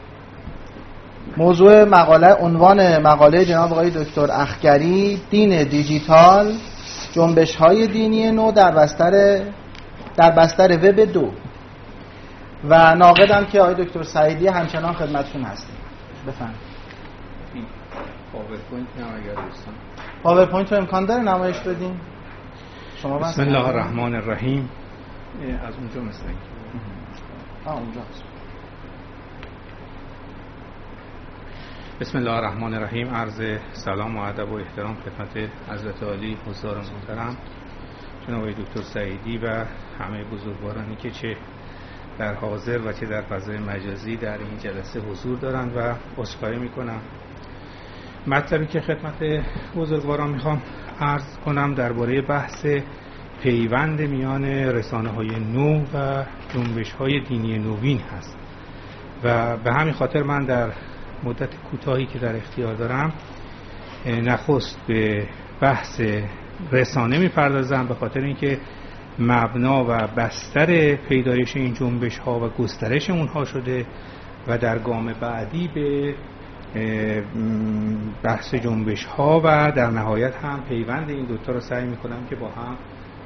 موضوع مقاله، عنوان مقاله جناب آقای دکتر اخگری، دین دیجیتال، جنبش‌های دینی نو در بستر در بستر وب دو، و ناقدم که آقای دکتر سعیدی همچنان خدمتشون هستیم. بفرمایید. پاورپوینت هم اگر دوستان پاورپوینت رو امکان داره نمایش بدیم؟ شما بسم الله الرحمن الرحیم. از اونجا مثل اینکه آه اونجا هست. بسم الله الرحمن الرحیم. عرض سلام و ادب و احترام خدمت حضرت عالی حضار محترم جناب دکتر سعیدی و همه بزرگوارانی که چه در حاضر و چه در فضای مجازی در این جلسه حضور دارند و عذرخواهی میکنم. مطلبی که خدمت بزرگواران میخوام عرض کنم درباره بحث پیوند میان رسانه‌های نو و جنبش‌های دینی نوین هست و به همین خاطر من در مدت کوتاهی که در اختیار دارم نخست به بحث رسانه میپردازم، به خاطر اینکه مبنا و بستر پیدایش این جنبش‌ها و گسترش اونها شده و در گام بعدی به بحث جنبش‌ها و در نهایت هم پیوند این دوتا رو سعی میکنم که با هم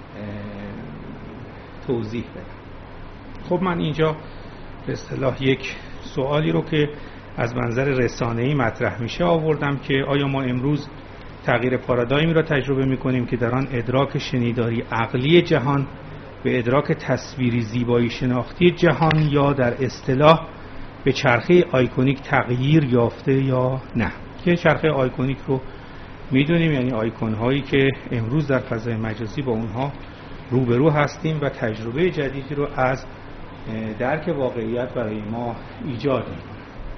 توضیح بدم. خب من اینجا به اصطلاح یک سوالی رو که از منظر رسانه‌ای مطرح میشه آوردم که آیا ما امروز تغییر پارادایمی را تجربه میکنیم که در آن ادراک شنیداری عقلی جهان به ادراک تصویری زیبایی شناختی جهان یا در اصطلاح به چرخه آیکونیک تغییر یافته یا نه؟ که چرخه آیکونیک رو میدونیم، یعنی آیکون هایی که امروز در فضای مجازی با اونها روبرو هستیم و تجربه جدیدی رو از درک واقعیت برای ما ایجاد میکنه.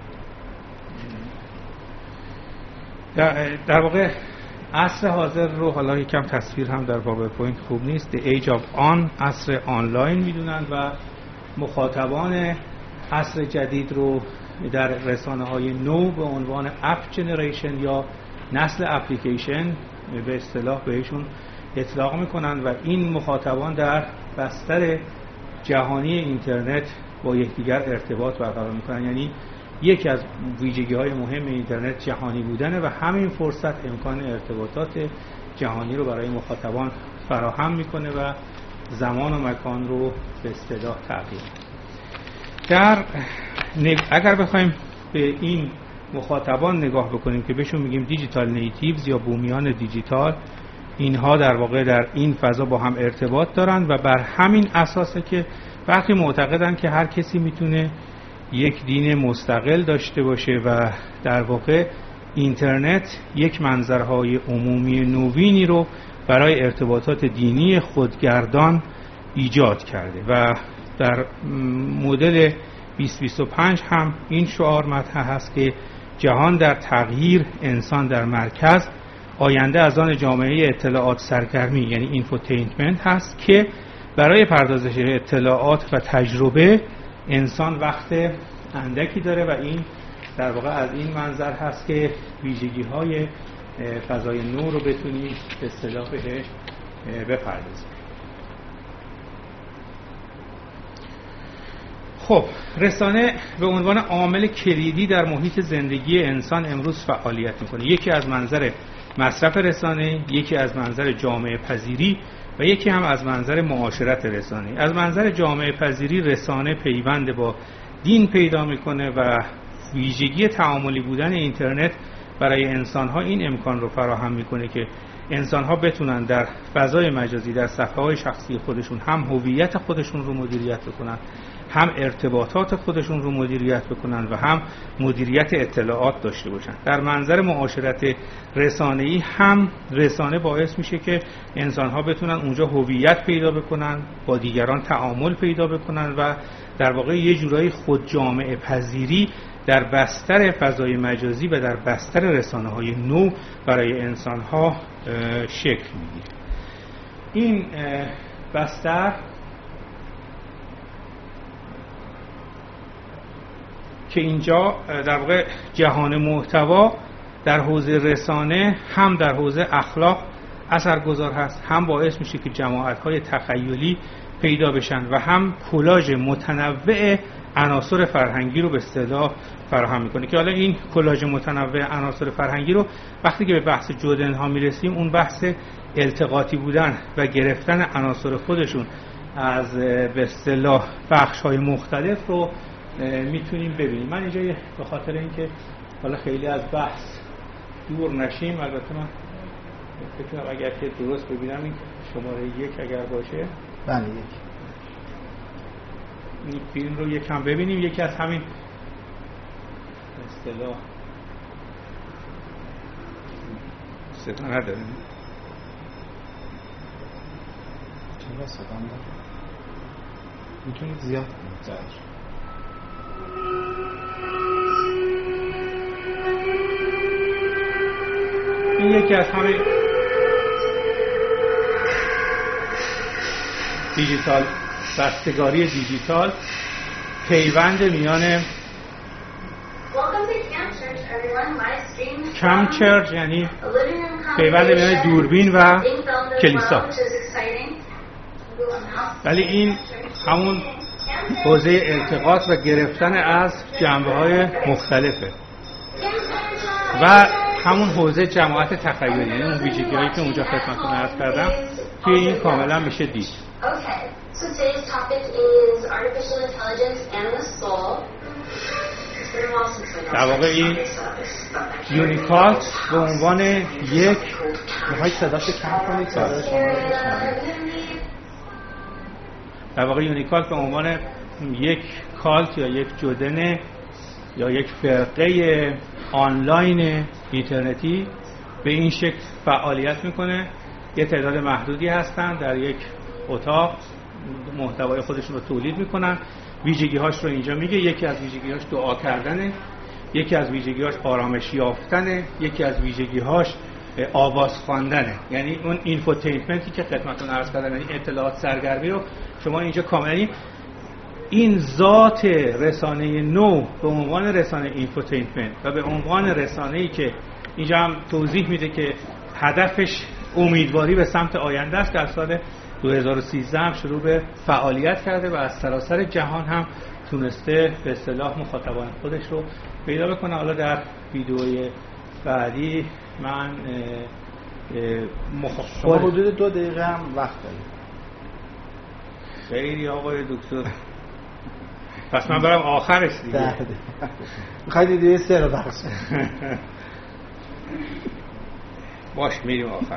در, در واقع عصر حاضر رو حالا یکم تصویر هم در پاورپوینت خوب نیست، The Age of On، عصر آنلاین میدونن و مخاطبان عصر جدید رو در رسانه های نو به عنوان اپ جنریشن یا نسل اپلیکیشن به اصطلاح بهشون اطلاق میکنن و این مخاطبان در بستر جهانی اینترنت با یکدیگر ارتباط برقرار میکنن. یعنی یکی از ویژگی های مهم اینترنت جهانی بودنه و همین فرصت امکان ارتباطات جهانی رو برای مخاطبان فراهم میکنه و زمان و مکان رو به اصطلاح تغییر. در اگر بخوایم به این مخاطبان نگاه بکنیم که بهشون میگیم دیجیتال نیتیوز یا بومیان دیجیتال، اینها در واقع در این فضا با هم ارتباط دارن و بر همین اساسه که برخی معتقدن که هر کسی میتونه یک دین مستقل داشته باشه و در واقع اینترنت یک منظرهای عمومی نوینی رو برای ارتباطات دینی خودگردان ایجاد کرده و در مدل بیست بیست و پنج هم این شعار مطرح هست که جهان در تغییر، انسان در مرکز، آینده از آن جامعه اطلاعات سرگرمی یعنی اینفوتینمنت هست که برای پردازش اطلاعات و تجربه انسان وقت اندکی داره و این در واقع از این منظر هست که ویژگی های فضای نو رو بتونیم به اصطلاح بهش بپردازیم. خب رسانه به عنوان عامل کلیدی در محیط زندگی انسان امروز فعالیت میکنه. یکی از منظر مصرف رسانه، یکی از منظر جامعه پذیری و یکی هم از منظر معاشرت رسانه. از منظر جامعه پذیری رسانه پیوند با دین پیدا میکنه و ویژگی تعاملی بودن اینترنت برای انسانها این امکان رو فراهم میکنه که انسانها بتونن در فضای مجازی در صفحه‌های شخصی خودشون هم هویت خودشون رو مدیریت بکنن، هم ارتباطات خودشون رو مدیریت بکنن و هم مدیریت اطلاعات داشته باشن. در منظر معاشرت رسانه‌ای هم رسانه باعث میشه که انسان‌ها بتونن اونجا هویت پیدا بکنن، با دیگران تعامل پیدا بکنن و در واقع یه جورایی خود جامعه پذیری در بستر فضای مجازی و در بستر رسانه‌های نو برای انسان‌ها شکل میگیره. این بستر که اینجا در واقع جهان محتوا در حوزه رسانه هم در حوزه اخلاق اثرگذار هست، هم باعث میشه که جماعت‌های تخیلی پیدا بشن و هم کلاژ متنوع عناصر فرهنگی رو به اصطلاح فراهم میکنه که حالا این کلاژ متنوع عناصر فرهنگی رو وقتی که به بحث جودن ها میرسیم اون بحث التقاطی بودن و گرفتن عناصر خودشون از به اصطلاح بخش‌های مختلف رو میتونیم ببینیم. من اینجا به خاطر اینکه حالا خیلی از بحث دور نشیم، البته من فکر کنم اگر که درست ببینم این شماره یک اگر باشه، بله یک این فیلم رو یکم ببینیم. یکی از همین اصطلاح صدا نداره خوبه صدام داره میتونید زیاد کنید زیاد. این یکی از همه دیجیتال بستگاری دیجیتال پیوند میان کم چرچ یعنی پیوند میان دوربین و کلیسا. ولی این همون حوزه التقاط و گرفتن از جنبه‌های مختلفه و همون حوزه جماعت تخیلی، یعنی اون ویژگی‌هایی که اونجا خدمتتون عرض کردم توی این کاملا میشه دید. So today's topic is artificial intelligence and the soul. در واقع این یونیکالت به عنوان یک میخواید صداش کم کنید صداش در واقع یونیکالت به عنوان یک کالت یا یک جدن یا یک فرقه آنلاین اینترنتی به این شکل فعالیت میکنه. یه تعداد محدودی هستن در یک اتاق محتوای خودشون رو تولید میکنن. ویژگی‌هاش رو اینجا میگه. یکی از ویژگی‌هاش دعا کردنه، یکی از ویژگی‌هاش آرامش یافتنه، یکی از ویژگی‌هاش آواز خواندنه. یعنی اون اینفوتینمنتی که خدمتتون عرض کردم، یعنی اطلاعات سرگرمی رو شما اینجا کاملا این ذات رسانه نو به عنوان رسانه اینفوتینمنت و به عنوان رسانه‌ای که اینجا هم توضیح میده که هدفش امیدواری به سمت آینده است، در سال دو هزار و سیزده هم شروع به فعالیت کرده و از سراسر جهان هم تونسته به اصطلاح مخاطبان خودش رو پیدا بکنه. حالا در ویدئوی بعدی من شما حدود دو دقیقه هم وقت دارید. خیلی آقای دکتر، پس من برم آخرش دیگه. میخواید ویدئوی سه رو بخش باش میریم آخر.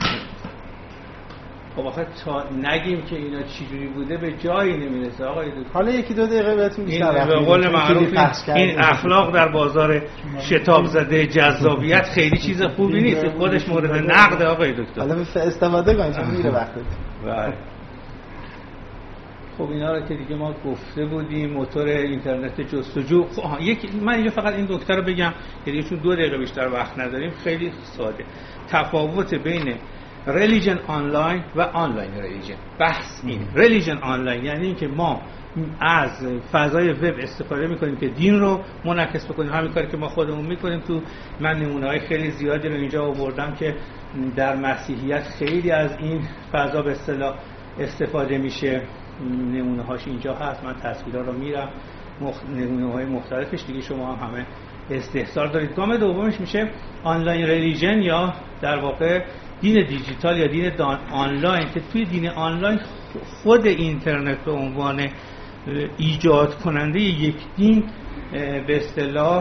خب آخه تا نگیم که اینا چجوری بوده به جایی نمیرسه آقای دکتر. حالا یکی دو دقیقه بهتون بیشتر وقت میدیم. به قول معروف این اخلاق در بازار شتاب زده جذابیت خیلی چیز خوبی نیست، خودش مورد نقد آقای دکتر. حالا استفاده کنید چون میره وقتتون. بله. خب اینا رو که دیگه ما گفته بودیم. موتور اینترنت جستجو. خب یک من اینجا فقط این نکته رو بگم که دیگه چون دو دقیقه بیشتر وقت نداریم. خیلی ساده تفاوت بین ریلیجن آنلاین و آنلاین ریلیجن. بحث این ریلیجن آنلاین یعنی اینکه ما از فضای وب استفاده میکنیم که دین رو منعکس بکنیم، همین کاری که ما خودمون میکنیم. تو من نمونه‌های خیلی زیادی رو اینجا آوردم که در مسیحیت خیلی از این فضا به اصطلاح استفاده میشه. نمونه‌هاش اینجا هست، من تصویرها رو میرم، مخ... نمونه‌های مختلفش دیگه شما هم همه استحضار دارید. گام دومش میشه آنلاین ریلیجن یا در واقع دین دیجیتال یا دین آنلاین که توی دین آنلاین خود اینترنت به عنوان ایجاد کننده یک دین به اصطلاح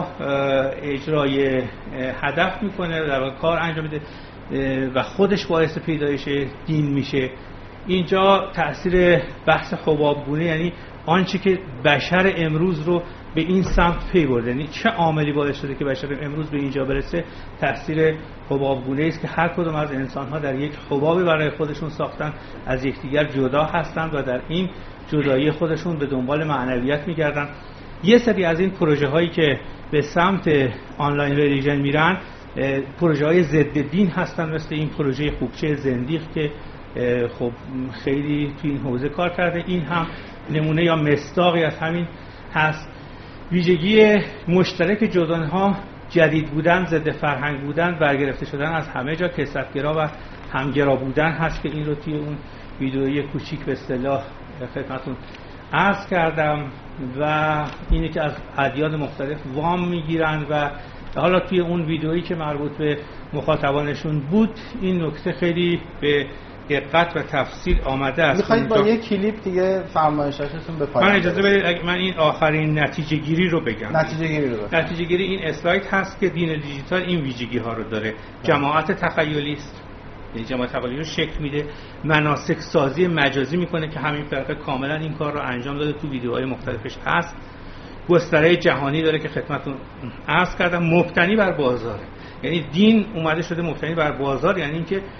اجرای هدف میکنه، در واقع کار انجام میده و خودش باعث پیدایش دین میشه. اینجا تأثیر بحث حبابگونه یعنی آنچه که بشر امروز رو به این سمت پی برده، یعنی چه عاملی باعث شده که بشر امروز به اینجا برسه. تأثیر حبابگونه است که هر کدوم از انسان‌ها در یک حبابی برای خودشون ساختن، از یکدیگر جدا هستند و در این جدایی خودشون به دنبال معنویت می‌گردن. یه سری از این پروژه‌هایی که به سمت آنلاین ریلیجن میرن پروژه‌های ضد دین هستن، مثل این پروژه خوبچه زندیق که خب خیلی تو این حوزه کار کرده. این هم نمونه یا مصداقی از همین هست. ویژگی مشترک جدان‌ها جدید بودن، ضد فرهنگ بودن، برگرفته شدن از همه جا، کثرت‌گرا و همگرا بودن هست که این رو توی اون ویدئوی کوچیک به اصطلاح خدمتتون عرض کردم. و اینه که از ادیان مختلف وام میگیرن و حالا توی اون ویدئویی که مربوط به مخاطبانشون بود این نکته خیلی به دقت و تفصیل آمده است. میخواید با یک کلیپ دیگه فرمایشاتتون به پایان من اجازه بدید من این آخرین نتیجه گیری رو بگم. نتیجه گیری رو بگم. نتیجه گیری این اسلاید هست که دین دیجیتال این ویژگی ها رو داره. جماعت تخیلی است، یعنی جماعت تخیلی رو شکل میده، مناسک سازی مجازی میکنه که همین فرقه کاملا این کار رو انجام داده، تو ویدیوهای مختلفش هست. گستره جهانی داره که خدمتتون عرض کردم، مبتنی بر بازاره. یعنی دین اومده شده مبتنی بر بازار، یعنی اینکه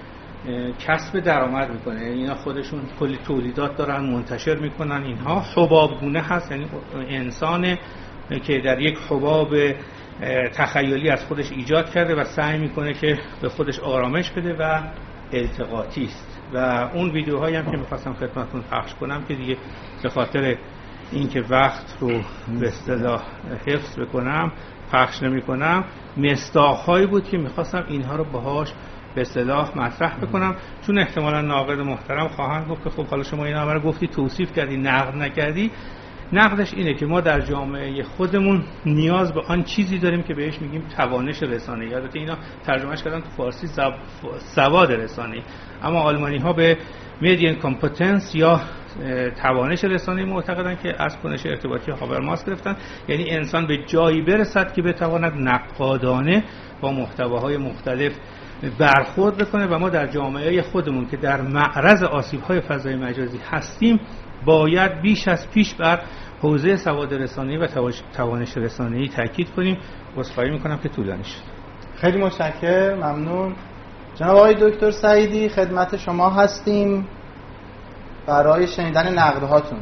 کسب درآمد میکنه، یعنی اینا خودشون کلی تولیدات دارن منتشر میکنن. اینها حبابگونه هست، یعنی انسان که در یک حباب تخیلی از خودش ایجاد کرده و سعی میکنه که به خودش آرامش بده و التقاطی است. و اون ویدیوهایی هم که میخواستم خدمتتون پخش کنم که دیگه به خاطر اینکه وقت رو به اصطلاح حفظ بکنم پخش نمی کنم، مصداق‌هایی بود که میخواستم اینها رو باهاش به اصطلاح مطرح بکنم، چون احتمالاً ناقد محترم خواهند گفت که خب حالا شما اینا رو گفتی توصیف کردی نقد نکردی. نقدش اینه که ما در جامعه خودمون نیاز به آن چیزی داریم که بهش میگیم توانش رسانه‌ای. البته اینا ترجمهش کردن تو فارسی زب... سواد رسانه‌ای، اما آلمانی ها به میدین کامپتنس یا توانش رسانه‌ای معتقدن که از کنش ارتباطی هابرماس گرفتن، یعنی انسان به جایی برسد که بتواند نقادانه با محتواهای مختلف برخورد بکنه. و ما در جامعه خودمون که در معرض آسیب‌های فضای مجازی هستیم باید بیش از پیش بر حوزه سواد رسانه‌ای و توانش رسانه‌ای تاکید کنیم. عذرخواهی میکنم که طولانی شد. خیلی متشکرم، ممنون. جناب آقای دکتر سعیدی خدمت شما هستیم برای شنیدن نقدهاتون.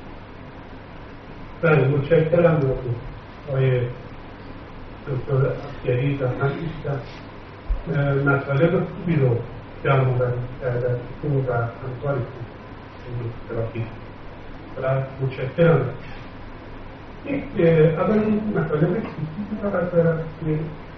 بله متشکرم آقای دکتر عسکری، زحمت کشیدن مطالب خوبی رو جمع‌آوری کردن و همکاری ترافیک و متشکرم. یک اول این مطالب کلیدی فقط دارم که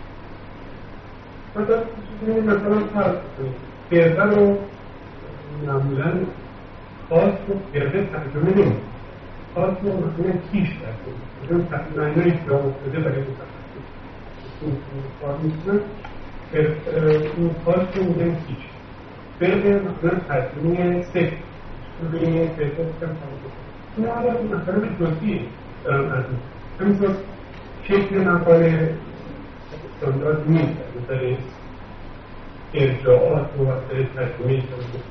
مثلا مثلا فرض کنید فرقه رو معمولا خاص رو فرقه ترجمه نمید، خاص رو مثلا کیش درکنید، مثلا معنی جا افتاده برای متخصص اون کار میکنن، اون خاص رو میگن کیش. فرقه مثلا ترجمه سفت روی فرقه کم ترجمه این حالا مثلا به جزئیه دارم از این همینطور شکل مقاله استاندارد نیست، مثلا ارجاعات و وسیله ترجمه شده.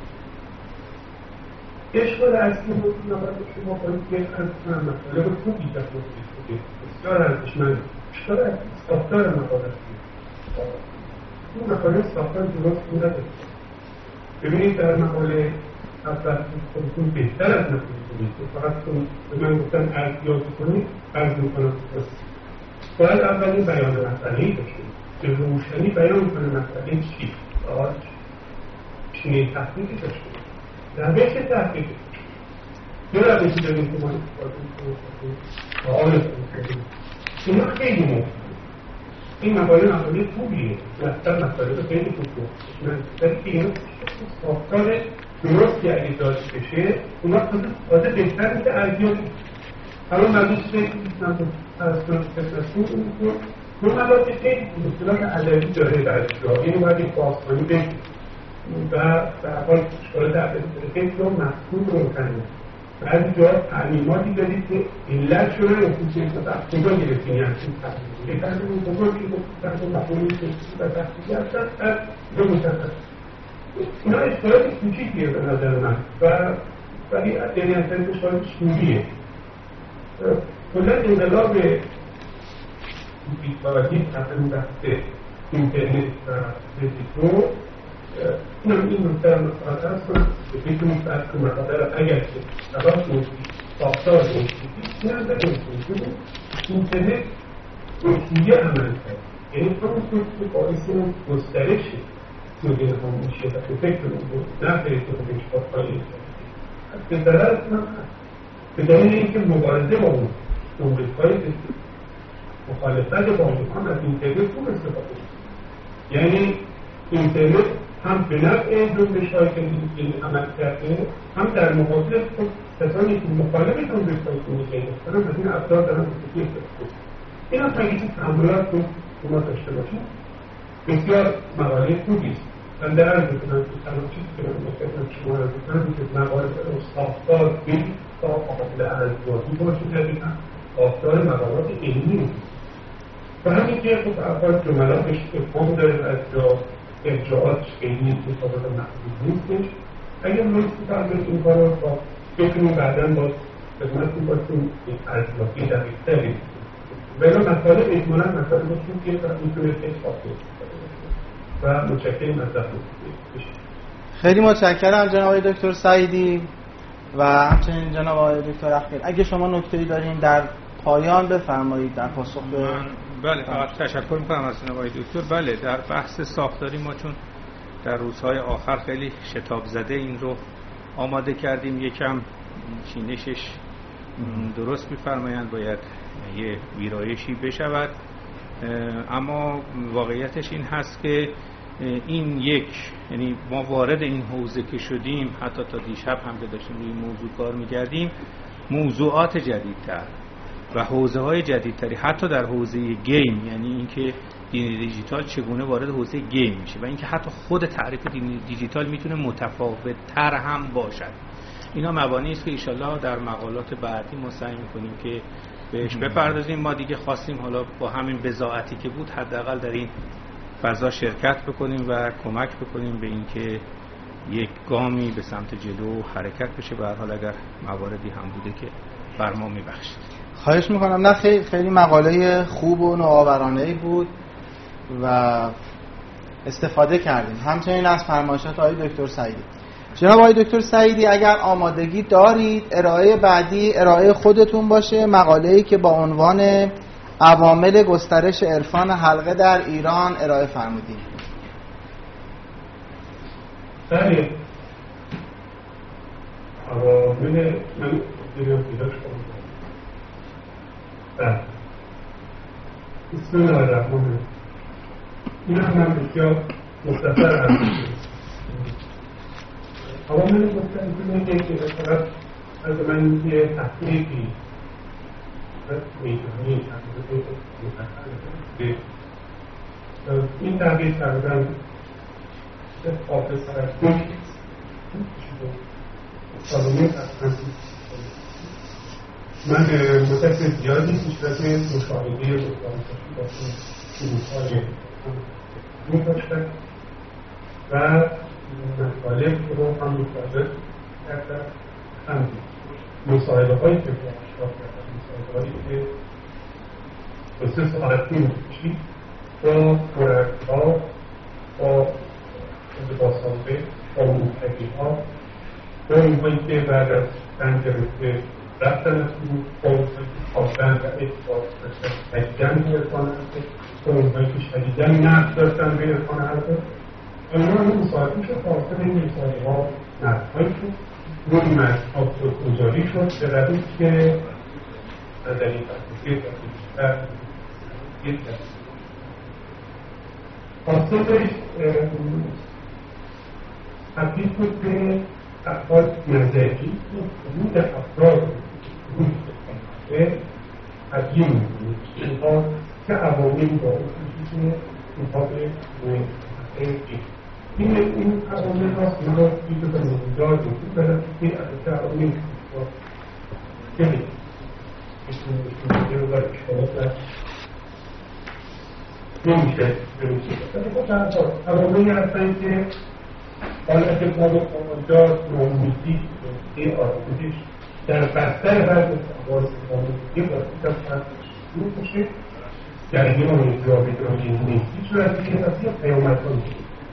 اشکال اصلی بود که نباید شما باید یک از مطالب خوبی در موردش بودید، بسیار ارزشمند. اشکال اصلی ساختار مقاله است. این مقاله ساختار درست نداره. ببینید در مقاله اول خودتون بهتر از نکنید کنید، فقط به من گفتن ارزیابی کنید، عرض میکنم باید اول این بیان مسئله‌ای داشتید که روشنی بیان کنه مسئله چی؟ آج چینه تحقیقی داشتید روش تحقیقی دو روشی داریم که ما استفاده کنیم اینا خیلی مهمه. این مقاله مقاله خوبیه، مثلا مسئله خیلی خوبه. من داری که اینا ساختار درست که اگه داشت بشه اونا تازه بهتر میشه ارزیابی. الان مردم خیلی میتونم از کنم کسرسون اون دو مقاله خیلی مشکلات ادبی داره در اجرا، اینو باید یک بازخوانی بگیم و به حال اشکالات ادبی داره خیلی رو مفهوم رو کنیم. بعضی جا تعلیماتی دارید که علت شده نفوسی مثلا کجا گرفتین یه همچین تعلیم که تحصیل اون کجا گرفتین مفهومی کسی و تحصیلی هستن از دو مشخص. اینا اشکالات کوچیکیه به نظر من و ولی یعنی اصلا اشکالات شوریه. کلا انقلاب بیتوالدی تقریبا بحث اینترنت و دیجیتال این هم این نکته رو مطالعه هست کنم که بتونید بحث کنم مطالعه اگر که سبب موجودی ساختار موجودی این هم در موجودی اینترنت موجودی عمل کرد، یعنی همون طور که باعث گسترش مدل هم میشه و که فکر رو نه فرید که خودش با خواهی کرد به ضرر هم هست به دلیل اینکه مبارزه با اون امریکایی مخالفت با اون از اینترنت خوب استفاده شد. یعنی اینترنت هم به نفع جنبش هایی که این عمل کرده هم در مقابل کسانی که مخالف جنبش هایی که میگه دارن از این افراد دارن استفاده کرده. این هم تاکید تحملات رو ما داشته باشیم. بسیار مقاله خوبی است. من در عرض بکنم که تمام چیزی که من مخاطب شما را بکنم که مقاله رو ساختار بید تا قابل ارزیابی باشه دقیقا ساختار مقالات علمی و همین که خب اول جملاتش افهام داره از جا ارجاعات خیلی مطابق محدود نیستش. اگر ما استفاده این کار رو با بتونیم بعدا باز خدمتتون باشیم یک ارزیابی دقیق‌تری ولی مسائل اجمالا مسائل خوبیه و میتونه خیلی خاصه و متشکرم از زحمت بشه. خیلی متشکرم جناب آقای دکتر سعیدی و همچنین جناب آقای دکتر اخیر. اگه شما نکته‌ای دارین در پایان بفرمایید در پاسخ به بله فقط تشکر می‌کنم از جناب آقای دکتر. بله در بحث ساختاری ما چون در روزهای آخر خیلی شتاب زده این رو آماده کردیم، یکم چینشش درست می‌فرمایند باید یه ویرایشی بشود، اما واقعیتش این هست که این یک یعنی ما وارد این حوزه که شدیم، حتی تا دیشب هم که داشتیم روی موضوع کار می‌کردیم، موضوعات جدیدتر و حوزه‌های جدیدتری حتی در حوزه گیم، یعنی اینکه دین دیجیتال چگونه وارد حوزه گیم میشه و اینکه حتی خود تعریف دین دیجیتال میتونه متفاوت‌تر هم باشد. اینا مبانی است که ان شاءالله در مقالات بعدی ما سعی می‌کنیم که بهش بپردازیم. ما دیگه خواستیم حالا با همین بضاعتی که بود حداقل در این فضا شرکت بکنیم و کمک بکنیم به اینکه یک گامی به سمت جلو حرکت بشه. به هر حال اگر مواردی هم بوده که فرما میبخشید. خواهش میکنم. نه خیلی خیلی مقاله خوب و نوآورانه‌ای بود و استفاده کردیم همچنین از فرمایشات آقای دکتر سعیدی. جناب آقای دکتر سعیدی اگر آمادگی دارید ارائه بعدی ارائه خودتون باشه، مقاله‌ای که با عنوان عوامل گسترش عرفان حلقه در ایران ارائه فرمودید. بله عوامل من دیگه پیداش کنم. بله بسم الله الرحمن الرحیم. این هم من بسیار مختصر عرض کنم. عوامل گسترش میگه که فقط از من یه تحقیقی میتونی این تغییر تقریبا حافظ سرکون سالونی من مدت زیادی صورت مشاهده با شروعهای می‌داشتم و مطالب رو هم مطالب کردم، هم مصاحبه هایی که اشتراک کردم، مصاحبه هایی که به سه ساعتی می‌کشید با مربی‌ها، با باسازه، با موسیقی‌ها، با اونهایی که بعد از زن گرفته رفتن از اون، با اونهایی که خواستن و اعتبار داشتن شدیدن به عرفان حلقه، با اونهایی که شدیدن نقد داشتن به عرفان حلقه. اونا هم مصاحبه شد، خواستن این مصاحبه‌ها نقدهایی شد، روی متن‌ها گذاری شد به روشی که در این فلسفه و بیشتر یک خاصتش تبدیل شد به افراد نظری حدود افراد حدود تبیین می‌کنید اینها چه عواملی داره که اینها به مهمه این این عوامل هاست این ها دیگه به موجودات وجود دارد که از چه عواملی که خیلی بشون رو باید اشتراک نمیشه نمیشه عواملی هستن که حالت باد قماجات نومیدی که آرامش در بستر بعض احوال نومیدی باید از فرقش شروع بشه جریان جابجایی نیستی صورتی که از یک پیامدها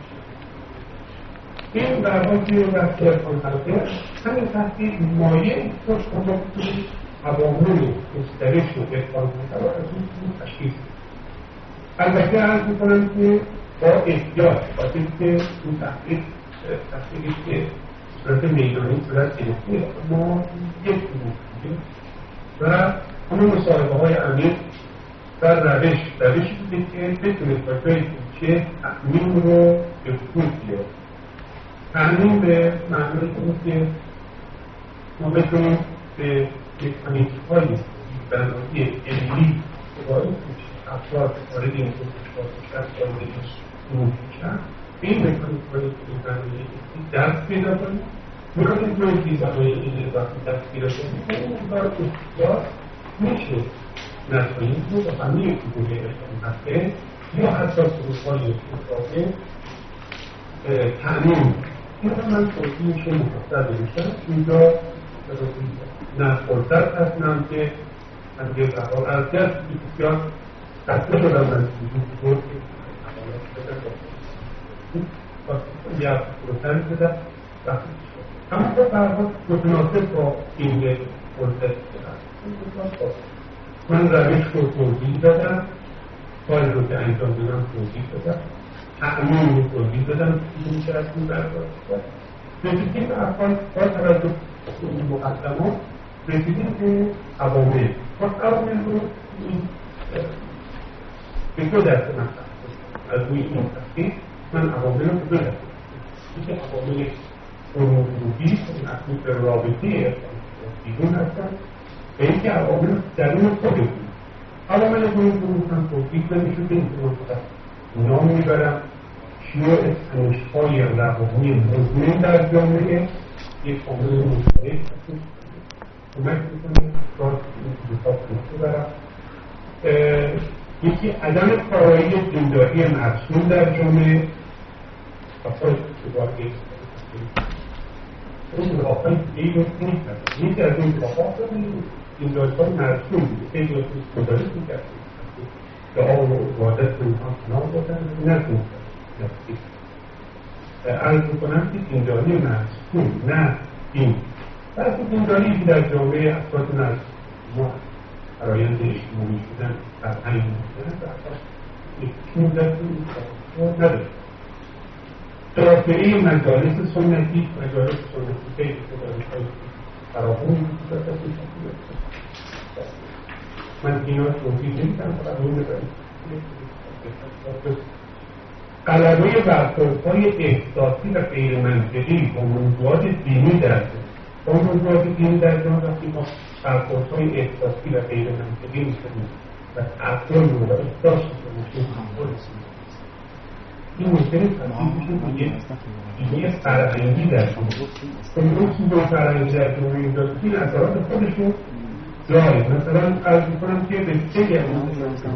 این برها که وقتی عرفان حلقه همین تحقیق مایه داشت اما که عوامل گسترش و عرفان حلقه را از اون تشخیص البته عرض میکنم که با احتیاط باید که این تحقیق تحقیقی که صورت میدانی صورت گرفته ما یک بود و همون مصاحبه های عمیق در روش روشی بوده که بتونید با جایی که تأمین رو به خود بیاد. تأمین به معنی که ما بتونیم به مکانیک های بنایی علمی که باید افراد وارد این کشتار کشتار وارد این کشتار این مکانیک های بنایی دست پیدا کنیم. مکانیک های بنایی این وقتی دست پیدا کنیم اون بار کشتار میشه نکنیم رو به همه کتوبه ارسان هسته یا حتی کتوبهای کتابه تأمین این هم من توضیحش رو مفصل بمیشتم اینجا نفرتر تصمیم که من یه برحال از جست بسیار دسته شدم من یا پروسن بده اما خب برها متناسب با این یک فرصت من روش رو توضیح دادم کاری رو که انجام دادم توضیح دادم تعمیم رو توضیح دادم که میشه از این برگاه رسیدیم به افعال با توجه به این مقدمات رسیدیم به عوامل و عوامل رو به دو دسته من از روی این تفکیل من عوامل رو به دو دسته که عوامل فروغی مخصوص به رابطه بیرون هستن و اینکه عوامل درون خودتون عوامل درون خودتون توضیح نمیشون به این نام میبرم شیوع تنش‌های روانی مزمن در جامعه یک عامل مشترک کمک میکنه راست این کلیسات میبرم یکی عدم کارایی دینداری مرسوم در جامعه افراد که باید اون رفاقی دیگه رو نیست یکی از این رفاق دینداری‌های مرسوم دیگه خیلی از این مدارس میکرد که آن وادت انسان کنار بودن نکنید عرض میکنم که دینداری مرسوم نه دین بس دینداری که در جامعه افراد مرسوم فرایند اجتماعی شدن فرهنگ شدن یک مدت نداره توافعی مجالس سنتی مجالس سنتی خیلی مجالس‌های فراوان من اینا توضیح نمیدم فقط اون بزنیم غلبه برخوردهای احساسی و غیر منطقی با موضوعات دینی در با موضوعات دینی در جان وقتی ما برخوردهای احساسی و غیر منطقی می‌کنیم و تعقل رو احساس می‌کنیم این مشکل تفصیلشون دیگه دیگه فرهنگی در جامعه اون چیز فرهنگی در جامعه ایجاد این اثرات خودشون داره. مثلا عرض می‌کنم که بسیاری از اون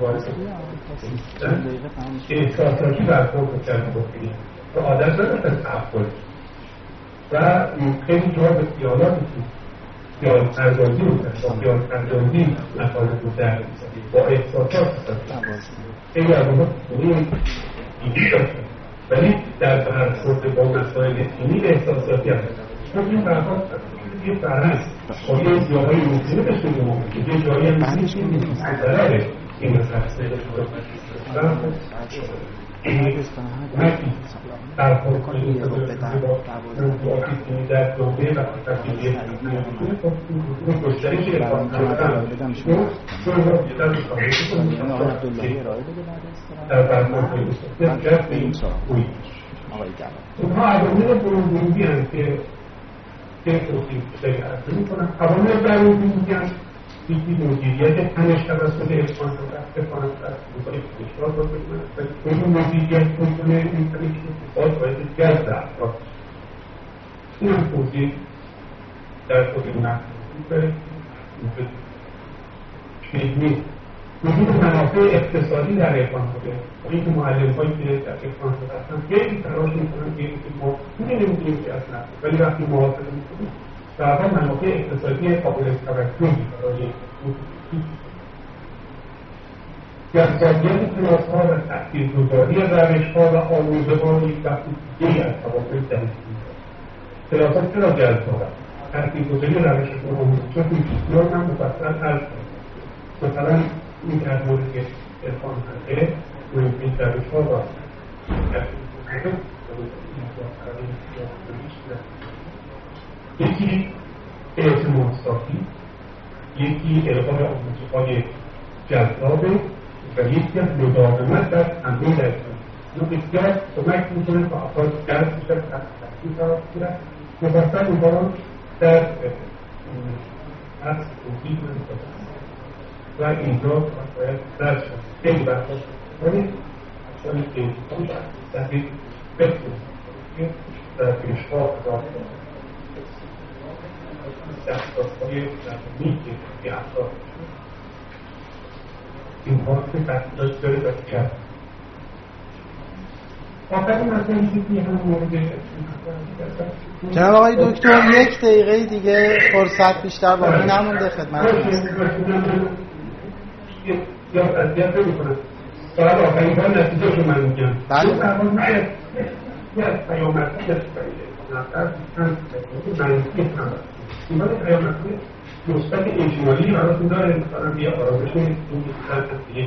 احساساتی برخورد کرده بکنیم و عادت نداشتن تعقل و خیلی جواب به خیالاتی خیال پردازی رو کرد خیال پردازی مطالب رو در با احساسات خیلی از اونها ایدی داشتن ولی در برخورد با مسائل دینی احساساتی هست چون این برخورد یه فرهنگ با یه جاهای ممکنه بشه که یه جایی هم نیست که ضرره این مسئله مکی برخورد کنید با موضوعاتی که در جامعه و تفصیلی اون گشتری که ارفان کردن چون را بیدر در برخورد کنید جرد به این خویی اونها عوامل برونگی هست که که توصیف خیلی عرضه میکنم عوامل برونگی هست یکی مدیریت تنش توسط ارفان شده ارفان شده بکنه کنشتار رو بکنه اون مدیریت کنه این تنش رو باید جذب افراد این هم توضیح در خود این نحن داره نیست وجود منافع اقتصادی در ارفان شده این که معلم هایی که در ارفان شده هستن خیلی تلاش میکنن که ما نمیدونیم که اصلا ولی وقتی محاسبه میکنیم در منافع اقتصادی قابل توجهی برای جذابیت کلاس‌ها و تأثیرگذاری روش‌ها و آموزه‌ها یک بخش دیگری از توافع تحصیلی است. کلاس‌ها چرا جذابند؟ تأثیرگذاری روش‌ها و آموزش‌ها بسیار هم مفصل عرض شده. مثلا این که از مورد ارفان حقه مهمترین روش‌ها را تأثیرگذاری یکی اعتماد سازی، یکی القای آموزش‌های جذابه و یکی از مداومت در تمرین درس. اینو بسیار کمک می‌کنه تا افراد درس بشن تحصیل قرار بگیرن. مفصل اونها را در درس توضیح می‌کنم و اینجا باید درس شد. خیلی برداشت کنید اصلا که خوش دقیق بکنید در پیش‌ها را دستگاه‌های رسمی که افراد این ها که دستگاه داره باید کرد آخرین مسئله که هم مورد جناب آقای دکتر یک دقیقه دیگه فرصت بیشتر باقی نمونده خدمتتون یا اذیت نمی‌کنم فقط آخرین بار نتیجه‌شو من میگم بله یکی از پیامدهای نظر چند منفی هم هست. این پیامدهای مثبت اجمالی براتون داره، مثلا یه آرامش این مثبت یک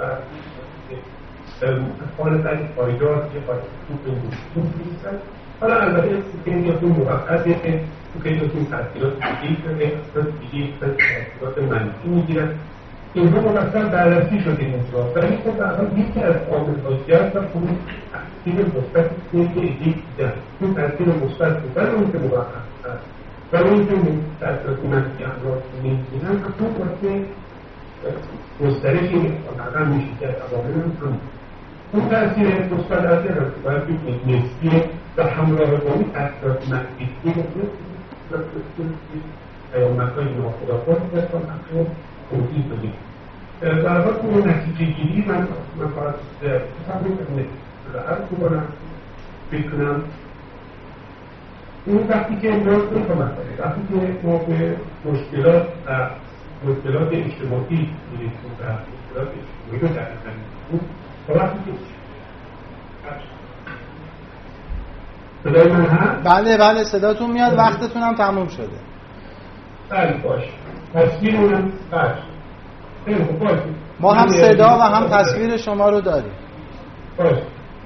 حال سری پایدار یه حال خوب می‌کنه. حالا البته سیستمیاتون موقته تو خیلیتون تاثیرات دیگه‌ای داره، اصلا دیگه‌ای تاثیرات منفی میگیرن. اینها مفصل بررسی شده اینجا. ولی خب در حال یکی از عامل‌های هست و خب تاثیر مثبت که یک دیدن. اون تاثیر مثبت بودن اون که موقت هست. ولی اون که تاثیرات منفی امراض میگیرن اصلا واسه گسترشی واقعا میشه که عوامل هم اون تاثیر مثبت از این هست باید بگید نسبیه و همراه با این تاثیرات منفی که پیامدهای ناخودآگاه بتوان اصلا توضیح بدیم. در واقع اون نتیجه گیری من من باید تفاهم کنم راحت کنم بکنم. اون وقتی که ما بفهمم وقتی که ما به مشکلات مشکلات اجتماعی میرسیم و مشکلات اجتماعی رو تعریف کنیم تا وقتی که صدای من هست؟ بله بله صداتون میاد. وقتتون هم تموم شده. بله باشه. تصویرونم باشه. خیلی خوب باشه. ما هم صدا و هم تصویر شما رو داریم. باشه.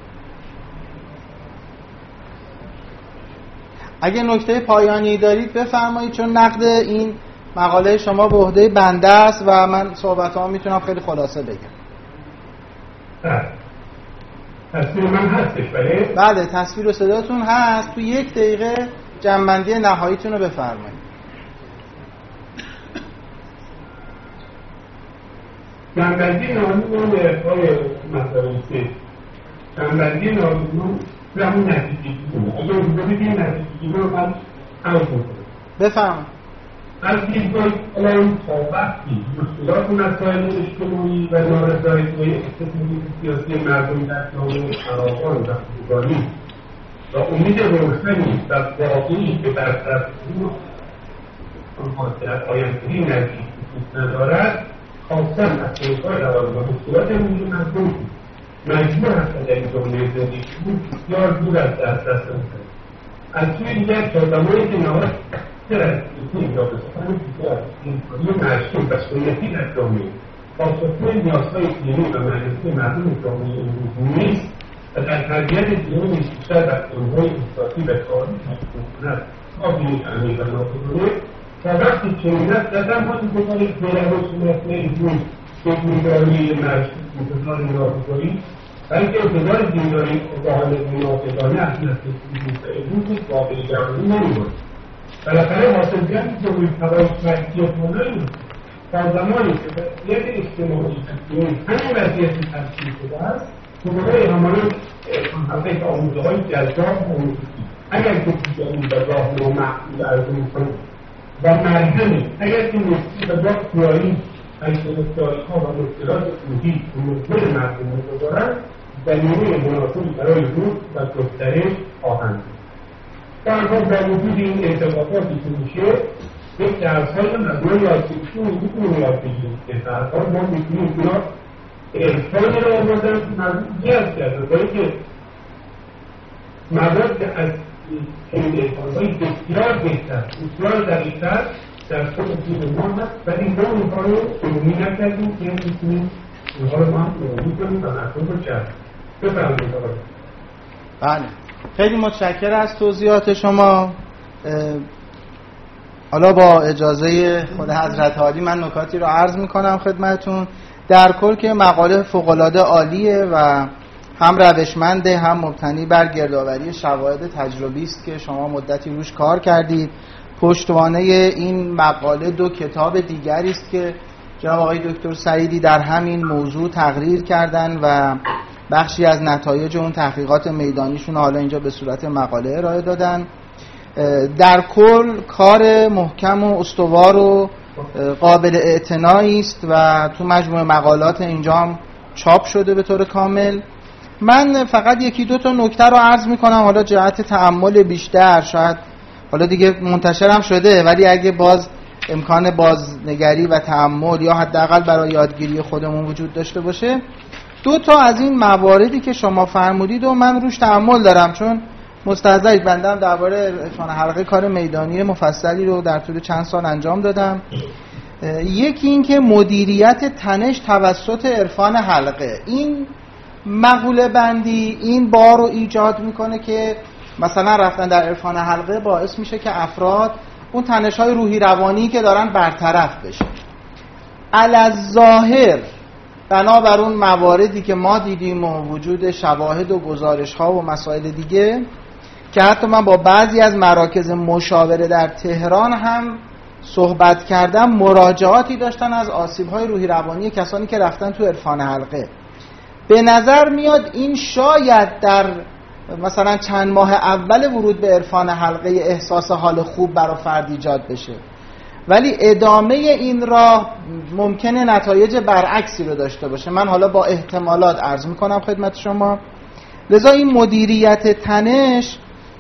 اگه نکته پایانی دارید بفرمایید، چون نقد این مقاله شما به عهده بنده است و من صحبت‌ها میتونم خیلی خلاصه بگم. بله. تصویر من هستش بله؟ بله تصویر و صداتون هست. تو یک دقیقه جمع‌بندی نهاییتون رو بفرمایید. جمع‌بندی نهایی به ارتقای مسائل سه. جمع‌بندی نهایی به همون نتیجه گیری. اگه اونجا بگیم نتیجه گیری رو من هم کنم. بفرمایید. از دیدگاه الان تا وقتی مشکلات مسائل اجتماعی و نارضایتی‌های اقتصادی سیاسی مردم در جامعه فراوان و خوبانی و امید روشنی و واقعی که برطرف آنها در آیندگی نزدیک وجود ندارد، خواستن از طریق‌های روان و مشکلات امروز مردم مجبور هستند در این جامعه زندگی کنند بسیار دور از دسترس می‌کنند. از سوی دیگر کارآمدی که نهاد چرا این را به سخن دیگر اینکاری مرسوم و سنتی در جامعه پاسخگوی نیازهای دینی و معنوی مردم جامعه امروز نیست و در تربیت دینی بیشتر در علوم‌های احساسی و کاری مشغول کند تا دینی عمیق و ناخودآگاه تا وقتی چنین است در زمانی گذارید غیر و سنت ایشون حکمداری مرسوم انتظار ناخودآگاهی بلکه انتظار دینداری و حال ناخودآگاهانه از نسل امروز قابل جهانی نمی‌باشد. بالاخره حاصلگری که روی توان شخصی کنند تا زمانی که وضعیت اجتماعی همین وضعیتی تشکیل شده است دوباره همانند حقیقت آموزه‌های جذاب و آموزشی اگر که دیگری به راه نامعقول عرضه می‌کنند و مرهمی اگر که نسبی به راه خیالی از گرفتاری‌ها و مشکلات روحی و مشکل مردم می‌گذارند زمینه مناسبی برای رشد و گسترش خواهند در واقع با وجود این ارتباطاتی که میشه یک درس‌های مجموعه یادگیریشون میتونیم یاد بگیریم که درس‌ها ما میتونیم اینا ارفانی رو آمدن مردم جذب کرده برای که مواد از این ارفان‌های بسیار بهتر بسیار دقیق‌تر در خود دین ما هست ولی ما اونها رو عمومی نکردیم که میتونیم اونها رو ما هم عمومی کنیم و مردم رو جذب بفرمایید. بله خیلی متشکرم از توضیحات شما. حالا با اجازه خود حضرت عالی من نکاتی رو عرض میکنم خدمتون. در کل که مقاله فوق‌العاده عالیه و هم روشمنده هم مبتنی بر گردآوری شواهد تجربی است که شما مدتی روش کار کردید. پشتوانه این مقاله دو کتاب دیگری است که جناب آقای دکتر سعیدی در همین موضوع تقریر کردن و بخشی از نتایج اون تحقیقات میدانیشون حالا اینجا به صورت مقاله ارائه دادن. در کل کار محکم و استوار و قابل اعتنایی است و تو مجموعه مقالات اینجا هم چاپ شده به طور کامل. من فقط یکی دو تا نکته رو عرض میکنم حالا جهت تأمل بیشتر، شاید حالا دیگه منتشر هم شده ولی اگه باز امکان بازنگری و تأمل یا حداقل برای یادگیری خودمون وجود داشته باشه. دو تا از این مواردی که شما فرمودید و من روش تأمل دارم، چون مستحضرید بنده درباره عرفان حلقه کار میدانی مفصلی رو در طول چند سال انجام دادم. یکی این که مدیریت تنش توسط عرفان حلقه، این مقوله بندی این بار رو ایجاد میکنه که مثلا رفتن در عرفان حلقه باعث میشه که افراد اون تنش‌های روحی روانی که دارن برطرف بشه. الظاهر بنابر اون مواردی که ما دیدیم و وجود شواهد و گزارش‌ها و مسائل دیگه که حتی من با بعضی از مراکز مشاوره در تهران هم صحبت کردم، مراجعاتی داشتن از آسیب‌های روحی روانی کسانی که رفتن تو عرفان حلقه. به نظر میاد این شاید در مثلا چند ماه اول ورود به عرفان حلقه احساس حال خوب برای فرد ایجاد بشه، ولی ادامه این راه ممکنه نتایج برعکسی رو داشته باشه. من حالا با احتمالات عرض میکنم خدمت شما. لذا این مدیریت تنش،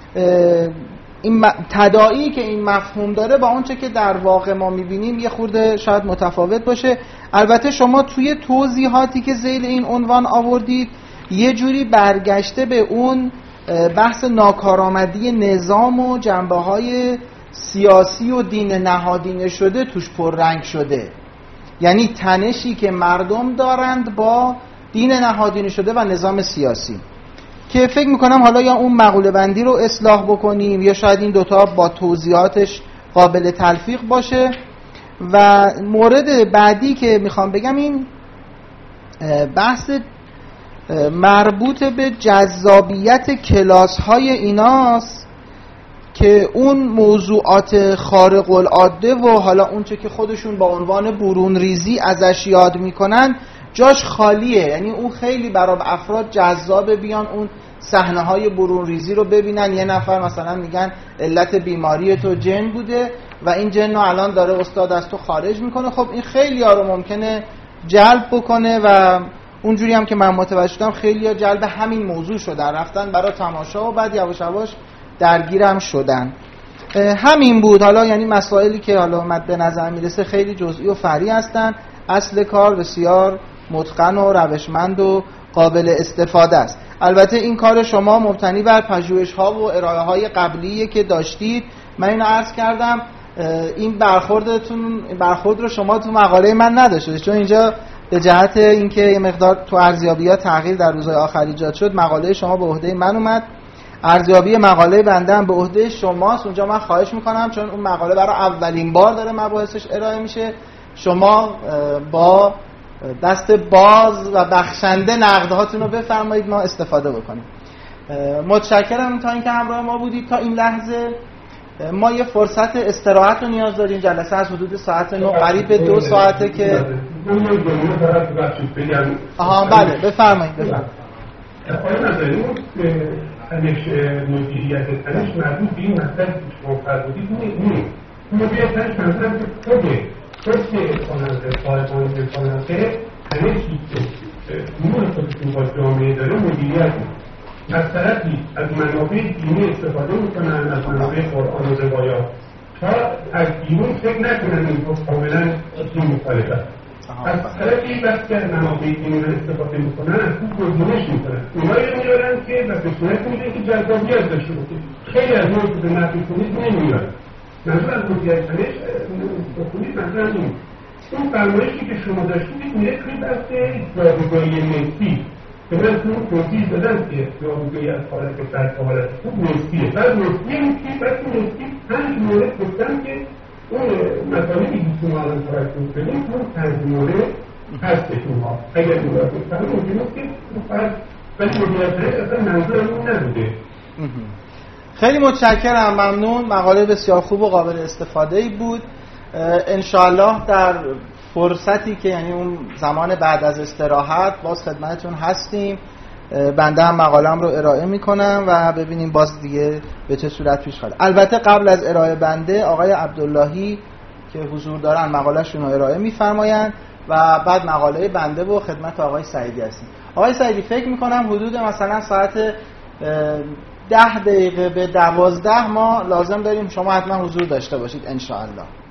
این تداعی که این مفهوم داره با اونچه که در واقع ما میبینیم یه خورده شاید متفاوت باشه. البته شما توی توضیحاتی که ذیل این عنوان آوردید یه جوری برگشته به اون بحث ناکارآمدی نظام و جنبه‌های سیاسی و دین نهادینه شده توش پررنگ شده، یعنی تنشی که مردم دارند با دین نهادینه شده و نظام سیاسی، که فکر میکنم حالا یا اون مقوله بندی رو اصلاح بکنیم یا شاید این دوتا با توضیحاتش قابل تلفیق باشه. و مورد بعدی که میخوام بگم این بحث مربوط به جذابیت کلاس های ایناست که اون موضوعات خارق العاده و حالا اونچه که خودشون با عنوان برون ریزی ازش یاد میکنن جاش خالیه، یعنی اون خیلی برای افراد جذابه بیان اون صحنه های برون ریزی رو ببینن. یه نفر مثلا میگن علت بیماری تو جن بوده و این جن رو الان داره استاد از تو خارج میکنه. خب این خیلی ها رو ممکنه جلب بکنه و اونجوری هم که من متوجه شدم خیلی ها جلب همین موضوع شدن، رفتن برای تماشا و بعد یواش یواش درگیرم شدن. همین بود. حالا یعنی مسائلی که حالا مد به نظر میرسه خیلی جزئی و فرعی هستن، اصل کار بسیار متقن و روشمند و قابل استفاده است. البته این کار شما مبتنی بر پژوهش‌ها و ارائه‌های قبلی که داشتید. من اینو عرض کردم این برخوردتون برخورد رو شما تو مقاله من نداشتید، چون اینجا به جهت اینکه یه مقدار تو ارزیابی‌ها تغییر در روزهای آخر ایجاد شد مقاله شما به عهده من اومد، ارزیابی مقاله بنده هم به عهده شماست. اونجا من خواهش میکنم چون اون مقاله برای اولین بار داره مباحثش ارائه میشه، شما با دست باز و بخشنده نقدهاتون رو بفرمایید ما استفاده بکنیم. متشکرم تا اینکه همراه ما بودید تا این لحظه. ما یه فرصت استراحت رو نیاز داریم. جلسه از حدود ساعت نه قریب به دو ساعته که آها بله بفرمایید بفرمایید. آیا نظریم تنش مدیریت تنش مربوط به این مسئله که شما فرمودید نیست. مدیریت تنش منظور که خوده خود که کننده فارغان کننده تنشی که نور خودشون با جامعه داره مدیریت از طرفی از منابع دینی استفاده میکنن، از منابع قرآن و روایات تا از بیرون فکر نکنن این رو کاملا دین مخالف است. از طرفی وقتی از منابع دینی رو استفاده میکنن از خوب گزینش میکنن، اونایی رو میارن که و بشنت میده که جذابیت داشته باشه. خیلی از اون که به نفی کنید نمیارن. منظور از مدیریت تنش بکنید مثلا این اون فرمایشی که شما داشتید میره توی بحث جابجایی نسبی که من تو اون توضیح دادم که جابجایی از حالت فرد به حالت خوب نسبیه. بعد نسبی این که بعد تو نسبی پنج مورد گفتم که اون مطالبی که شما الان توجه کنید اون پنج مورد هست شما. اگر این مورد گفتم ممکن است که فرد ولی مدیریت تنش اصلا منظور اون نبوده. خیلی متشکرم، ممنون. مقاله بسیار خوب و قابل استفاده ای بود. انشاءالله در فرصتی که یعنی اون زمان بعد از استراحت باز خدمتتون هستیم. بنده هم مقاله‌ام رو ارائه میکنم و ببینیم باز دیگه به چه صورت پیش خواهد. البته قبل از ارائه بنده آقای عبداللهی که حضور دارن مقاله‌شون رو ارائه میفرمایند و بعد مقاله بنده و خدمت آقای سعیدی هستیم. آقای سعیدی فکر میکنم حدود مثلا ساعت ده دقیقه به دوازده ما لازم داریم شما حتما حضور داشته باشید انشاءالله.